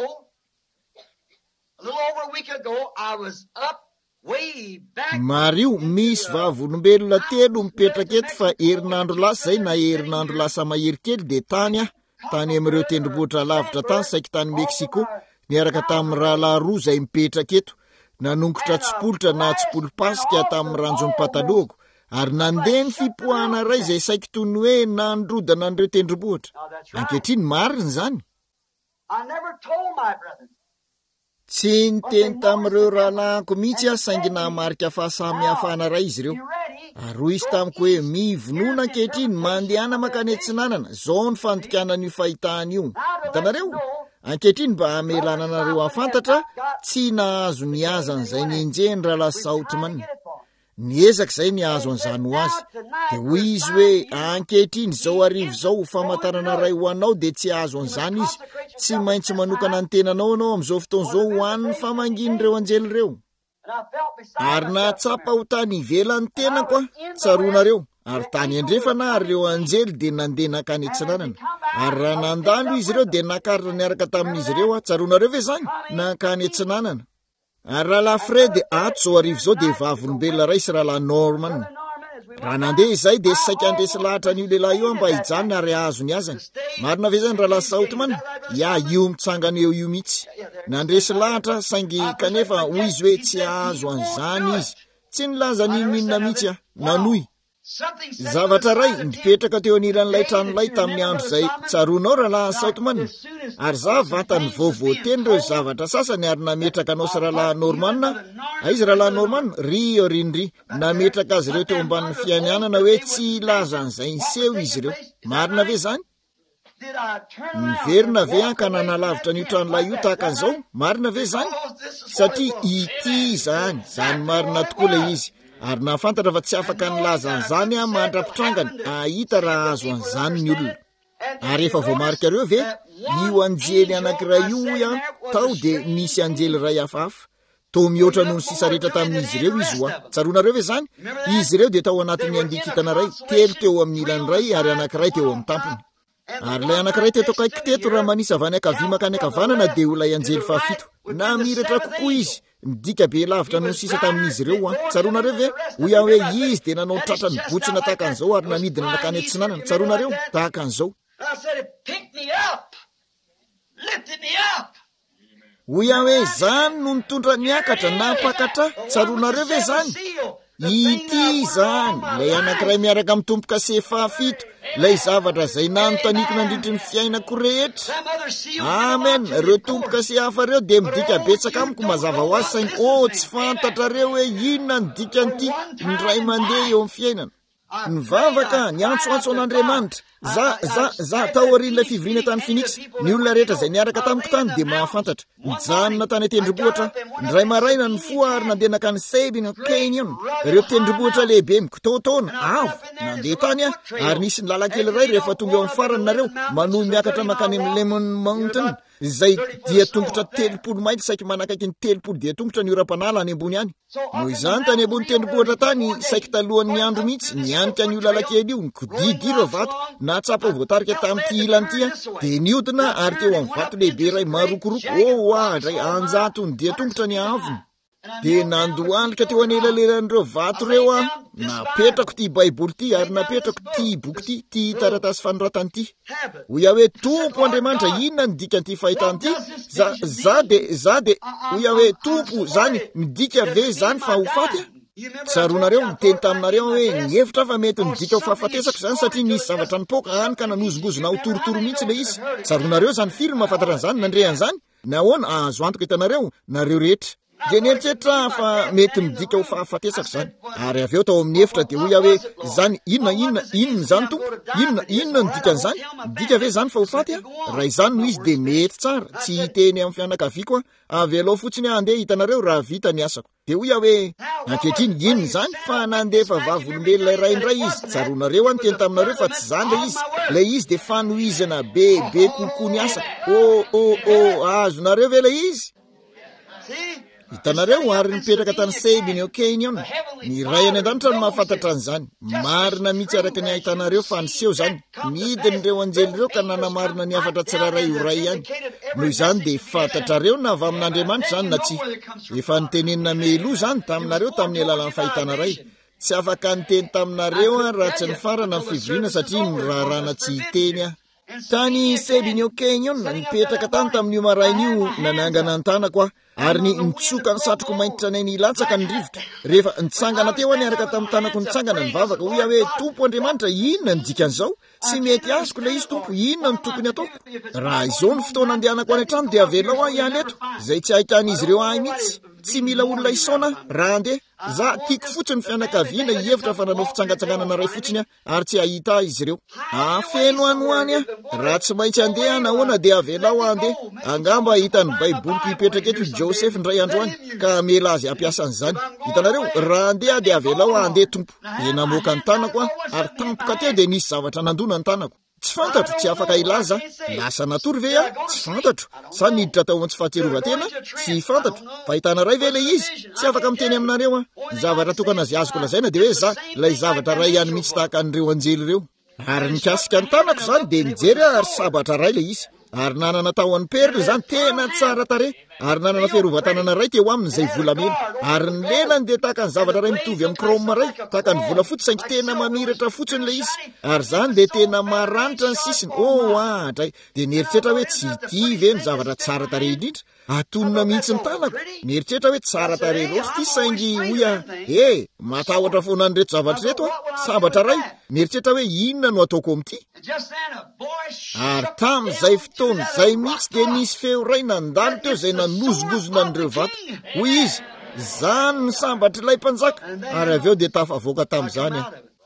Speaker 2: a little over a week ago, I was up way back.
Speaker 1: Mario, misy vavolombelona 3 mipetraka eto fa herinandro lasa zay na herinandro lasa mahery kely dia tany amin'ireo tendrombohitra lavitra tany saika tany Meksiko, niaraka tamin'ny rahalahy 2 zay mipetraka eto, nanongotra tsipolotra na tsipolo-pasika tamin'ny ranjon'ny pataloako, ary nandeha ny fipoahana iray zay saika toy ny hoe nandrodana an'ireo tendrombohitra. Ankehitriny marina zany.
Speaker 2: I never told my brethren.
Speaker 1: Tsy niteny tamin'ireo rahalahiko mihitsy saingy namarika fahasamihafana iray izy ireo. Ary izy tamiko hoe mivonona ankehitriny mandehana makany Atsinanana, zao ny fandikanan'io fahitana io. Hitanareo? Ankehitriny mba hamelana anareo afantatra tsy nahazo niazan'izay ninjeny rahalahy Sautman. Niezaka izay niazo an'izany ho azy. Dia hoy izy hoe ankehitriny zao arivo zao famantarana iray ho anao dia tsy azo an'izany izy. Tsy maintsy manokana ny tenanao anao amin'izao fotoan'izao ho an'ny famangin'ireo anjely ireo. Ary nahatsapa ho tany ivelan'ny tenako tsaroanareo. Ary tany andrefana ary ireo anjely dia nandeha nakany Atsinanana. Ary raha nandalo izy ireo dia nakaritra niaraka tamin'izy ireo tsaroanareo ve zany nakany Atsinanana. Ary rahalahy Fred ato zao arivo zao dia vavolombelona iray sy rahalahy Norman. Raha nandeha izay dia saika andresy lahatra an'io lehilahy io mba hijanona ary ahazo ny azany. Marina ve zany rahalahy Sautman? Io mitsangana eo mihitsy. Nandresy lahatra saingy kanefa hoy izy hoe tsy ahazo an'izany izy. Tsy nilaza ninona mihitsy nanoy. Zavatra ray nipetraka teo anilan'ilay tranolay tamin'ny andro zay tsaroanao rahalahy Sautman. Ary za vatany voavoateny ireo zavatra sasany ary nametraka anao sy rahalahy Norman. Izy rahalahy Norman ry nametraka azy ireo teo ambanin'ny fianianana hoe tsy ilaza an'izay niseho izy ireo. Marina ve zany? Miverina ve ka nanalavitra n'io tranolay io tahaka an'izao? Marina ve zany? Satria ity zany marina tokoa ilay izy. Ary nafantatra fa tsy afaka nilaza an'izany mandra-pitrangany ahita raha azo an'izany ny olona. Ary efa voamarika ireo ve io anjely anankiray io tao dia nisy anjely iray hafahafa. Toa mihoatra noho ny sisa rehetra tamin'izy ireo izy tsaroanareo ve zany? Izy ireo dia tao anatin'ny andikitana iray, 3 teo amin'ny ilany iray ary anankiray teo amin'ny tampony. Ary ilay anankiray teto akaiky teto raha manisa avy any ankavia makany ankavanana dia ho ilay anjely faha-7. Namiratra kokoa izy. Midika be lavitra noho sisa tamin'izy ireo tsaroanareo ve hoy hoe izy dia nanao tratrany botsina tahaka an'izao ary nanidina nakany Atsinanana. Tsaroanareo tahaka an'izao. Hoy hoe zany no nitondra niakatra napakatra. Tsaroanareo ve zany? Ity zany lay anankiray miaraka amin'ny tombo-kase faha-7, lay zavatra zay nanontaniako nandritry ny fiainako rehetra. Amen. Ireo tombo-kase hafa reo dia midika betsaka amiko mazava ho azy saingy tsy fantatra reo hoe inona ny dikan'ity ny ray mandeha eo amin'ny fiainana. Nivavaka niantsoantso an'Andriamanitra. Za tao aorian'ilay fivoriana tany Phoenix, ny olona rehetra izay niaraka tamiko tany dia mahafantatra. Nijanona tany tendrombohitra, ndray maraina ny foa ary nandeha nakany Sabin Canyon. Ireo tendrombohitra lehibe mikitaotaona avo nandeha tany ary nisy ny lalankely iray rehefa tonga eo amin'ny farany nareo manohy miakatra makany amin'ny Lemon Mountain, izay dia tongotra 30 maily saika manakaiky ny 30 dia tongotra ny oram-panala any ambony any. Noho izany tany ambony tendrombohitra tany saika talohan'ny andro mihitsy nianika an'io lalankely io nikodidy vato natsapa voatarika tamin'ity ilan'ity dia niodina ary teo amin'ny vato lehibe iray marokoroko dray 100 dia tongotra ny avony. Dia nandohalika teo anelanelan'ireo vato reo napetrako ty baiboly ty ary napetrako ty boky ty taratasy fanoratany ty. Hoy hoe Tompo Andriamanitra, inona ny dikan'ity fahitany ty? Za de hoy hoe Tompo zany midika ve zany fa ho faty? Tsaroanareo miteny taminareo hoe nievitra fa mety midika ho fahafatesako zany satria nisy zavatra nipoka any ka nanozongozona ho torotoro mihitsy le izy. Tsaroanareo zany firy mahafantatra an'izany nandrehan'izany? Nahoana azo antoka hitanareo nareo rehetra. de nieritreritra fa mety midika ho fahafatesaka zany. Ary avy eo tao amin'ny efitra de hoy hoe zany inona zany tompo, inona ny dikan'izany, dika ve zany fa ho faty a? Raha izany no izy de mety tsara, tsy hiteny amin'ny fianakaviako avy aloha fotsiny andeha hitanareo raha vita ny asako. De hoy hoe ankehitriny inona zany fa nandefa vavolombelona iray indray izy, tsaronareo any teny taminareo fa tsy zany le izy de fanohizana bebe kokoa ny asako. Azonareo ve le izy? Hitanareo ary nipetraka tany Sebiny Okenion, ny ray any an-danitra no mahafantatra an'izany. Marina mihitsy araka ny ahitanareo fa niseho zany, midin'ireo anjely ireo ka nanamarina ny afatra tsiraray ho ray ihany. Noho izany de fantatrareo na avy amin'Andriamanitra zany na tsy. Efa nitenenina meloa zany taminareo tamin'ny alalan'ny fahitana ray. Tsy afaka niteny taminareo raha tsy ny farana ny fivoriana satria nirarana tsy hiteny a. Tany Sebiny Okenion nipetraka tany tamin'io marain'io nanangana ny tanako ary nitsoka ny satroko mainty tranay ny latsaka ny rivotra. Rehefa nitsangana teo any araka tamin'ny tanako nitsangana ny vavaka hoy hoe Tompo Andriamanitra, inona ny dikan'izao? Tsy mety azoko le izy Tompo, inona ny tokony ataoko? Raha izao ny fotoana andehanako any an-trano de avelao ihany eto, izay tsy ahitan'izy ireo ahy mihitsy. Tsy mila olona isaona raha andeha. Za tiako fotsiny fianakaviana hihevitra fa nanao fitsangatsanganana ray fotsiny ary tsy ahita izy ireo. Afeno anoany raha tsy maintsy andeha nahoana de avelao andeha. Angamba hitany baiboliko hipetraka eto Joseph ndray androany ka mela azy ampiasa an'izany. Hitanareo raha andeha de avelao andeha Tompo. De namoaka ny tanako ary tampoka teo de nisy zavatra nandona ny tanako. Tsy fantatro, tsy afaka ilaza. Lasa natory ve tsy fantatro. Sa niditra tao tsy fahatsiarovatena? Tsy fantatro. Fahitana ray ve le izy? Tsy afaka miteny aminareo zavatra tokana azy azoko lazaina de hoe za lay zavatra ray ihany mihitsy tahaka an'ireo anjely ireo. Ary nikasika ny tanako zany de nijery ary sabatra ray le izy. Ary nanana tahony perle zany tena tsara tare. Ary nanana fiarovatanana ray teo aminy zay volamena. Ary ny lelany de tahaka ny zavatra ray mitovy amin'ny kroma ray, tahaka ny vola fotsy saingy tena mamiratra fotsiny le izy. Ary zany de tena maranitra ny sisiny. Atray. De nieritreritra hoe tsy ity ve ny zavatra tsara tare indrindra. Atonona mihitsy ny tanako. Nieritreritra hoe tsara tare loatra ty saingy hoy matahotra foana an'ireto zavatra reto sabatra ray. Nieritreritra hoe inona no ataoko amity. Ary tamin'izay fotoana zay mihitsy de nisy feo ray nandalo teo zay nanozongozona an'ireo vato. Hoy izy, zany ny sambatra ilay mpanjaka. Ary avy eo de tafavoaka tamin'izany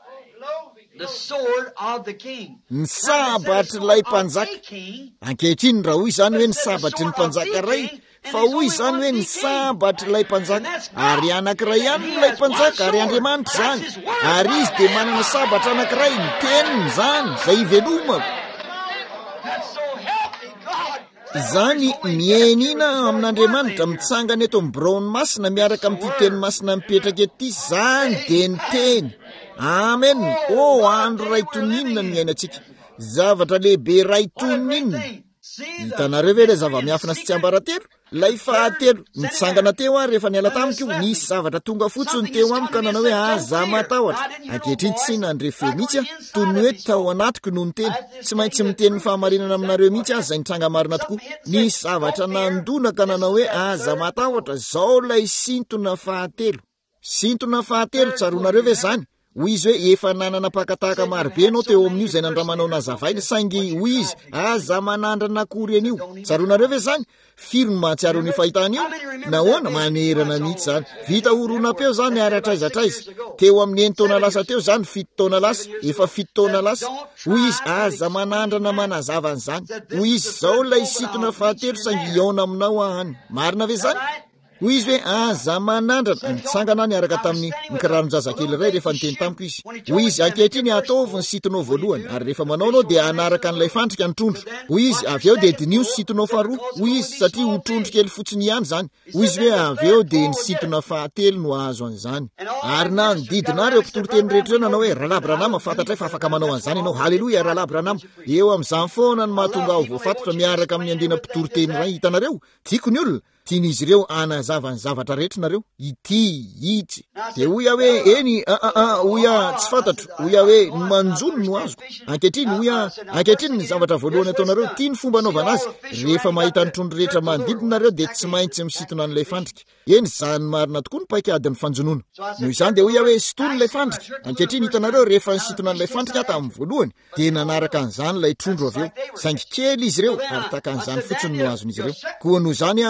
Speaker 1: ny sabatry ilay mpanjaka. Ankehitriny raha hoy zany hoe ny sabatry ny mpanjaka ray, fa hoy zany hoe ny sabatry ilay mpanjaka. Ary anankiray ihany ilay mpanjaka ary Andriamanitra zany. Ary izy de manana sabatra anankiray, ny teniny zany zay ivelomako. Zany mienina amin'Andriamanitra mitsangana eto amin'ny braony masina miaraka amin'ity teny masina mipetraka ety zany de ny teny. Amen. Andro ray toninona ny iainantsika. Zavatra lehibe ray toninona. Hitanareo ve le zava-miafina sy tsy ambaratelo? Lay fahatelo nitsangana teo rehefa niala tamiko nisy zavatra tonga fotsiny teo amiko ka nanao hoe aza matahotra. Ankehitriny tsy nandrefeo mihitsy toy ny hoe tao anatiko no niteny. Tsy maintsy miteny ny fahamarinana aminareo mihitsy zay nitranga marina tokoa. Nisy zavatra nandona ka nanao hoe aza matahotra. Zao lay sintona fahatelo. Sintona fahatelo tsaronareo ve zany? Hoy izy hoe efa nanana pakatahaka marobe ianao teo amin'io zay nandramanao nazavaina saingy hoy izy aza manandrana akory an'io. Tsaronareo ve zany? Firy no mahatsiaro ny fahitana io? Nahoana manerana mihitsy zany. Vita oronam-peo zany ary atraizatraiza. Teo amin'ny 9 taona lasa teo zany 7 taona lasa, efa 7 taona lasa. Hoy izy aza manandrana manazava an'izany. Hoy izy zao lay sintona fahatelo saingy iona aminao any. Marina ve zany? Hoy izy hoe aza manandrana. Nitsangana niaraka tamin'ny nikiraron-jazakely ray rehefa niteny tamiko izy. Hoy izy ankehitriny ataovy ny sitonao voalohany ary rehefa manao anao de anaraka an'ilay fandrika ny trondro. Hoy izy avy eo de dinio sitonao faharoa. Hoy izy satria ho trondro kely fotsiny ihany zany. Hoy izy hoe avy eo de ny sitona fahatelo no azo an'izany. Ary na nididina reo mpitoriteny rehetra nanao hoe Rahalahy Branham fantatra fa afaka manao an'izany ianao. Haleloia Rahalahy Branham. Eo amin'izany foana ny mahatonga aho voafatotra miaraka amin'ny andena mpitoriteny ray. Hitanareo tiako ny olona tian'izy ireo anazava ny zavatra rehetra nareo ity. De hoy hoe eny hoy tsy fantatro. Hoy hoe manjono no azoko. Ankehitriny ny zavatra voalohany ataonareo tia ny fomba anaovana azy. Rehefa mahita ny trondro rehetra manodidina nareo de tsy maintsy misitona an'ilay fandrika. Eny zany marina tokoa ny paikadin'ny fanjonoana. Noho izany de hoy hoe sitony ilay fandrika. Ankehitriny hitanareo rehefa nisitona an'ilay fandrika tamin'ny voalohany de nanaraka an'izany ilay trondro avy eo. Saingy kely izy ireo ary taka an'izany fotsiny no azon'izy ireo. Koa noho izany hoy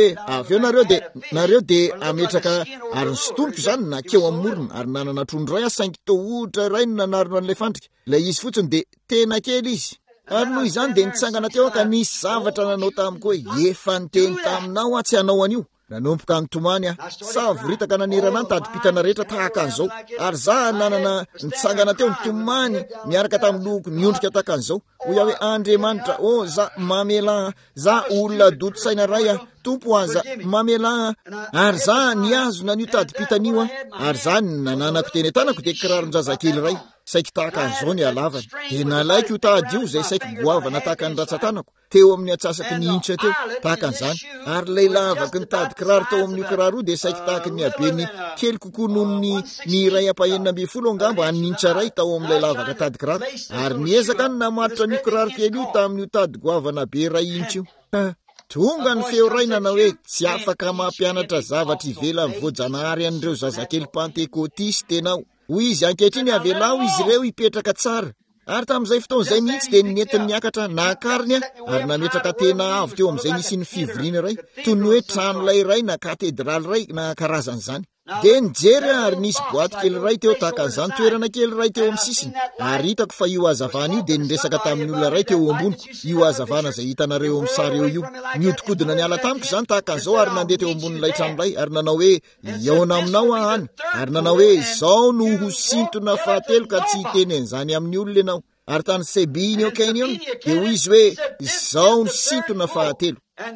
Speaker 1: hoe avy eo nareo de ametraka ary ny sotomiko zany nakeo amin'ny morona ary nanana trondro ray saingy tohotra ray no nanarona an'ilay fandrika ilay izy fotsiny de tena kely izy ary noho izany de nitsangana teo ka nisy zavatra nanao tamiko hoe efa niteny taminao a tsy hanao an'io nanompoka nitomany sa voritaka nanerana nytadipitana rehetra tahaka an'izao ary za nanana nitsangana teo nitomany miaraka tamin'ny loko niondrika tahaka an'izao ho iaho hoe Andriamanitra za mamela za olona doto-tsaina ray tompo aza mamela ary za niazona n'io tadipitana ary za nananako teny tanako de kiraron-jazakely ray saiky tahaka an'izao ny alavany de nalaiky io tady io zay saiky goavana tahaka ny ratsatanako teo amin'ny atsasaky niintra teo tahaka an'izany ary lay lavaky nitady kiraro tao amin'io kiraro io de saiky tahaka ny abeny kely kokoa noho ny ray ampahenina amby folo angamba anintra ray tao amin'ilay lavaka tady kiraro ary niezaka ny namatotra n'io kiraro kely io tamin'io tady goavana be ray intra io tonga ny feo ray nanao hoe tsy afaka mampianatra zavatra ivelany voajanahary an'ireo zazakely pentekôtisty enao hoy izy ankehitriny avelao izy ireo hipetraka tsara ary tamin'izay fotoan'izay mihitsy de nentin niakatra nakariny ary nametraka tena avy teo amin'izay nisy ny fivoriana ray toy ny hoe tranolay ray na katedraly ray na karazan'izany de nijery ary nisy boaty kely ray teo tahaka an'izany toerana kely ray teo amin'ny sisiny ary hitako fa io hazavana io de niresaka tamin'ny olona ray teo amboniko io hazavana zay hitanareo amin'ny sary eo niodikodina ny ala tamiko zany tahaka an'izao ary nandeha teo ambonin'ilay tranoray ary nanao hoe iaona aminao ahany ary nanao hoe zao no ho sintona fahatelo ka tsy hiteny an'izany amin'ny olona ianao ary tany sebiny eo kainy eo de hoy izy hoe zao no sintona fahatelo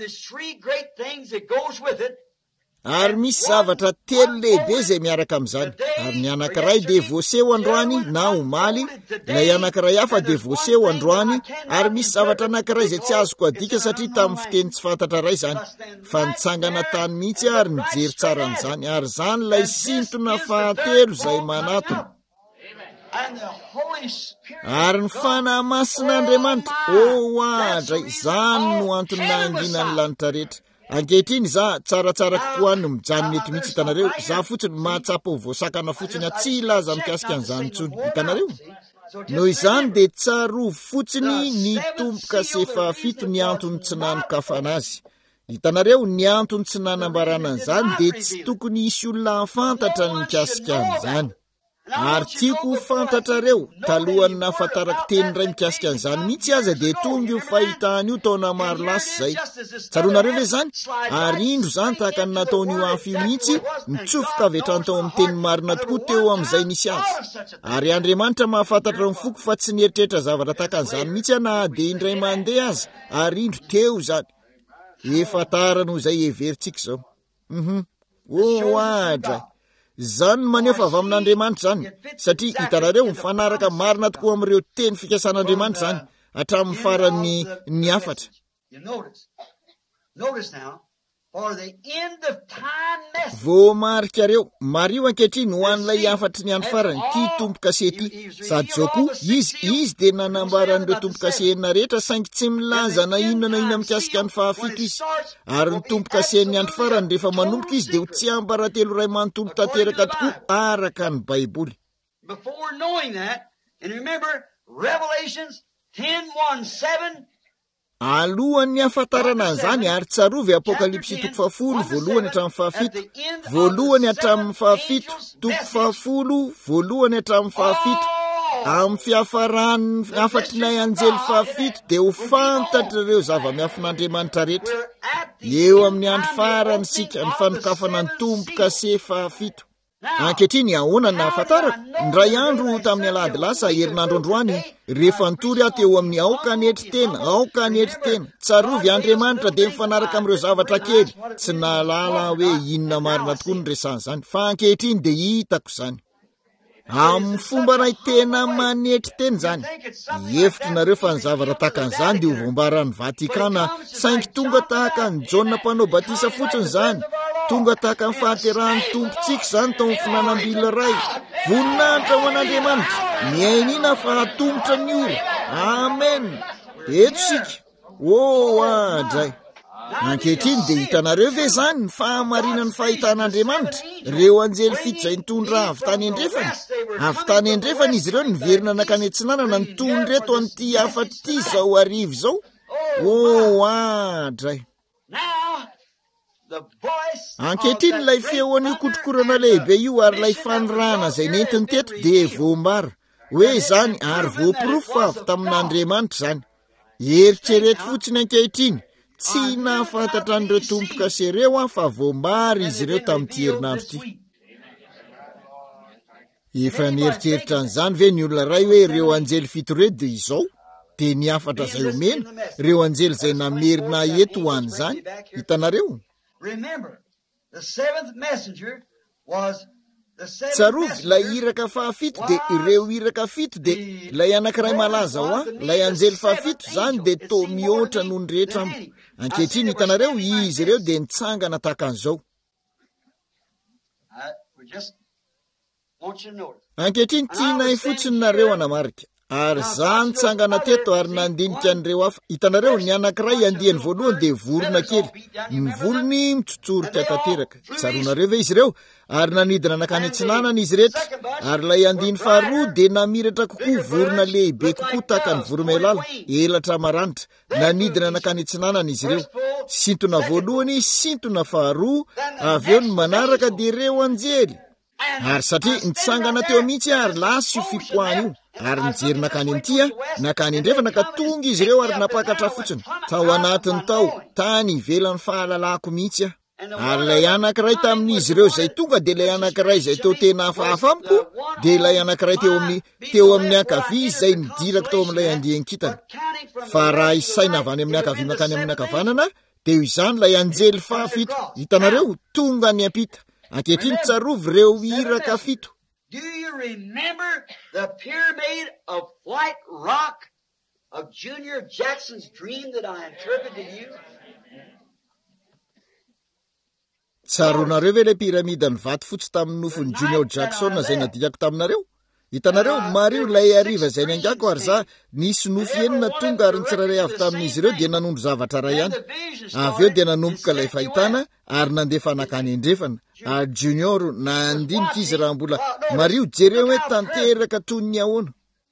Speaker 1: ary misy zavatra telo lehibe zay miaraka amin'izany ary ny anankiray de voaseho androany na omaly ilay anankiray hafa de voaseho androany ary misy zavatra anankiray zay tsy azoko adika satria tamin'ny fiteny tsy fantatra ray zany fa nitsangana tany mihitsy ary nijery tsara an'izany ary zany lay sintona fahatelo zay manatona ary ny fanahy masin'Andriamanitra adray zany no antony nangina ny lanitra rehetra ankehitriny za tsaratsara kokoa no mijanona eto mihitsy hitanareo za fotsiny mahatsapa ho voasakana fotsiny tsy ilaza mikasika an'izany intsony hitanareo noho izany de tsaro fotsiny ny tomboka se fahafito ny antony tsy nanokafana azy hitanareo ny antony tsy nanambarana an'izany de tsy tokony hisy olona afantatra ny mikasika an'izany ary tiako fantatrareo talohany nahafantarako teny ray mikasika an'izany mihitsy aza de tonga io fahitany io taona maro lasy zay tsaronareo ve zany ary indro zany tahaka ny nataon'io afy io mihitsy mitsofoka avy hatrany tao amin'ny teny marina tokoa teo amin'izay nisy azy ary Andriamanitra mahafantatra ny foko fa tsy nieritreritra zavatra tahaka an'izany mihitsy na de indray mandeha azy ary indro teo zany efa tarano zay everintsika zao adra zany maneho fa avy amin'Andriamanitra zany satria hitanareo mifanaraka marina tokoa amin'ireo teny fikasan'Andriamanitra zany hatramin'ny farany ny afatra voamarikareo mario ankehitriny ho an'ilay afatry ny andro farany ty tompo-kase ty sady zao koa izy de nanambaran'ireo tompo-kaseena rehetra saingy tsy milaza na inona mikasika ny fahafito izy ary ny tompo-kasen'ny andro farany rehefa manomboka izy de ho tsy ambaratelo ray manontolo tanteraka tokoa araka ny baiboly alohan'ny afantarana an'izany ary tsarovy apokalipsy toko fahafolo voalohany hatramin'ny fahafito voalohany hatramin'ny fahafito toko fahafolo voalohany hatramin'ny fahafito amin'ny fiafarany afatrinay anjely fahafito de ho fantatra ireo zava-miafin'Andriamanitra rehetra eo amin'ny andro farany sika ny fanokafana ny tombo-kase fahafito ankehitriny ahoana na afantarako ndray andro tamin'ny alahady lasa herinandro androany rehefa nitory aho teo amin'ny aoka netry tena tsarovy Andriamanitra de mifanaraka amin'ireo zavatra kely tsy nalala hoe inona marina tokoa ny resan'izany fa ankehitriny de hitako zany amin'ny fomba ray tena manetry teny zany hevitry nareo fa ny zavatra tahaka an'izany de ho voambaran'ny Vatikana saingy tonga tahaka ny Jaona mpanao batisa fotsiny zany tonga tahaka ny fahaterahan'ny tompontsika zany tao amin'ny finanam-bila ray voninahitra ho an'Andriamanitra miainina fa hatombotra ny ora amen eto sika adray ankehitriny de hitanareo ve zany ny fahamarinan'ny fahitan'Andriamanitra reo anjely fito zay nitondra avy tany endrefany izy ireo niverina nakany antsinanana nitondreto an'ity afaty zao arivo zao adray ankehitriny ilay feoan'io kotrokorana lehibe io ary ilay fanirana izay nentiny teto dia voambara hoe izany ary voapirofo fa avy tamin'Andriamanitra izany. Eritrereto fotsiny ankehitriny tsy nahafantatra an'ireo tompoka sy ireo fa voambara izy ireo tamin'ity herinandro ity. Efa nieritreritra an'izany ve ny olona ray hoe ireo anjely fito ireo dia izao dia niafatra izay omena ireo anjely izay namerina eto ho an'izany. Hitanareo tsarovy ilay iraka fahafito dia ireo iraka fito dia ilay anankiray malaza ho ilay anjely fahafito izany dia toa mihoatra noho ny rehetra ambo. Ankehitriny hitanareo izy ireo dia nitsangana tahaka an'izao. Ankehitriny tiana fotsiny nareo anamarika ary zany tsangana teto ary nandinika an'ireo hafa. Hitanareo ny anankiray andiany voalohany dia vorona kely, ny volony mitsotsorika tanteraka. Tsaronareo ve izy ireo? Ary nanidina nakany antsinanana izy rehetra. Ary ilay andiny faharoa dia namiratra kokoa vorona lehibe kokoa tahaka ny voromailala, elatra maranitra. Nanidina nakany antsinanana izy ireo. Sintona voalohany, sintona faharoa, avy eo ny manaraka dia ireo anjely. Ary satria nitsangana teo mihitsy ary lasa io fipoahana io. Ary nijery nakany amin'ity nakany andrefana ka tonga izy ireo ary napakatra fotsiny tao anatiny tao tany ivelan'ny fahalalako mihitsy Ary ilay anankiray tamin'izy ireo izay tonga dia ilay anankiray izay teo tena hafahafa amiko dia ilay anankiray teo amin'ny ankavia izay nidiraka tao amin'ilay andian-kitana. Fa raha isaina avy any amin'ny ankavia makany amin'ny ankavanana dia izany ilay anjely fahafito. Hitanareo tonga ny ampita. Ankehitriny tsarovy ireo iraka fito.
Speaker 2: Do you remember the pyramid of white rock of Junior Jackson's dream that I interpreted to you?
Speaker 1: Tsaronareo ve ilay piramidany vato fotsy tamin'ny nofony Junior Jackson izay nadikako taminareo? Hitanareo mario ilay ariva izay niangako ary za nisy nofy enina tonga ary nitsiraray avy tamin'izy ireo dia nanondro zavatra ray ihany. Avy eo dia nanomboka ilay fahitana ary nandefa nakany andrefana. Ary Junior nandinika izy raha mbola mario jereo hoe tanteraka toy ny ahoana.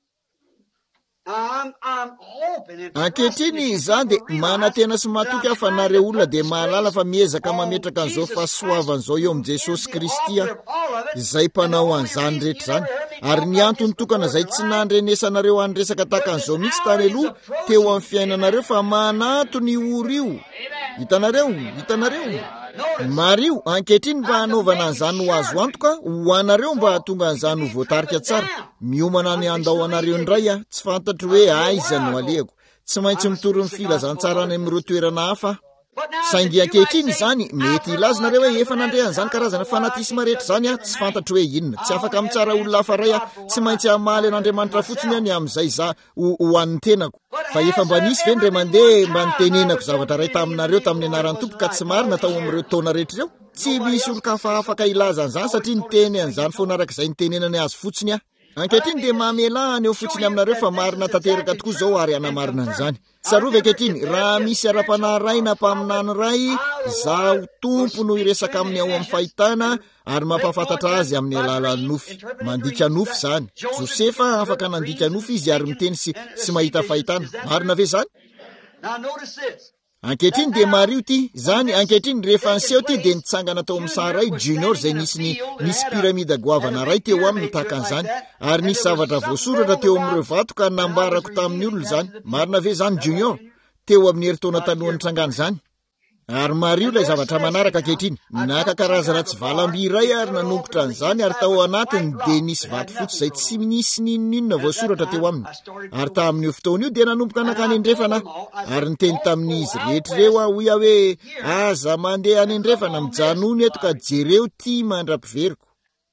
Speaker 1: Ankehitriny izany dia manantena sy matoky aho fa nareo olona dia mahalala fa miezaka mametraka an'izao fahasoavan'izao eo amin'i Jesosy Kristy izay mpanao an'izany rehetra izany. Ary ny antony tokana izay tsy nandrenesanareo anyresaka tahaka an'izao mihitsy tany aloha teo amin'ny fiainanareo fa manato ny ora io. Hitanareo mario ankehitriny mba hanaovana an'izany ho azo antoka ho anareo mba hahatonga an'izany ho voatarika tsara. Miomana ny andao anareo indray tsy fantatro hoe aiza no alehako. Tsy maintsy mitory ny filazantsara any amin'ireo toerana hafa. Saingy ankehitriny izany mety ilazanareo hoe efa nandre an'izany karazana fanatisma rehetra izany tsy fantatro hoe inona. Tsy afaka mitsara olona hafa ray tsy maintsy hamaly an'Andriamanitra fotsiny any amin'izay za ho an'ny tenako. Fa efa mba nisy ve ndray mandeha mba nitenenako zavatra ray taminareo tamin'ny anaran'ny Tompo ka tsy marina tao amin'ireo taona rehetra ireo. Tsy misy olon-kafa afaka ilaza an'izany satria niteny an'izany foana arak'izay nitenenany azy fotsiny Ankehitriny dia mamelahana eo fotsiny aminareo fa marina tanteraka tokoa izao ary anamarina an'izany. Tsarovy ankehitriny raha misy ara-panahy ray na mpaminany ray zaho tompo no iresaka aminy ao amin'ny fahitana ary mampafantatra azy amin'ny alalan'ny nofy. Mandika nofy izany. Josefa afaka nandika nofy izy ary miteny sy mahita fahitana. Marina ve izany? Ankehitriny dia mario ity izany ankehitriny rehefa anseho ity dia nitsangana tao amin'ny saray Junior izay nisy piramida goavana ray teo aminy tahaka an'izany ary nisy zavatra voasoratra teo amin'ireo vato ka nambarako tamin'ny olona izany. Marina ve izany Junior? Teo amin'ny herintaona talohan'ny trangana izany. Ary mario ilay zavatra manaraka ankehitriny naka karazana tsy valamby iray ary nanombotra an'izany ary tao anatiny dia nisy vato fotsy izay tsy nisy ninonina voasoratra teo aminy. Ary tamin'io fotoana io dia nanomboka nakany andrefana ary niteny tamin'izy rehetra ireo hoy hoe aza mandeha any andrefana mijanony eto ka jereo ty mandra-piveriko.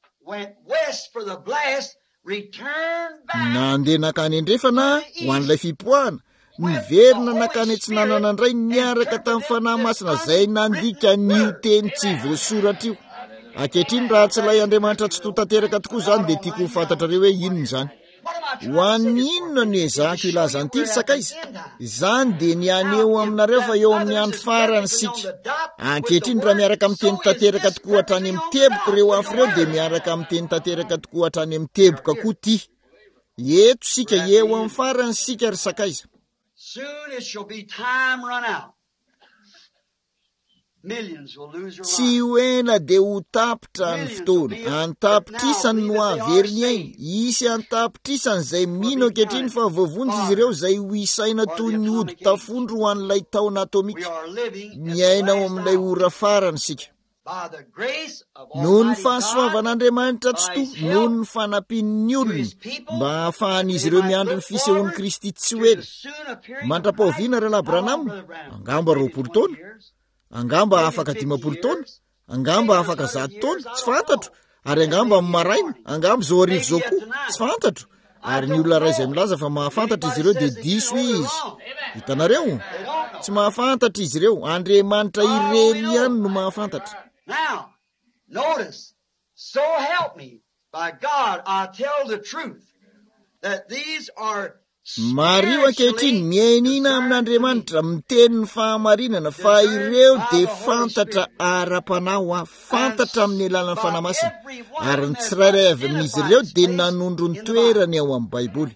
Speaker 1: Nandeha nakany andrefana ho an'ilay fipoahana. Niverina nakany antsinanana indray niaraka tamin'ny fanahy masina izay nandika n'io teny tsy voasoratra io. Ankehitriny raha tsy ilay Andriamanitra tsy toa tanteraka tokoa izany dia tiako ho fantatrareo hoe inona izany. Ho an'ny inona no ezahako ilazany ity sakaiza? Izany dia ny aneo aminareo fa eo amin'ny andro farany sika. Ankehitriny raha miaraka amin'ny teny tanteraka tokoa hatrany amin'ny teboka ireo hafa ireo dia miaraka amin'ny teny tanteraka tokoa hatrany amin'ny teboka koa ity. Eto sika eo amin'ny farany sika ry sakaiza.
Speaker 2: Soon it shall be time run out.
Speaker 1: tsy hoena de ho tapitra ny fotoana antapitrisany no averiny ainy isy antapitrisany zay mino ankehitriny fa voavonjy izy ireo zay ho isaina toy ny ody tafondro ho an'ilay taona atomika miaina ao amin'ilay ora farany sika noho ny fahasoavan'Andriamanitra tsy to noho ny fanampian'ny olony mba hahafahan'izy ireo miandry ny fisehoan'i Kristy tsy hoela mandrapaoviana Rahalahy Branham angamba 20 taona angamba afaka 50 taona angamba afaka 100 taona tsy fantatro ary angamba amin'ny maraina angamba zao arivo zao koa tsy fantatro ary ny olona ray izay milaza fa mahafantatra izy ireo dia diso izy hitanareo tsy mahafantatra izy ireo Andriamanitra irery ihany no mahafantatra.
Speaker 2: Now, notice, so help me, by God, I tell the truth, that these are
Speaker 1: Mario ankehitriny miainina amin'Andriamanitra miteny ny fahamarinana fa ireo de fantatra ara-panao fantatra amin'ny alalan'ny fanamasina ary ny tsirairay avy amin'izy ireo de nanondro ny toerany ao amin'ny Baiboly.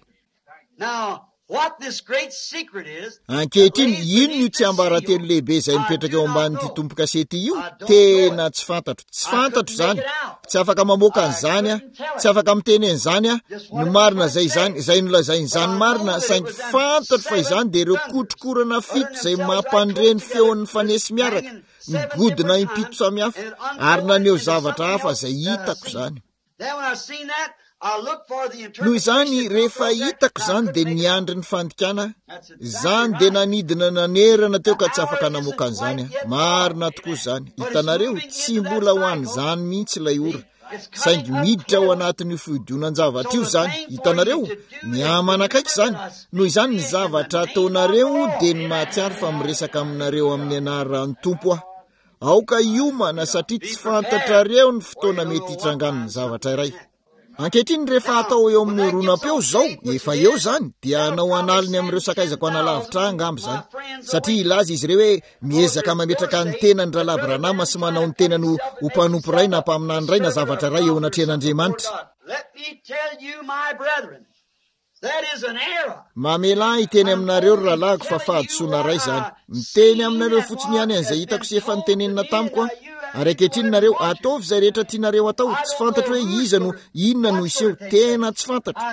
Speaker 2: Now, what this great secret is,
Speaker 1: ankehitriny ino io tsy ambaratelo lehibe izay mipetraka eo ambanin'ity tompo-kasety io tena tsy fantatro zany tsy afaka mamoaka an'izany tsy afaka miteny an'izany ny marina zay nolazainy zany marina saingy fantatro fa izany de ireo kotrokorana fito zay mampandreny feon'ny fanesy miaraka migodina impito samihafa ary naneo zavatra hafa zay hitako zany.
Speaker 2: then when I seen that, I look for the
Speaker 1: noho izany
Speaker 2: interpretation.
Speaker 1: rehefa hitako zany de niandry ny fandikana zany de nanidina nanerana teo ka tsy afaka namoaka an'izany marina tokoa zany hitanareo tsy mbola ho an'izany mihitsy ilay ora saingy miditra ao anatin'io fiodionan-javatra io zany hitanareo miamanakaiky zany noho izany ny zavatra ataonareo de ny mahatsiaro fa miresaka aminareo amin'ny anaran'ny tompo aoka iomana satria tsy fantatrareo ny fotoana mety hitrangan'ny zavatra iray. Ankehitriny rehefa atao eo amin'ny ronam-peo zao efa eo zany dia anao analiny amin'ireo sakaizako analavitra angamba zany satria ilaza izy ireo hoe miezaka mametraka ny tenany Rahalahy Branham sy manao ny tenany ho mpanompo ray na mpaminany ray na zavatra ray eo anatrehan'Andriamanitra.
Speaker 2: Let me tell you, my brethren, that is an error.
Speaker 1: Mamela hiteny aminareo rahalahiko fa fahadisoana ray zany miteny aminareo fotsiny ihany an'izay hitako sy efa nitenenina tamiko ary ankehitriny nareo ataovy izay rehetra tianareo atao tsy fantatro hoe iza no inona no iseho tena tsy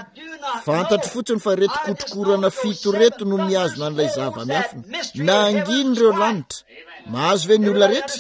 Speaker 1: fantatro fotsiny fa reto kotrokorana fito reto no miazona an'ilay zava-miafina nanginy ireo lanitra mahazo ve ny olona rehetra.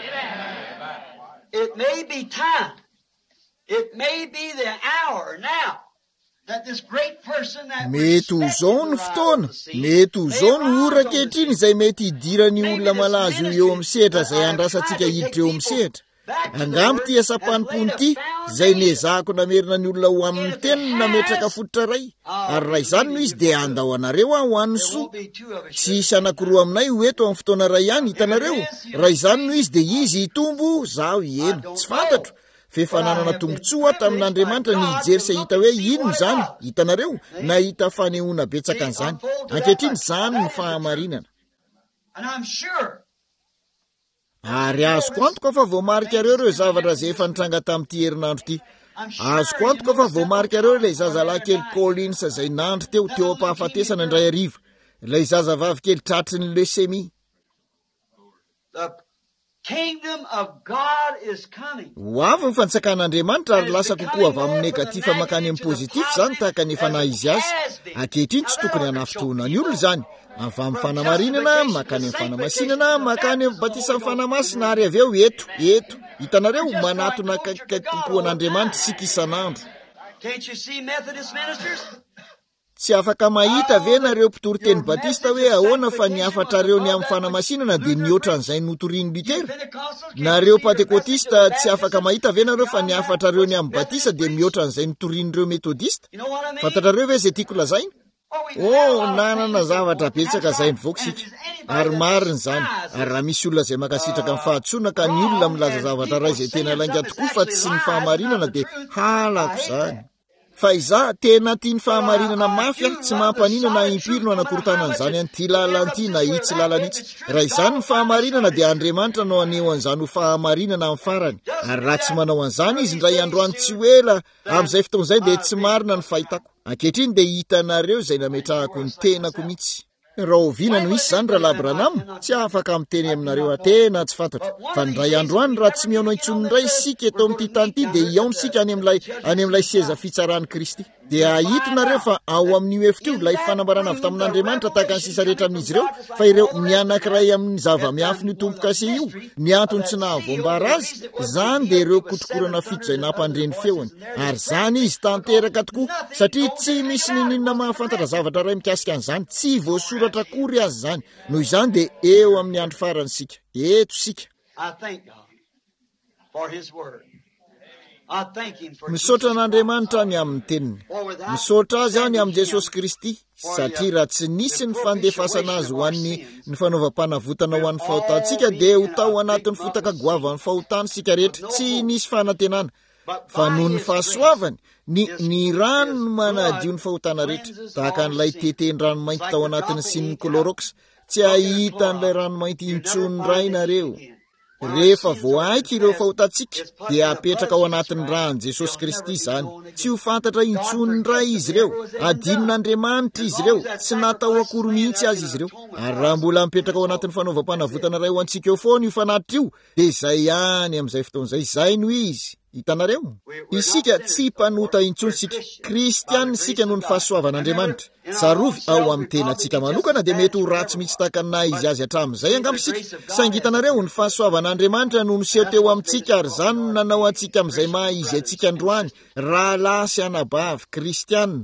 Speaker 2: It may be time. It may be the hour now that this great person that
Speaker 1: mety ho zao ny fotoana mety ho zao ny ora ankehitriny izay mety hidirany olona malazo eo amin'ny sehatra izay andrasantsika hiditra eo amin'ny sehatra angamba ty asam-panimpony ity izay nezahako namerina ny olona ho amin'ny teniny nametraka fototra ray ary raha izany no izy de andao anareo ho an'ny soa tsy isy anankiroa aminay ho eto amin'ny fotoana ray ihany hitanareo raha izany no izy de izy hitombo zaho hiena tsy fantatro fefananana tombotsoa tamin'Andriamanitra ny hijery se hita hoe ino zany hitanareo nahita fanehoana betsaka an'izany ankehitriny zany ny fahamarinana.
Speaker 2: and I'm sure
Speaker 1: ary azoko antoka fa voamarika reo zavatra zay efa nitranga tamin'ity herinandro ity azoko antoka fa voamarika reo ilay zazalahy kely Collins zay nandro teo ampahafatesana indray ariva ilay zazavavy kely tratry ny leucémie.
Speaker 2: the kingdom of God is coming.
Speaker 1: ho avy ny fanjakan'Andriamanitra ary lasa kokoa avy amin'ny negatif makany amin'ny positif zany tahaka ny efa nahizy azy ankehitriny tsy tokony hanafitoana ny olona zany avy amin'ny fanamarinana makany amin'ny fanamasinana makany amin'ny batisa amin'ny fanamasina ary avy eo eto hitanareo manatona kaikaiky kokoa an'Andriamanitra sika isan'andro.
Speaker 2: Can't you see Methodist ministers?
Speaker 1: Tsy afaka mahita ve nareo mpitory teny batista hoe ahoana fa niafatra reo ny amin'ny fanamasinana de niotra an'izay notoriany Lutera. Nareo pentekotista tsy afaka mahita ve nareo fa niafatra reo ny amin'ny batista de miotra an'izay notorian'ireo metodista. Fantatrareo ve zay tiako lazaina? Nanana zavatra betsaka zay nivoaka sika ary marina zany ary raha misy olona zay makasitraka amin'ny fahatsoana ka ny olona milaza zavatra ray zay tena lainga tokoa fa tsy ny fahamarinana de halako zany. Fa iza tena tiany fahamarinana mafy tsy mampanina na impirino anakorotana an'izany an'ity lalan'ity na itsy lalan'itsy. Raha izany ny fahamarinana dia Andriamanitra no aneho an'izany ho fahamarinana amin'ny farany ary raha tsy manao an'izany izy ndray androany tsy hoela amin'izay fotoan'izay dia tsy marina ny fahitako. Ankehitriny dia hitanareo izay nametrahako ny tenako mihitsy. raha oviana no isy zany rahalabranam tsy afaka miteny aminareo atena tsy fantatra fa ndray andro any raha tsy miaonao intsonindray isika eto amin'ity tany ity dia iaonsika any amin'ilay seza fitsarany Kristy dia ahitonareo fa ao amin'io efitra io ilay fanambarana avy tamin'Andriamanitra tahaka ny sisa rehetra amin'izy ireo fa ireo mianankiray amin'ny zava-miafiny tompo-kase io ny antony tsy nahavoambara azy zany dia ireo kotrokorana fito izay nampandreny feony ary zany izy tanteraka tokoa satria tsy misy ninona mahafantatra zavatra ray mikasika an'izany tsy voasoratra kory azy zany noho izany dia eo amin'ny andro farany sika eto sika. Misaotra an'Andriamanitra ny amin'ny teniny, misaotra azy any amin'ny Jesosy Kristy satria raha tsy nisy ny fandefasana azy ho an'ny ny fanaovam-panavotana ho an'ny fahotantsika dia ho tao anatin'ny fotaka goavan'ny fahotansika rehetra tsy nisy fanantenana fa noho ny fahasoavany ny rano no manadio ny fahotana rehetra tahaka n'ilay teteny ranomainty tao anatiny sin'ny Clorox tsy ahita n'ilay ranomainty intsony ray nareo. Rehefa voaika ireo fahotantsika dia apetraka ao anatin'ny rany Jesosy Kristy izany tsy ho fantatra intsony ray izy ireo adinon'Andriamanitra izy ireo tsy natao akory mihitsy azy izy ireo ary raha mbola mipetraka ao anatin'ny fanaovam-panavotana ray ho antsika eo foana io fanatitra io dia izay ihany amin'izay fotoan'izay izay no izy. Hitanareo isika tsy mpanota intsony sika kristianina sika noho ny fahasoavan'Andriamanitra tsarovy ao amin'ny tenantsika manokana dia mety ho ratsy mihitsy tahaka na izy azy hatramin'izay angambosika saingy hitanareo ny fahasoavan'Andriamanitra no niseho teo amintsika ary zany no nanao antsika amin'izay maha izy antsika androany raha lasy anabavy kristianina.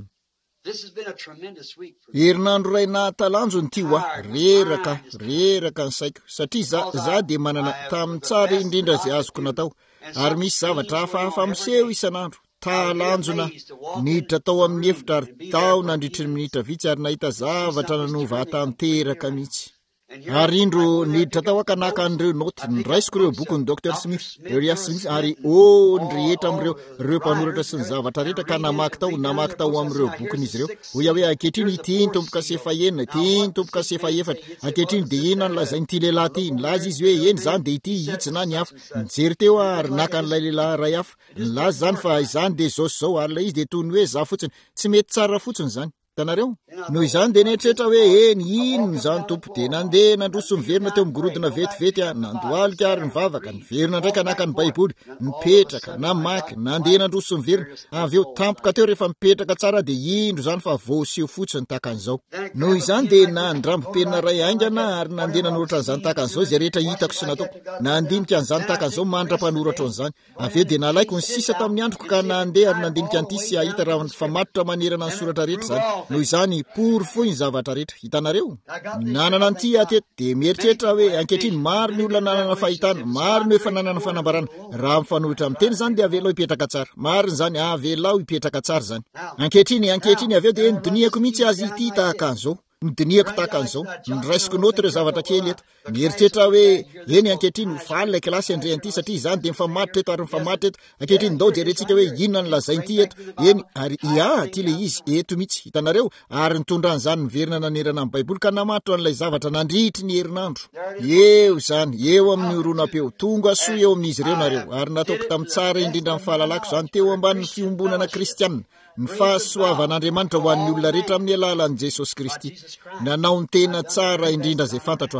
Speaker 1: Herinandro ray nahatalanjo ny tio reraka ny saiko satria za dia manana tamin'ny tsara indrindra izay azoko natao ary misy zavatra hafahafa miseho isan'andro talanjona niditra tao amin'ny efitra ary tao nandritry ny minitra vitsy ary nahita zavatra nanova tanteraka mihitsy ary indro niditra tao akanaka an'ireo noty niraisiko ireo bokyny Dr. Smith ary ny rehetra amin'ireo mpanoratra sy ny zavatra rehetra ka namaky tao amin'ireo bokiny izy ireo hoy hoe ankehitriny ity ny tompo-kase fahenina ity ny tompo-kase faefatra ankehitriny dia ina ny lazainy ity lehilahy ity nilaza izy hoe eny zany dia ity hitsy na ny hafa nijery teo ary naka n'ilay lehilahy ray hafa nilaza zany fa izany dia zao ary ilay izy dia toy ny hoe za fotsiny tsy mety tsara fotsiny zany. Tanareo noho izany dia netrehitra hoe eny inony zany tompo dia nandeha nandroso miverina teo migorodona vetivety nandoalika ary nivavaka niverina ndraika naka ny baiboly nipetraka namaky nandeha nandroso miverina avy eo tampoka teo rehefa mipetraka tsara dia indro zany fa voaseho fotsiny tahaka an'izao. Noho izany dia nandrambo-penina ray aingana ary nandeha nanoratra an'izany tahaka an'izao izay rehetra hitako sy nataoko nandinika an'izany tahaka an'izao mandra-mpanoratra an'izany avy eo dia nalaiko ny sisa tamin'ny androko ka nandeha ary nandinika an'ity sy ahita raha famatotra manerana ny soratra rehetra zany. Noho izany pory foy ny zavatra rehetra hitanareo nanana an'ity ateto dia mieritreritra hoe ankehitriny maro ny olona nanana fahitana maro ny efa nanana fanambarana raha mifanohitra amin'ny teny zany dia avelao hipetraka tsara mariny zany avelao hipetraka tsara zany ankehitriny avy eo dia nidiniako mihitsy azy ity tahaka an'izao midiniako tahaka an'izao niraisiko noty ireo zavatra kely eto mieritreritra hoe eny ankehitriny faly ilay kilasy andrehan'ity satria izany dia mifamatitra eto ary mifamatitra eto ankehitriny ndao jerentsika hoe inona ny lazain'ity eto eny ary ty le izy eto mihitsy hitanareo ary nitondra an'izany niverina nanerana amin'ny baiboly ka namatro an'ilay zavatra nandritry ny herinandro eo zany eo amin'ny oronam-peo tonga soa eo amin'izy ireo nareo ary nataoko tamin'ny tsara indrindra amin'ny fahalalako zany teo ambanin'ny fiombonana kristianina ny fahasoavan'Andriamanitra ho an'ny olona rehetra amin'ny alalan'i Jesosy Kristy nanao ny tena tsara indrindra izay fantatro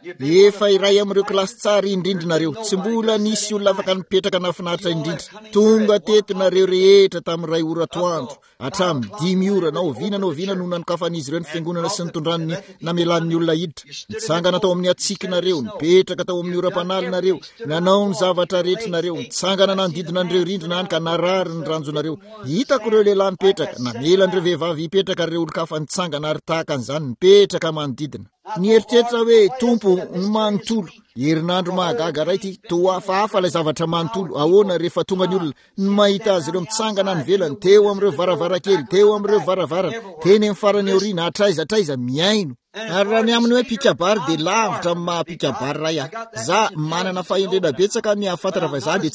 Speaker 1: efa iray amin'ireo kilasy tsara indrindrinareo tsy mbola nisy olona afaka nipetraka nafinaritra indrindra tonga tetinareo rehetra tamin'ny ray ora toandro hatramin'ny 5 ora na oviana no nanokafanizy ireo ny fiangonana sy nitondrany namelan'ny olona hiditra nitsangana tao amin'ny atsikinareo nipetraka tao amin'ny oram-panalinareo nanao ny zavatra rehetrinareo nitsangana nandidina an'ireo rindrina any ka narary ny ranjonareo hitako ireo lehilahy nipetraka namelan'ireo vehivavy hipetraka ireo olo-kafa nitsangana ary tahaka an'izany nipetraka manodidina nieritreritra hoe tompo ny manontolo herinandro mahagaga ray ity toa hafahafa ilay zavatra manontolo ahoana rehefa tonga ny olona ny mahita azy ireo mitsangana ny velany teo amin'ireo varavarakely teo amin'ireo varavarana teny amin'ny farany aoriana atraiza miaino ary raha ny aminy hoe pikabary dia lavitra amin'ny maha-pikabary ray za manana fahendrena betsaka ny ahafantatra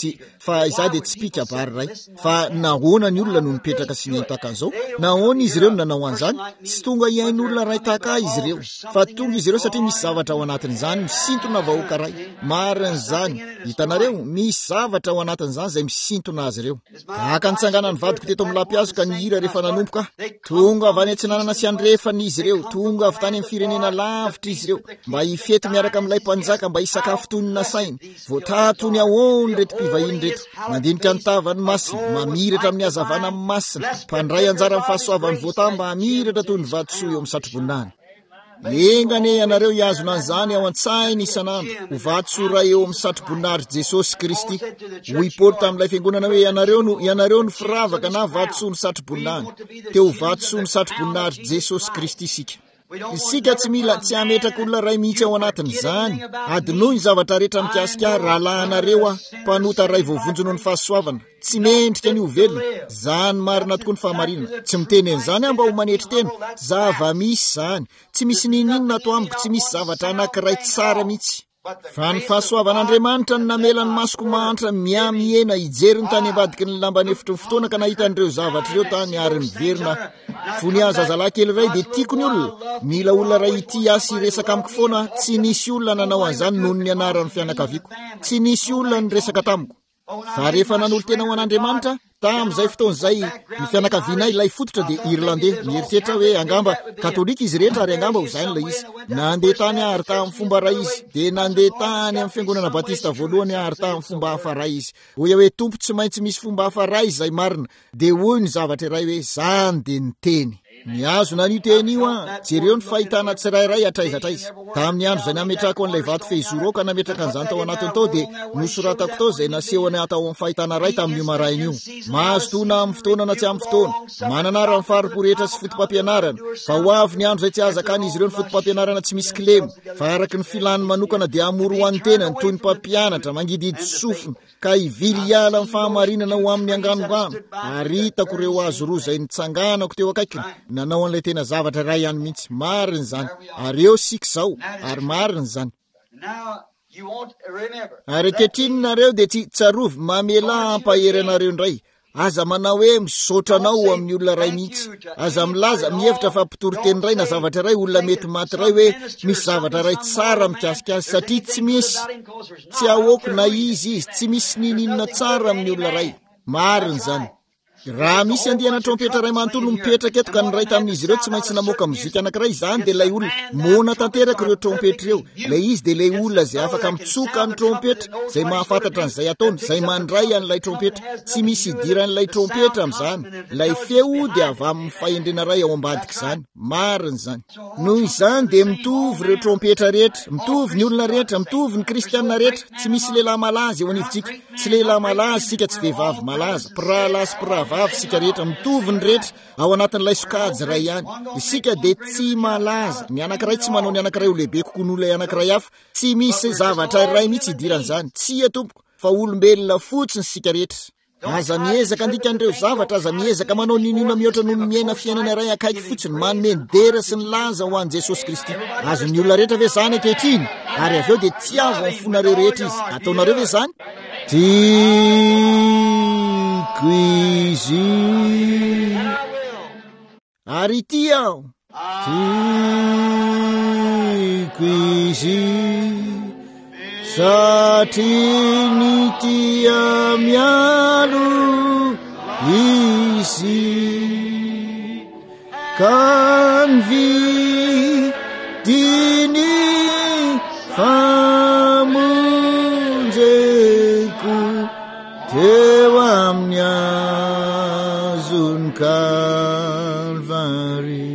Speaker 1: fa iza dia tsy pikabary ray fa nahoana ny olona no nipetraka sy ny tahaka an'izao nahoana izy ireo no nanao an'izany tsy tonga iain'olona ray tahaka izy ireo fa tonga izy ireo satria misy zavatra ao anatin'izany misintona vahoaka anankiray. Marin'izany, hitanareo misy zavatra ao anatin'izany izay misintona azy ireo. Aka nitsangana ny vadiko teto amin'ny lampiazo ka nihira rehefa nanomboka. Tonga avy any antsinanana sy andrefana izy ireo, tonga avy tany amin'ny firenena lavitra izy ireo, mba hifety miaraka amin'ilay mpanjaka mba hisakafo tonina sainy. Voatatony ahoany reto mpivahiny reto, mandinika ny tavany masina, mamiratra amin'ny hazavana amin'ny masina, mpandray anjara amin'ny fahasoavan'ny voatà mba hamiratra toy ny vatosoa eo amin'ny satroboninany. Engane ianareo hiazona an'izany ao an-tsainy isanandro, ho vatosoa eo amin'ny satroboninahitry Jesosy Kristy. Hoy Paoly tamin'ilay fiangonana hoe ianareo no firavaka na vatosoa ny satroboninany. Teo vatosoa ny satroboninahitry Jesosy Kristy isika tsy mila tsy hametraka olona ray mihitsy ao anatin'izany. Adinoy ny zavatra rehetra mikasika rahalahanareo mpanota ray voavonjy noho ny fahasoavana, tsy mendrika ny ovelona. Zany marina tokoa ny fahamarinana. Tsy miteny an'izany mba ho manetry tena, zava-misy zany. Tsy misy ninina ato amiko, tsy misy zavatra anankiray tsara mihitsy. Fa ny fahasoavan'Andriamanitra ny namela ny masoko mantra miamiena hijery ny tany ambadiky ny lambany efitry ny fotoana ka nahita an'ireo zavatra ireo tany ary niverina. Fony azo azalahy kely ray dia tiako ny olona. Mila olona ray ity asy resaka amiko foana. Tsy nisy olona nanao an'izany noho ny anaran'ny fianakaviako. Tsy nisy olona ny resaka tamiko. Fa rehefa nanolo tena ho an'Andriamanitra, tamin'izay fotoan'izay ny fianakavianay ilay fototra dia Irlandais. Mieritreritra hoe angamba katolika izy rehetra ary angamba ho zany ilay izy. Nandeha tany ary tamin'ny fomba ray izy, dia nandeha tany amin'ny fiangonana batista voalohany ary tamin'ny fomba hafa ray izy. Hoy hoe tompo tsy maintsy misy fomba hafa ray izay marina, dia hoy ny zavatra iray hoe zany dia ny teny. Niazona an'io teny io jereo ny fahitana tsirairay atraizatraiza. Tamin'ny andro izay nametrako an'ilay vato fehizoro ka nametraka an'izany tao anatiny tao dia nosoratako tao izay nasehony atao amin'ny fahitana ray tamin'io maraina io. Mahazo tona amin'ny fotoana na tsy amin'ny fotoana, mananara amin'ny faripo rehetra sy fotom-pampianarana. Fa ho avy ny andro izay tsy azakany izy ireo ny fotom-pampianarana tsy misy kilemo, fa araky ny filany manokana dia amoro ho an'ny tenany toy ny mpampianatra mangididy sofina ka hivily hiala amin'ny fahamarinana ho amin'ny anganongano. Ary hitako ireo azo roa izay nitsanganako teo akaikiny, nanao an'ilay tena zavatra ray ihany mihitsy. Marina izany. Ary eo sika izao, ary marina izany. Ary ankehitriny nareo dia tsy tsarovy mamela hampahery anareo indray. Aza manao hoe misaotra anao amin'ny olona ray mihitsy. Aza milaza mihevitra fa mpitoroteny ray na zavatra ray olona mety maty ray hoe misy zavatra ray tsara mikasika azy, satria tsy misy, tsy ahoako na izy tsy misy nininona tsara amin'ny olona ray. Marina izany. Raha misy andiana trompetra ray manontolo mipetraka eto ka ny ray tamin'izy ireo tsy maintsy namoaka mozika anankiray, izany dia ilay olona mona tanteraka ireo trompetra ireo. Ilay izy dia ilay olona izay afaka mitsoka ny trompetra, izay mahafantatra an'izay ataony, izay mandray an'ilay trompetra. Tsy misy idiran'ilay trompetra amin'izany. Ilay feo dia avy amin'ny fahendrena ray ao ambadika izany. Marina izany. Noho izany dia mitovy ireo trompetra rehetra, mitovy ny olona rehetra, mitovy ny kristianina rehetra. Tsy misy lehilahy malaza eo anivontsika. Tsy lehilahy malaza sika, tsy vehivavy malaza, pirahalahy sy pirahavavy sika rehetra, mitovy ny rehetra ao anatin'ilay sokajy ray ihany. Isika dia tsy malaza. Ny anankiray tsy manao ny anankiray ho lehibe kokoa noho ilay anankiray hafa. Tsy misy zavatra ray mihitsy idiran'izany. Tsy tompoko, fa olombelona fotsiny sika rehetra. Aza miezaka andika an'ireo zavatra, aza miezaka manao ninona mihoatra noho ny miaina fiainana ray akaiky fotsiny, manome ny dera sy ny laza ho an'i Jesosy Kristy. Azon'ny olona rehetra ve zany ankehitriny? Ary avy eo dia tsy azo amin'ny fonareo rehetra izy. Ataonareo ve zany? Tiako izy ary ity aho, tiako izy satria ny tia mialo izy ka ny vidiny famonjeko teo amin'ny azon'ny Kalvary.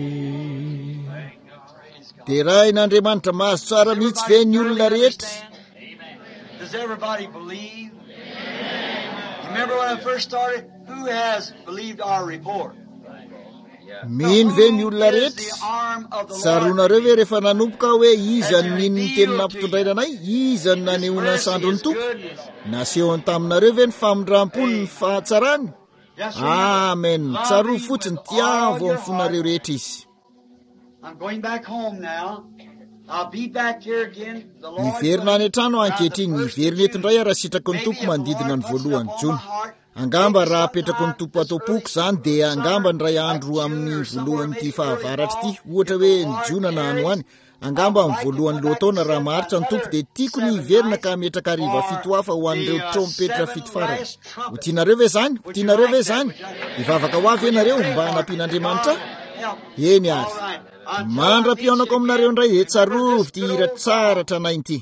Speaker 1: Dia rain'Andriamanitra mahazo tsara mihitsy ve ny olona rehetra?
Speaker 2: Does everybody believe? You remember when I first started? Who has believed our report?
Speaker 1: Mino ve ny olona rehetra? Tsaronareo ve rehefa nanomboka hoe iza nin'ny teny nampitondrainanay, iza ny nanehoana ny sandro ny tompo? Nasehony taminareo ve ny famindram-pony ny fahatsarany? Amen. Tsaro fotsiny tiavo amin'ny fonareo rehetra izy.
Speaker 2: I'm going back home now. I'll be back here again.
Speaker 1: Niverina any an-trano ankehitriny, niverina eto indray raha sitrako ny tompo manodidina ny voalohany jona. Angamba raha apetrako ny tompo atao-poko izany dia angamba ny ray andro amin'ny voalohan'ity fahavaratra ity, ohatra hoe ny jona na ano any, angamba amin'ny voalohany loataona raha maharitra ny tompo dia tiako ny hiverina ka metraka ariva fito hafa ho an'ireo trompetra fito farany. Ho tianareo ve zany? Ho tianareo ve zany? Hivavaka ho avy ianareo mba hanampian'Andriamanitra? Eny ary. Mandra-pionako aminareo indray dia tsarovy ty hira tsara tranainy ity.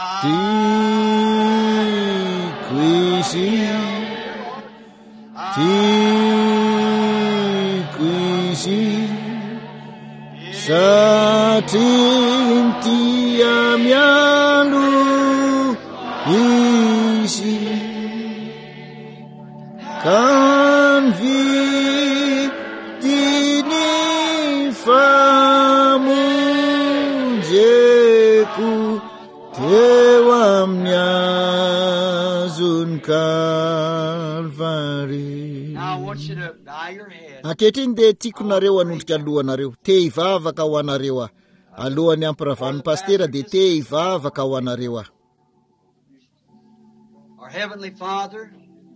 Speaker 1: Tiako izy, tiako izy, satria tia mialo izy, kan vidiny famonjeko teo amin'ny azony Kalvary. Ankehitriny dia tiako nareo hanondrika alohanareo, te hivavaka ho anareo aho. Alohan'ny ampiravan'ny pastera dia te hivavaka ho anareo aho.
Speaker 2: Our Heavenly Father,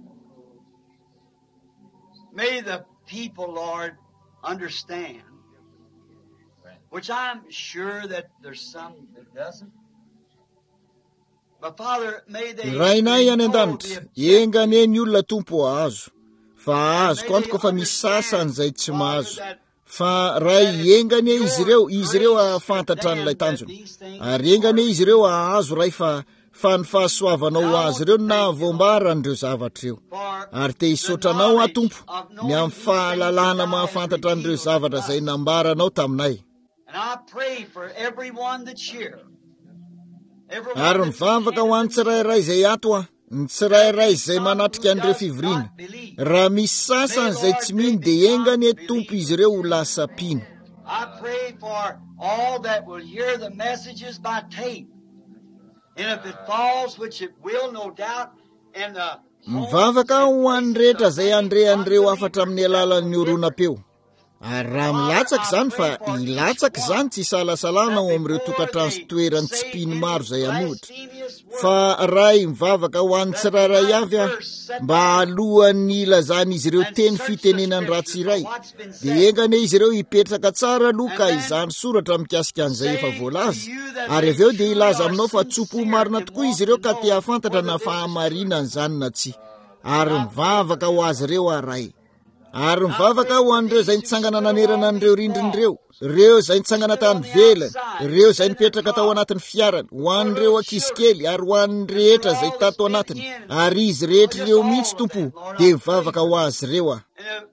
Speaker 2: may the people, Lord, understand, which I'm sure that there's some that doesn't. But Father, may they
Speaker 1: rainay any an-danitra, engane ny olona tompo azo. Fa azoko antoko fa misy sasany zay tsy mahazo. Fa ray engane izy ireo afantatra an'ilay tanjony. Ary engane izy ireo ahazo ray fa ny fahasoavanao azy ireo na voambaran'ireo zavatra ireo. Ary te hisotranao atompo ny amin'ny fahalalana mahafantatra an'ireo zavatra zay nambaranao taminay.
Speaker 2: And I pray for everyone that's here.
Speaker 1: Ary mivavaka ho an'ny tsirairay zay ato aho, ny tsirairay zay manatrika an'ireo fivoriana. Raha misy sasany zay tsy mino dia engane tompo izy ireo ho lasa pino.
Speaker 2: I pray for all that will hear the messages by tape. And if it falls, which it will no doubt, and the
Speaker 1: mivavaka ho an'ny rehetra zay andrean'ireo afatra amin'ny alalan'ny oronam-peo. Ary raha milatsaka zany fa ilatsaka zany tsy salasalana ao amin'ireo tokantrano sy toerany tsy pino maro zay anohitra. Fa raha mivavaka ho an'ny tsirairay avy aho mba alohan'ny ilazan'izy ireo teny fitenenany ratsy iray, dia engane izy ireo hipetraka tsara aloha ka izany soratra mikasika an'izay efa voalaza. Ary avy eo dia ilaza aminao fa tsopo marina tokoa izy ireo ka te hafantatra na fahamarinany zany na tsy. Ary mivavaka ho azy ireo aray. Ary mivavaka ho an'ireo zay nitsangana nanerana an'ireo rindrin'ireo, ireo zay nitsangana tany velany, ireo zay nipetraka tao anatin'ny fiarany, ho an'ireo ankizy kely ary ho an'ny rehetra zay tato anatiny. Ary izy rehetra ireo mihitsy tompo dia mivavaka ho azy ireo aho.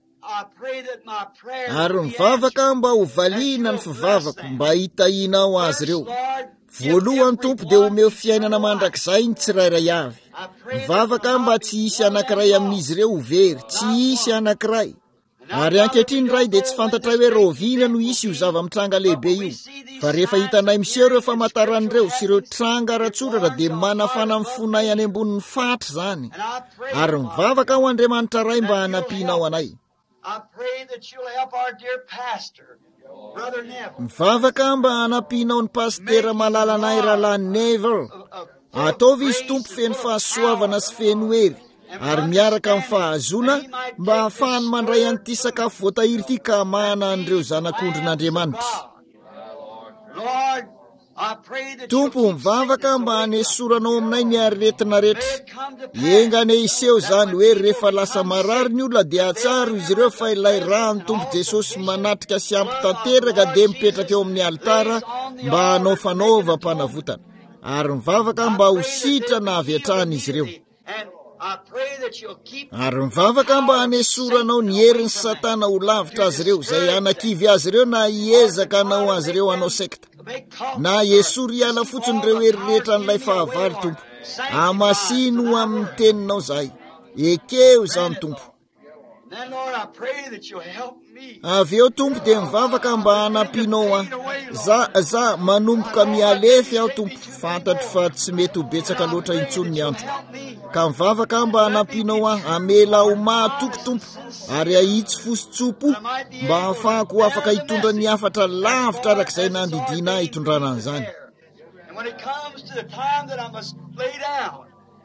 Speaker 1: Ary mivavaka mba ho valiana ny fivavako mba hitahiana ho azy ireo. Voalohany tompo dia omeo fiainana mandrakizay ny tsirairay avy. Mivavaka mba tsy hisy anankiray amin'izy ireo ho very, tsy hisy anankiray. Ary ankehitriny ray dia tsy fantatra hoe rovina no hisy io zava-mitranga lehibe io. Fa rehefa hitanay miseho ireo famantaran'ireo sy ireo tranga ratsoratra dia manafana mifonay any ambonin'ny fatra zany. Ary mivavaka ho Andriamanitra ray mba hanampianao anay.
Speaker 2: I pray that you'll help our dear pastor, Brother Neville.
Speaker 1: Mivavaka mba hanampianao ny pastera malalanay Rahalahy Neville. Ataovy izy tompo feno fahasoavana sy feno hery, ary miaraka amin'ny fahazona mba hahafahany mandray an'ity sakafo voatahiry ity ka mahana an'ireo zanak'ondrin'Andriamanitra.
Speaker 2: Lord, I pray that
Speaker 1: Tompo mivavaka mba hanesoranao aminay ny aretina rehetra. Engane iseho zany hoe rehefa lasa marary ny olona dia atsaro izy ireo fa ilay rano Tompo Jesosy manatrika sy ampy tanteraka dia mipetraka eo amin'ny alitara mba hanao fanaovam-panavotana. Ary mivavaka mba ho sitrana avy hatrany izy ireo.
Speaker 2: and I pray that you'll keep
Speaker 1: Ary mivavaka mba hanesoranao ny herin'ny Satana ho lavitra azy ireo zay hanakivy azy ireo na hiezaka hanao azy ireo hanao sekta.
Speaker 2: make call.
Speaker 1: Na Jesosy hiala fotsiny ireo hery rehetra n'ilay fahavalo Tompo. Amasino amin'ny teninao zahay. Ekeo zany Tompo.
Speaker 2: Then Lord, I pray that you'll help me.
Speaker 1: Avy eo Tompo dia mivavaka mba hanampianao aho. Za manomboka mialefy aho Tompo, fantatro fa tsy mety ho betsaka loatra intsony ny andro.
Speaker 2: Help me.
Speaker 1: Ka mivavaka mba hanampianao aho, amela ho mahatoky Tompo, ary ahitsy fositsopo mba hahafahako afaka hitondra ny hafatra lavitra arak'izay nandidina hitondrana an'izany.
Speaker 2: And when it comes to the time that I must lay down,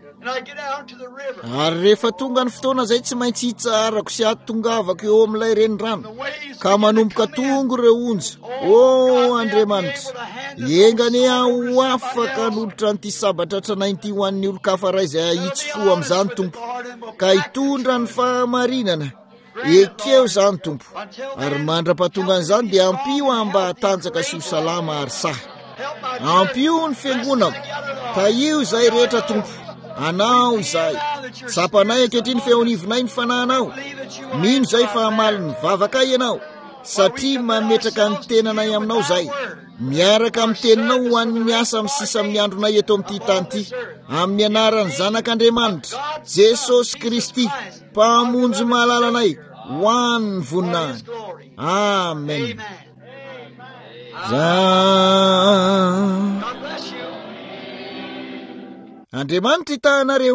Speaker 2: And I get down to the river.
Speaker 1: Ary rehefa tonga ny fotoana zay tsy maintsy hitsarako sy atongavako eo amin'ilay renirano ka manomboka tongo ireo onja. Andriamanitra, engane aho afaka nolotra n'ity sabatra tranainy ho an'ny olo-kafa ray izay ahitsy fo amin'izany Tompo, ka hitondra ny fahamarinana ekeo zany Tompo, ary mandra-pahatonga an'izany dia ampio aho mba hatanjaka sy ho salama ary sahy. Ampio ny fiangonako, ka io zay rehetra Tompo, anao izay sapanay ankehitriny feonivonay ny fanahinao. Mino zay fa maliny vavaka ianao, satria mametraka ny tenanay aminao zay, miaraka amin'ny teninao ho an'ny asa amin'ny sisa amin'ny andronay eto amin'ity tany ity, amin'ny anaran'ny Zanak'Andriamanitra Jesosy Kristy, mpamonjy mahalalanay ho an'ny voninahiny. Amen. Andriamanitra itahanareo.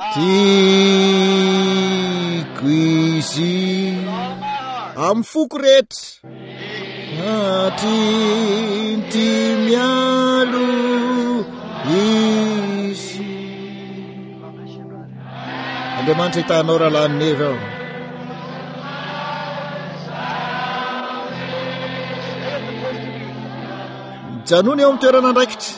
Speaker 1: Tiako izy amin'ny foko rehetra, ty mialo izy. Andriamanitra itahanao rahalanireo. Janony eo amin'ny toerana andraikitra.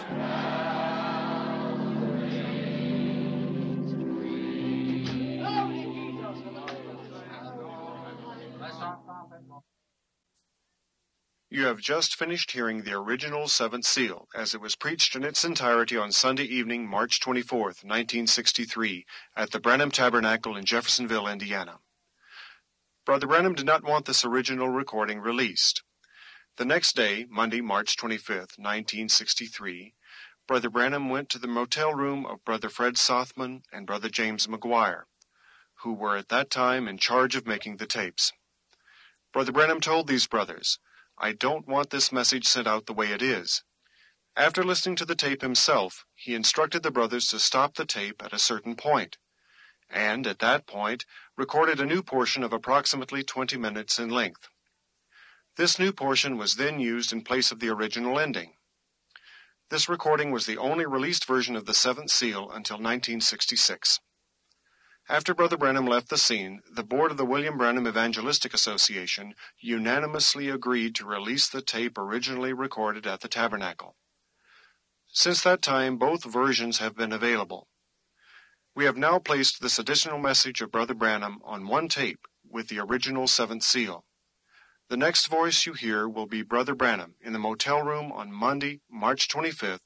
Speaker 3: You have just finished hearing the original Seventh Seal as it was preached in its entirety on Sunday evening, March 24th, 1963, at the Branham Tabernacle in Jeffersonville, Indiana. Brother Branham did not want this original recording released. The next day, Monday, March 25th, 1963, Brother Branham went to the motel room of Brother Fred Sothman and Brother James McGuire, who were at that time in charge of making the tapes. Brother Branham told these brothers, "I don't want this message sent out the way it is." After listening to the tape himself, he instructed the brothers to stop the tape at a certain point, and at that point recorded a new portion of approximately 20 minutes in length. This new portion was then used in place of the original ending. This recording was the only released version of the Seventh Seal until 1966. After Brother Branham left the scene, the board of the William Branham Evangelistic Association unanimously agreed to release the tape originally recorded at the Tabernacle. Since that time, both versions have been available. We have now placed this additional message of Brother Branham on one tape with the original Seventh Seal. The next voice you hear will be Brother Branham in the motel room on Monday, March 25th,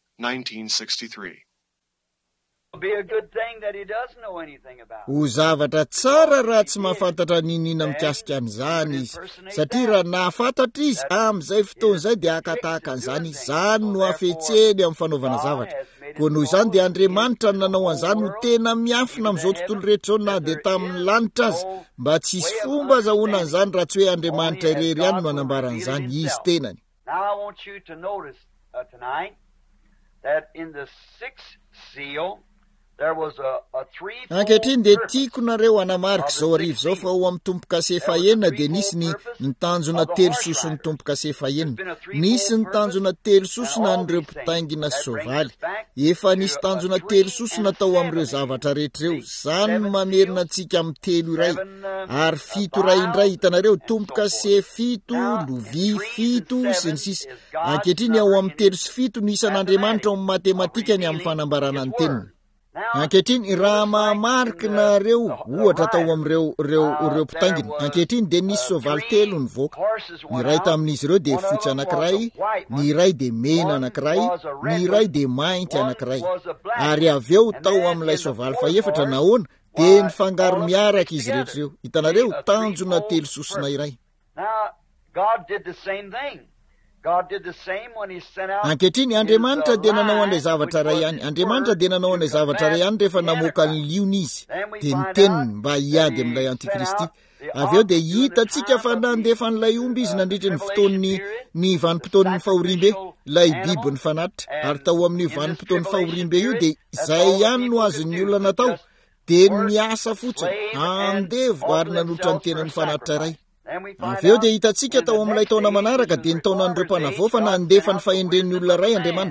Speaker 3: 1963.
Speaker 2: It'll be a good thing that he doesn't know anything about it.
Speaker 1: Ho zavatra tsara raha tsy mahafantatra ninina mikasika an'izany izy, satria raha nahafantatra izy amin'izay fotoana izay dia akatahaka an'izany, izany no afetseny amin'ny fanaovana zavatra. Koa noho izany dia Andriamanitra no nanao an'izany ho tena miafina amin'izao tontolo rehetra izao, na dia tamin'ny lanitra azy, mba tsy hisy fomba azahoana an'izany raha tsy hoe Andriamanitra irery ihany no anambara an'izany izy tenany.
Speaker 2: Now I want you to notice tonight that in the sixth seal there was a
Speaker 1: ankehitriny dia tiako nareo anamarika izao arivo izao fa ho amin'ny tomboka sefaenina dia nisy ny tanjona telo sosiny tomboka sefaenina. Nisy ny tanjona telo sosina an'ireo mpitaingina sy soavaly. Efa nisy tanjona telo sosina tao amin'ireo zavatra rehetrareo. Izany no mamerina antsika amin'ny telo iray. Ary fito iray indray hitanareo tomboka se fito, lovia fito sy ny sisa. Ankehitriny ao amin'ny telo sy fito no isan'Andriamanitra ao amin'ny matematikany amin'ny fanambarana ny teniny. Ankehitriny raha mahamarikina ohatra tao amin'ireo mpitaingina. Ankehitriny dia nisy soavaly telo nivoaka. Ny iray tamin'izy ireo dia fotsy anankiray, ny iray dia mena anankiray, ny iray dia mainty anankiray. Ary avy eo tao amin'ilay soavaly faefatra nahoana dia nifangaro miaraka izy rehetrareo. Hitanareo tanjona telo sosina iray.
Speaker 2: Now God did the same thing. God did the same when he sent out.
Speaker 1: Ankehitriny Andriamanitra dia nanao an'ilay zavatra iray ihany. Andriamanitra dia nanao an'ilay zavatra iray ihany rehefa namoaka ny liona izy, dia ny teniny mba hiady amin'ilay antikristy. Avy eo dia hitantsika fa nandefa n'ilay omby izy nandritra ny fotoan'ny vanim-potoan'ny fahorimbe, ilay biby ny fanatitra. Ary tao amin'ny vanim-potoan'ny fahorimbe io dia izay ihany no azon'ny olona natao, dia miasa fotsiny andevo ary nanotra ny tenan'ny fanatitra iray. Avy eo dia hitantsika tao amin'ilay taona manaraka dia ny taonan'ireo mpanavofa nandefa ny fahendren'ny olona iray Andriamanitra.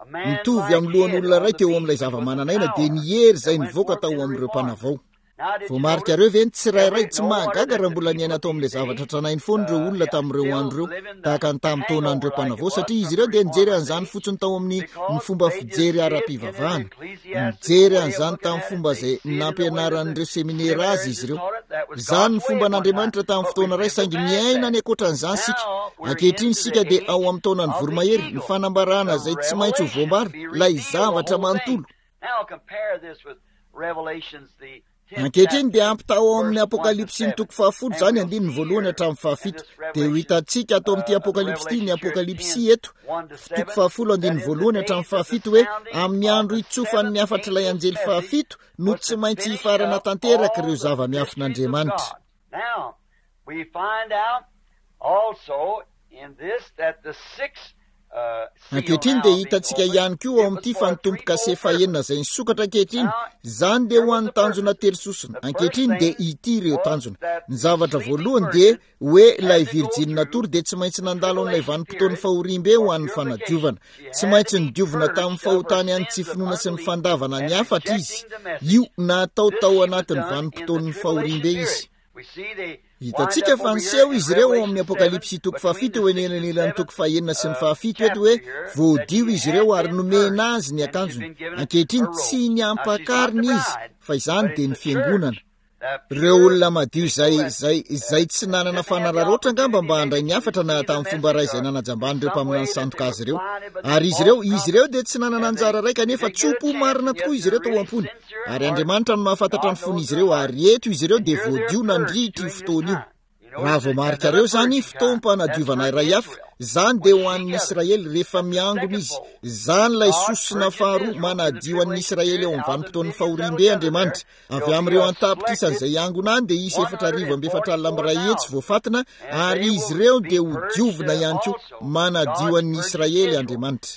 Speaker 1: mitovy amin'ny lohan'olona ray teo amin'ilay zava-mananaina dia nihery izay nivoaka tao amin'ireo mpanavao. voamarika reo ve ny tsirairay tsy mahagaga raha mbola niaina tao amin'ilay zavatra tranainy foana ireo olona tamin'ireo andro ireo tahaka ny tamin'ny taonan'ireo mpanavao, satria izy ireo dia nijery an'izany fotsiny tao amin'ny ny fomba fijery ara-pivavahana, nijery an'izany tamin'ny fomba izay nampianaran'ireo seminera azy izy ireo. Izany ny fomba n'Andriamanitra tamin'ny fotoana ray, saingy miaina ny ankoatran'izany sika. Ankehitriny sika dia ao amin'ny taonany voromahery, ny fanambarana izay tsy maintsy ho voambary ilay zavatra manontolo. Ankehitriny dia ampitao amin'ny apokalipsy ny toko 10 zany andininy voalohany hatramin'ny 17, dia ho hitantsika atao amin'ity apokalipsy ity ny apokalipsy eto toko 10 andininy voalohany hatramin'ny 17 hoe amin'ny andro itsofan'ny afatra ilay anjely 17 no tsy maintsy hifarana tanteraka ireo zava-miafin'Andriamanitra.
Speaker 2: Now, we find out also in this that the
Speaker 1: ankehitriny dia hitantsika ihany koa ao amin'ity fa nitomboka se fahenina izay nisokatra ankehitriny, izany dia ho an'ny tanjona telo sosona. Ankehitriny dia ity ireo tanjona. Ny zavatra voalohany dia hoe ilay virjinina tory dia tsy maintsy nandalo amin'ilay vanim-potoan'ny fahorimbe ho an'ny fanadiovana, tsy maintsy nidiovina tamin'ny fahotany any tsy finoana sy ny fandavana ny afatra izy. Io natao tao anatin'ny vanim-potoan'ny fahorimbe izy. Hitantsika fa niseho izy ireo ao amin'ny apokalipsy toko 17 eo enenan'ilany toko 9 sy ny 17 eto hoe voadio izy ireo ary nomena azy ny akanjony. Ankehitriny tsy ny ampakariny izy, fa izany dia ny fiangonana. Ireo olona madio izay tsy nanana fanararoatra angamba mba handray ny afatra na tamin'ny fomba ray izay nanajamban'ireo mpaminany sandoka azy ireo. Ary izy ireo dia tsy nanana anjara ray kanefa tsopo marina tokoa izy ireo tao ampony. Ary Andriamanitra no mahafantatra ny fony izy ireo, ary eto izy ireo dia voadio nandritra io fotoana io. Raha voamarika ireo zany fotoam-panadiovana iray hafa, izany dia ho an'ny Israely rehefa miangona izy. Izany ilay sosona faharoa manadio an'ny Israely ao amin'ny vanim-potoan'ny fahorimbe Andriamanitra. Avy amin'ireo an-tapitrisany izay angona any dia isy 4,700 voafatina, ary izy ireo dia ho diovina ihany koa manadio an'ny Israely Andriamanitra.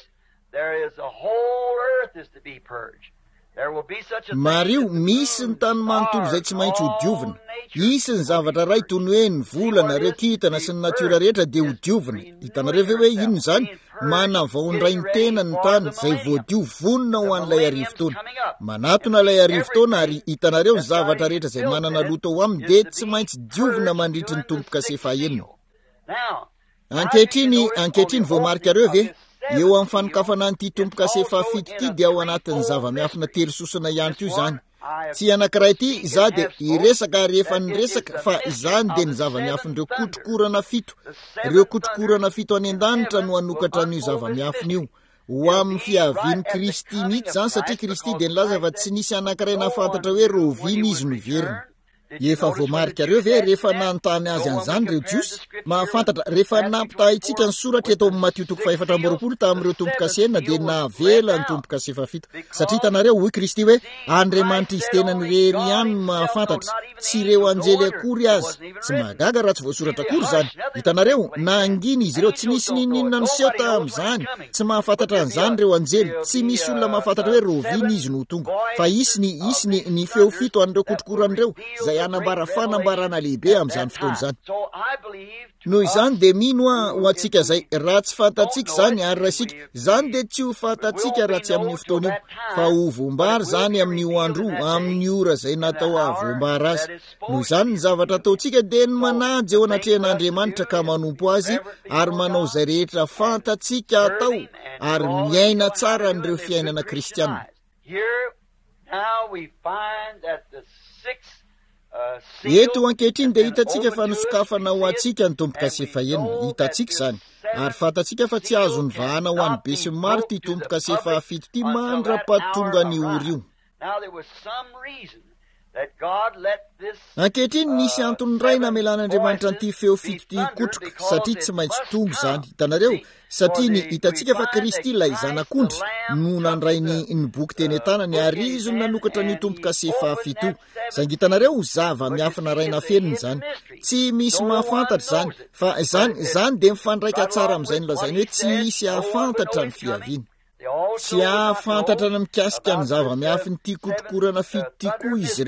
Speaker 1: Mario, misy ny tany manontolo izay tsy maintsy ho diovina. Isy ny zavatra ray toy ny hoe ny volana, ireo kintana sy ny natiora rehetra dia ho diovina. Hitanareo ve hoe inona izany? Manavao ny ray ny tena ny tany izay voadio vonona ho an'ilay arivo-taona. Manatona ilay arivo-taona ary hitanareo ny zavatra rehetra izay manana loto ao aminy dia tsy maintsy diovina mandritry ny tomboka se fahenina. Ankehitriny voamarika ireo ve? Eo amin'ny fanokafana an'ity tomboka se fahafito ity dia ao anatin'ny zava-miafina telo sosona ihany koa izany. Tsy anankiray ity za dia iresaka rehefa niresaka fa izany dia ny zava-miafin'ireo kotrokorana fito. Ireo kotrokorana fito any an-danitra no hanokatra an'io zava-miafina io ho amin'ny fiavian'i Kristy mihitsy zany, satria Kristy dia nilaza fa tsy nisy anankiray nafantatra hoe roviny izy no verina. Efa voamarika ireo ve rehefa nanontany azy an'izany ireo jiosy? Mahafantatra rehefa nampitahintsika ny soratra eto amin'ny Matio toko 4 tamin'ireo tomboka se 9 dia navela ny tomboka se 7. Satria hitanareo hoy Kristy hoe Andriamanitra izy tena ny rery ihany mahafantatra, tsy ireo anjely akory azy. Tsy mahagaga raha tsy voasoratra akory izany. Hitanareo nanginy izy ireo, tsy nisy ninona niseho tamin'izany. Tsy mahafantatra an'izany ireo anjely, tsy misy olona mahafantatra hoe roviny izy no tonga, fa isy ny feo fito an'ireo kotrokoran'ireo izay anambara fanambarana lehibe amin'izany fotoana izany. Noho izany dia mino ho antsika izay raha tsy fantatsika izany ary raha isika izany dia tsy ho fantatsika raha tsy amin'ny fotoana io, fa ho voambary izany amin'ny andro amin'ny ora izay natao havoambary azy. Noho izany ny zavatra ataontsika dia ny manajy eo anatrehan'Andriamanitra ka manompo azy ary manao izay rehetra fantatsika atao ary miaina tsara n'ireo fiainana kristianina. Eto ankehitriny dia hitantsika fa nisokafana ho antsika ny tomboka se fahenina. Hitantsika izany ary fantatsika fa tsy azo ny vahana ho an'ny be sy ny maro ity tomboka se fahafito ity mandra-pahatonga ny ory io. Ankehitriny nisy antony ray namelan'Andriamanitra an'ity feo fito ity kotroka, satria tsy maintsy tonga izany. Hitanareo, satria ny hitantsika fa Kristy ilay zanak'ondry no nandray ny boky teny an-tanany ary izy no nanokatra ny tomboka se fahafito. Saingy hitanareo zava-miafina ray nafenina izany. Tsy misy mahafantatra izany, fa izany dia mifandraika tsara amin'izay nolazainy hoe tsy misy hahafantatra ny fiaviana. Tsy hahafantatra ny mikasika ny zava-miafiny ity kotrokorana fito ity koa izy ireo,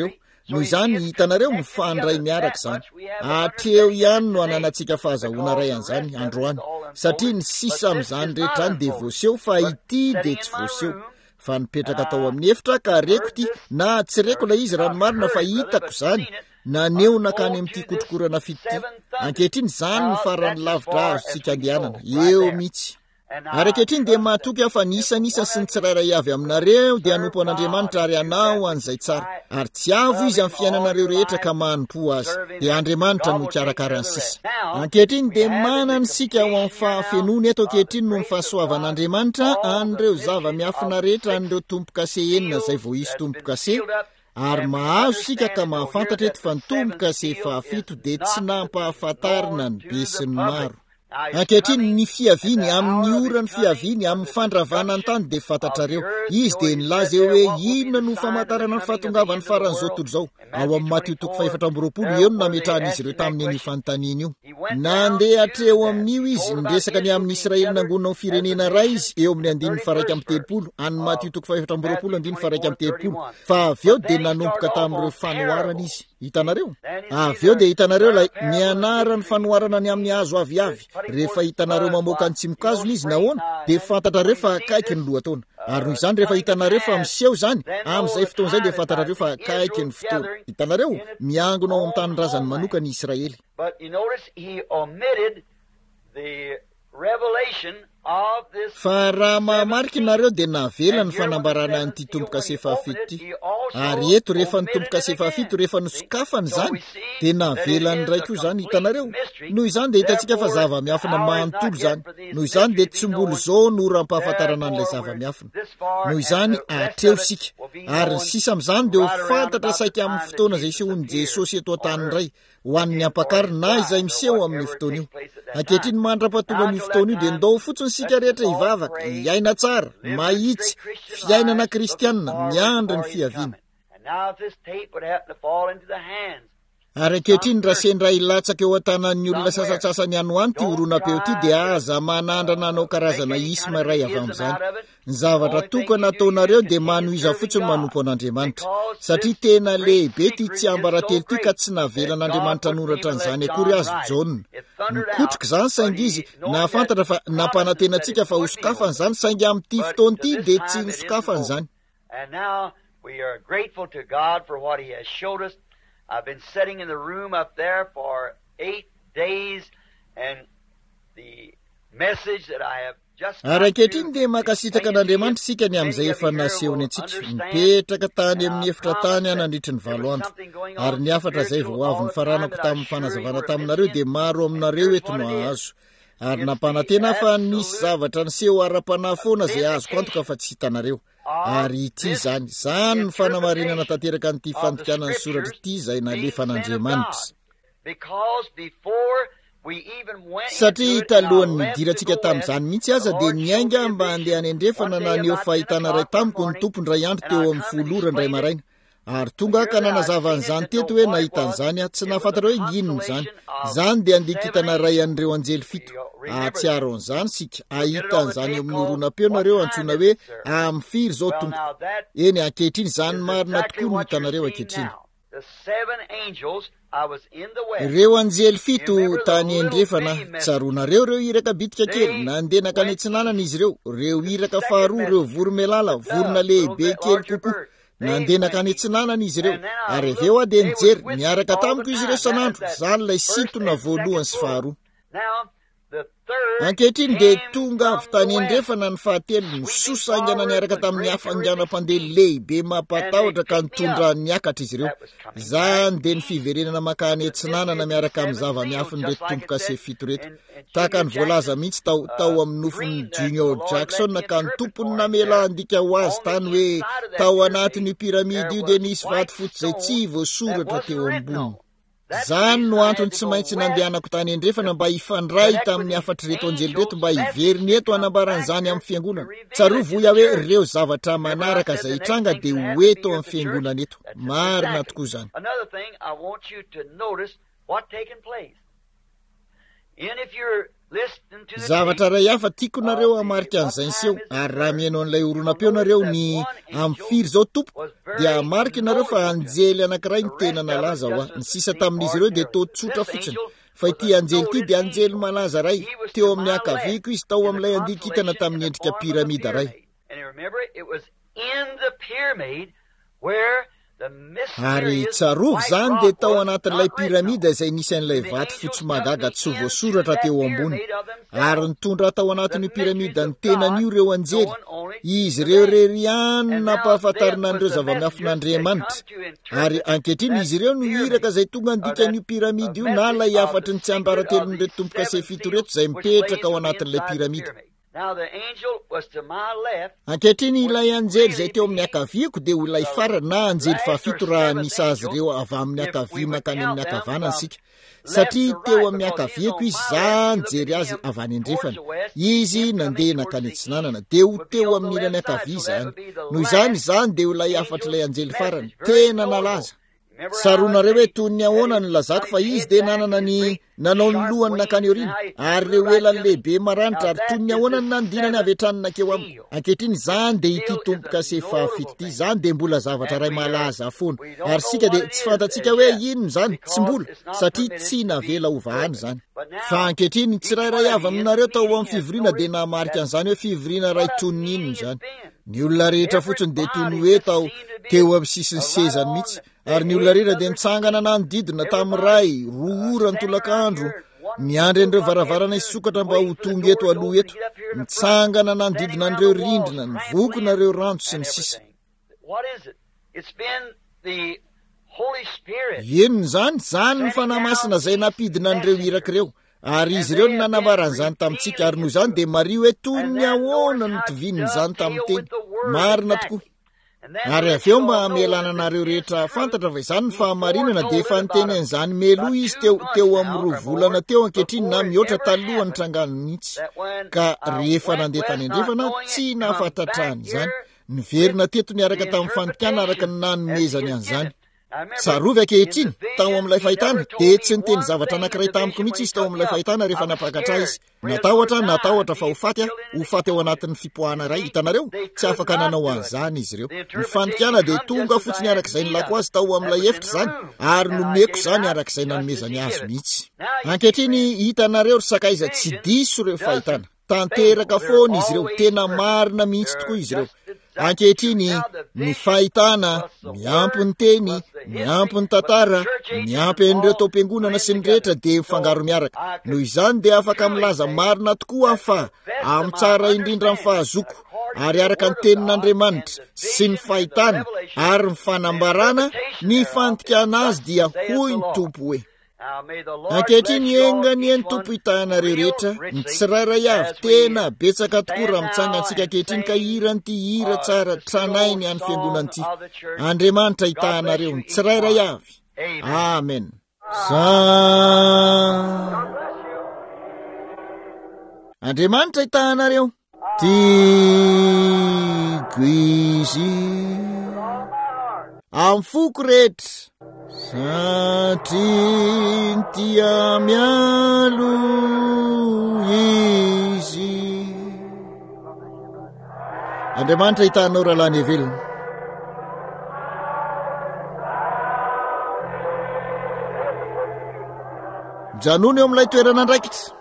Speaker 1: noho izany hitanareo mifandray miaraka zany. Atreo ihany no ananantsika fahazahoana ray an'izany androany, satria ny sisa amin'izany rehetra any de voaseho, fa ity de tsy voaseho, fa nipetraka tao amin'ny efitra ka reko ity, na tsy reko la izy ranomarina fa hitako zany, naneo nakany amin'ity kotrokorana fito ity. Ankehitriny zany ny farany lavitra azo tsika andehanana, eo mihitsy. Ary ankehitriny de mahatoky aho fa nisanisa sy ny tsirairay avy aminareo de hanompo an'Andriamanitra ary anao an'izay tsara, ary tsy avo izy amin'ny fiainanareo rehetra ka manompo azy, de Andriamanitra no karakara ny sisa. Ankehitriny de manana sika ao amin'ny fahafenony eto ankehitriny no ny fahasoavan'Andriamanitra an'ireo zava-miafina rehetra, an'ireo tompo-kase enina zay vao isy tompo-kase, ary mahazo sika ka mahafantatra eto fa ny tompo-kase fahafito de tsy nampahafantarina ny be sy ny maro. Ankehitriny ny fiaviany amin'ny orany fiaviany amin'ny fandravana ny tany de fantatrareo, izy de nilaza eo hoe inona no famantarana ny fahatongavany faran'izao tontolo zao. Ao amin'ny Mateo 4:20 eo no nametrahan'izy ireo tamin'ny anio fanontaniana io. Nandeha hatreo amin'io izy niresaka ny amin'ny Israely nangonina ny firenena ray izy eo amin'ny 1:30 any Mateo 4:20 fa avy eo de nanomboka tamin'ireo fanoarana izy. Hitanareo? Avy eo de hitanareo la nianara ny fanoarana ny amin'ny hazo aviavy. Rehefa hitanareo mamoaka ny tsimokazony izy nahoana de fantatrareo fa akaiky ny lohataona. Ary noho izany rehefa hitanareo fa miseho zany amin'izay fotoana izay de fantatrareo fa akaiky ny fotoana. Hitanareo miangona ao amin'ny tanin-drazany manokana Israely. Fa raha mahamariky nareo de navela ny fanambarana an'ity tompo-kase fahafito ity. Ary eto rehefa ny tompo-kase fahafito rehefa nosokafany zany de navela ny raiky io zany. Hitanareo noho izany de hitantsika fa zava-miafina manontolo zany. Noho izany de tsy mboly zao no rampahafantarana an'ilay zava-miafina. Noho izany atreo sika, ary ny sisa amin'izany de ho fantatra saika amin'ny fotoana zay sehoan'i Jesosy eto an-tany iray ho an'ny ampakariny na izay miseho amin'ny fotoana io. Ankehitriny mandra-patolo amin'ny fotoana io de ndao fotsiny sika rehetra hivavaka, hiaina tsara, mahitsy, fiainana kristianina, miandry ny fiaviana. Ary ankehitriny raha sendra ilatsaka eo an-tanan'ny olona sasatsasany anoany ty horonam-peo ty de aza manandrana anao karazana isma ray avy amin'izany. Ny zavatra tokana ataonareo de manohiza fotsiny manompo an'Andriamanitra, satria tena lehibe ty tsy ambaratelo ty ka tsy navelan'Andriamanitra noratra an'izany akory azy Jaona. Mikotroka zany saingy izy nahafantatra fa nampanantenantsika fa hosokafany zany, saingy amin'ity fotoana ty de tsy hosokafany zany.
Speaker 2: I've been sitting in the room up there for 8 days, and the message that I have just...
Speaker 1: Ary ankehitriny de makasitraka an'Andriamanitra sika ny amin'izay efa nasehony antsika. Mipetraka tany amin'ny efitra tany nandritry ny 7 andro. Ary ny afatra zay vao avy nifaranako tamin'ny fanazavana taminareo de maro aminareo eto no ahazo. Ary nampanantena fa nisy zavatra niseho ara-panahy foana zay azoko antoka fa tsy hitanareo. Ary ity zany ny fanamarinana tanteraka an'ity fandikanany soratra ity zay nalefan'Andriamanitra. Satria talohan'ny nidirantsika tamin'izany mihitsy aza de niainga mba handeha hanendrefana na neo fahitana ray tamiko ny tompony ray andro teo amin'ny 10 ndray maraina. Ary tonga ka nanazavanyzany teto hoe nahitan'izany tsy nahafantatra hoe inona zany. Zany de andikitana ray an'ireo anjely 7. Atsiaro an'izany sika ahitan'izany amin'ny horonam-peo nareo antsoina hoe amfiry zao tompo. Eny ankehitriny zany marina tokoa no hitanareo ankehitriny. Ireo anjely 7 tany endrefana, tsaronareo reo iraka bitika kely, nandeha nakany antsinanana izy reo iraka faharoa, reo voromelala, vorona lehibe kely kokoa. Nandeha nakany antsinanana izy ireo, ary aveo a de nijery niaraka tamiko izy ireo sanandro, zany lay sintona voalohany sy faharoa. Ankehitriny de tonga avy tany endrefana ny fahatelo, nisosaingana niaraka tamin'ny hafanganam-pandeha lehibe mampatahotra ka nitondra niakatra izy ireo. Zany de ny fiverenana makany antsinanana miaraka amin'ny zava-miafiny reto tompo-kase 7 reto. Taka ny voalaza mihitsy tao amin'ny nofon'ny Junior Jackson ka ny tompony namela andika ho azy tany hoe tao anatin'ny piramidy io de nisy vato fotsy zay tsy voasoratra teo ambony. Zany no antony tsy maintsy nandehanako tany endrefana mba hifandray tamin'ny afatra reto anjely reto mba hiveriny eto anambaran'izany amin'ny fiangonana. Tsarovoya hoe reo zavatra manaraka zay hitranga de hoeto amin'ny fiangonana eto. Marina tokoa zany.
Speaker 2: Another thing I want you to notice what taken place. And if you're
Speaker 1: zavatra ray hafa tiako nareo hamarika an'izay nseho ary raha mihaino an'ilay oronam-peo nareo ny amin'ny firy zao tompo dia marika nareo fa anjely anankiray ny tena nalaza ho ny sisa tamin'izy ireo dia to tsotra fotsiny fa ity anjely ity dia anjely malaza ray teo amin'ny akaviko izy tao amin'ilay andikitana tamin'ny endrika piramida ray ary tsarovy zany dia tao anatin'ilay piramida izay nisy an'ilay vato fotsy magaga tsy voasoratra teo ambony ary nitondra tao anatin'io piramida ny tenan'io ireo anjely izy ireo rery nampahafantarina an'ireo zava-miafin'Andriamanitra ary ankehitriny izy ireo no iraka izay tonga andikan'io piramida io na lay afatry ny tsy ambaratelon'ireo tomboka se fito reto izay mipetraka ao anatin'ilay piramida ankehitriny ilay anjely izay teo amin'ny akaviako dia ho ilay farany na anjely fahafito raha misy azy ireo avy amin'ny akavia makany amin'ny akavanana sika satria teo amin'ny akaviako izy za nijery azy avy any andrefana izy nandeha nakany antsinanana dia ho teo amin'ny ilany akavia zany noho izany dia ho ilay afatra ilay anjely farany tena nalaza tsaronareo hoe toy ny ahoana ny lazako fa izy dia nanana ny nanao ny lohany nakany orina ary ireo elany lehibe maranitra ary toy ny ahoana ny nandinany avy etranonakeo amiko ankehitriny zany dia ity tomboka se fahafito ity zany dia mbola zavatra ray malaza foana ary sika dia tsy fantatsika hoe inony zany tsy mbola satria tsy navela ovahany zany fa ankehitriny tsirairay avy aminareo tao amin'ny fivoriana dia namarika an'izany hoe fivoriana ray tony inony zany ny olona rehetra fotsiny dia toy ny hoe tao teo amin'ny sisiny sezany mihitsy ary ny olona rehetra dia nitsangana nanodidina tamin'iray 2 ora ny tolakandro miandry an'ireo varavarana isokatra mba ho tonga eto aloha eto nitsangana nanodidina an'ireo rindrina ny vokonareo rantso sy ny sisa inony zany ny fanahy masina izay nampidina an'ireo irak'ireo ary izy ireo no nanambaran'izany tamintsika ary noho izany dia mario hoe toy ny ahoana no tovinin'izany tamin'ny teny marina tokoa ary avy eo mba mialana anareo rehetra fantatra fa izany ny fahamarinana dia efa niteny an'izany meloa izy teo amin'ny 2 volana teo ankehitriny na mihoatra taloha ny tranganony mihitsy ka rehefa nandeha tany andrefana tsy nahafantatrany izany niverina teto niaraka tamin'ny fantikana araka ny nanomezany an'izany tsarovy ankehitriny tao amin'ilay fahitana dia tsy niteny zavatra anankiray tamiko mihitsy izy tao amin'ilay fahitana rehefa napakatra izy natahotra fa ho faty ao anatin'ny fipoahana ray hitanareo tsy afaka nanao an'izany izy ireo ny fantikana dia tonga fotsiny arak'izay nylako azy tao amin'ilay efitra zany ary nomeko zany arak'izay nanomezany azy mihitsy ankehitriny hitanareo ry sakaiza tsy diso ireo fahitana tanteraka foana izy ireo tena marina mihitsy tokoa izy ireo ankehitriny ny fahitana miampy ny teny miampy ny tantara miampy an'ireo tao-piangonana sy ny rehetra dia mifangaro miaraka noho izany dia afaka milaza marina tokoa fa amin'ny tsara indrindra ny fahazoko ary araka ny tenin'Andriamanitra sy ny fahitana ary ny fanambarana ny fantikana azy dia hoy ny tompo hoe ankehitriny engany ny tompo hitahanareo rehetra ny tsirairay avy tena betsaka tokoa raha mitsanga antsika ankehitriny ka hiranyity hira tsara tranainy any fiangonan'ity Andriamanitra hitahanareo ny tsirairay avy amen Andriamanitra hitahanareo tiako izy amin'ny foko rehetra satria tia mialo izy Andriamanitra hitanao rahalany velona mijanona eo amin'ilay toerana andraikitra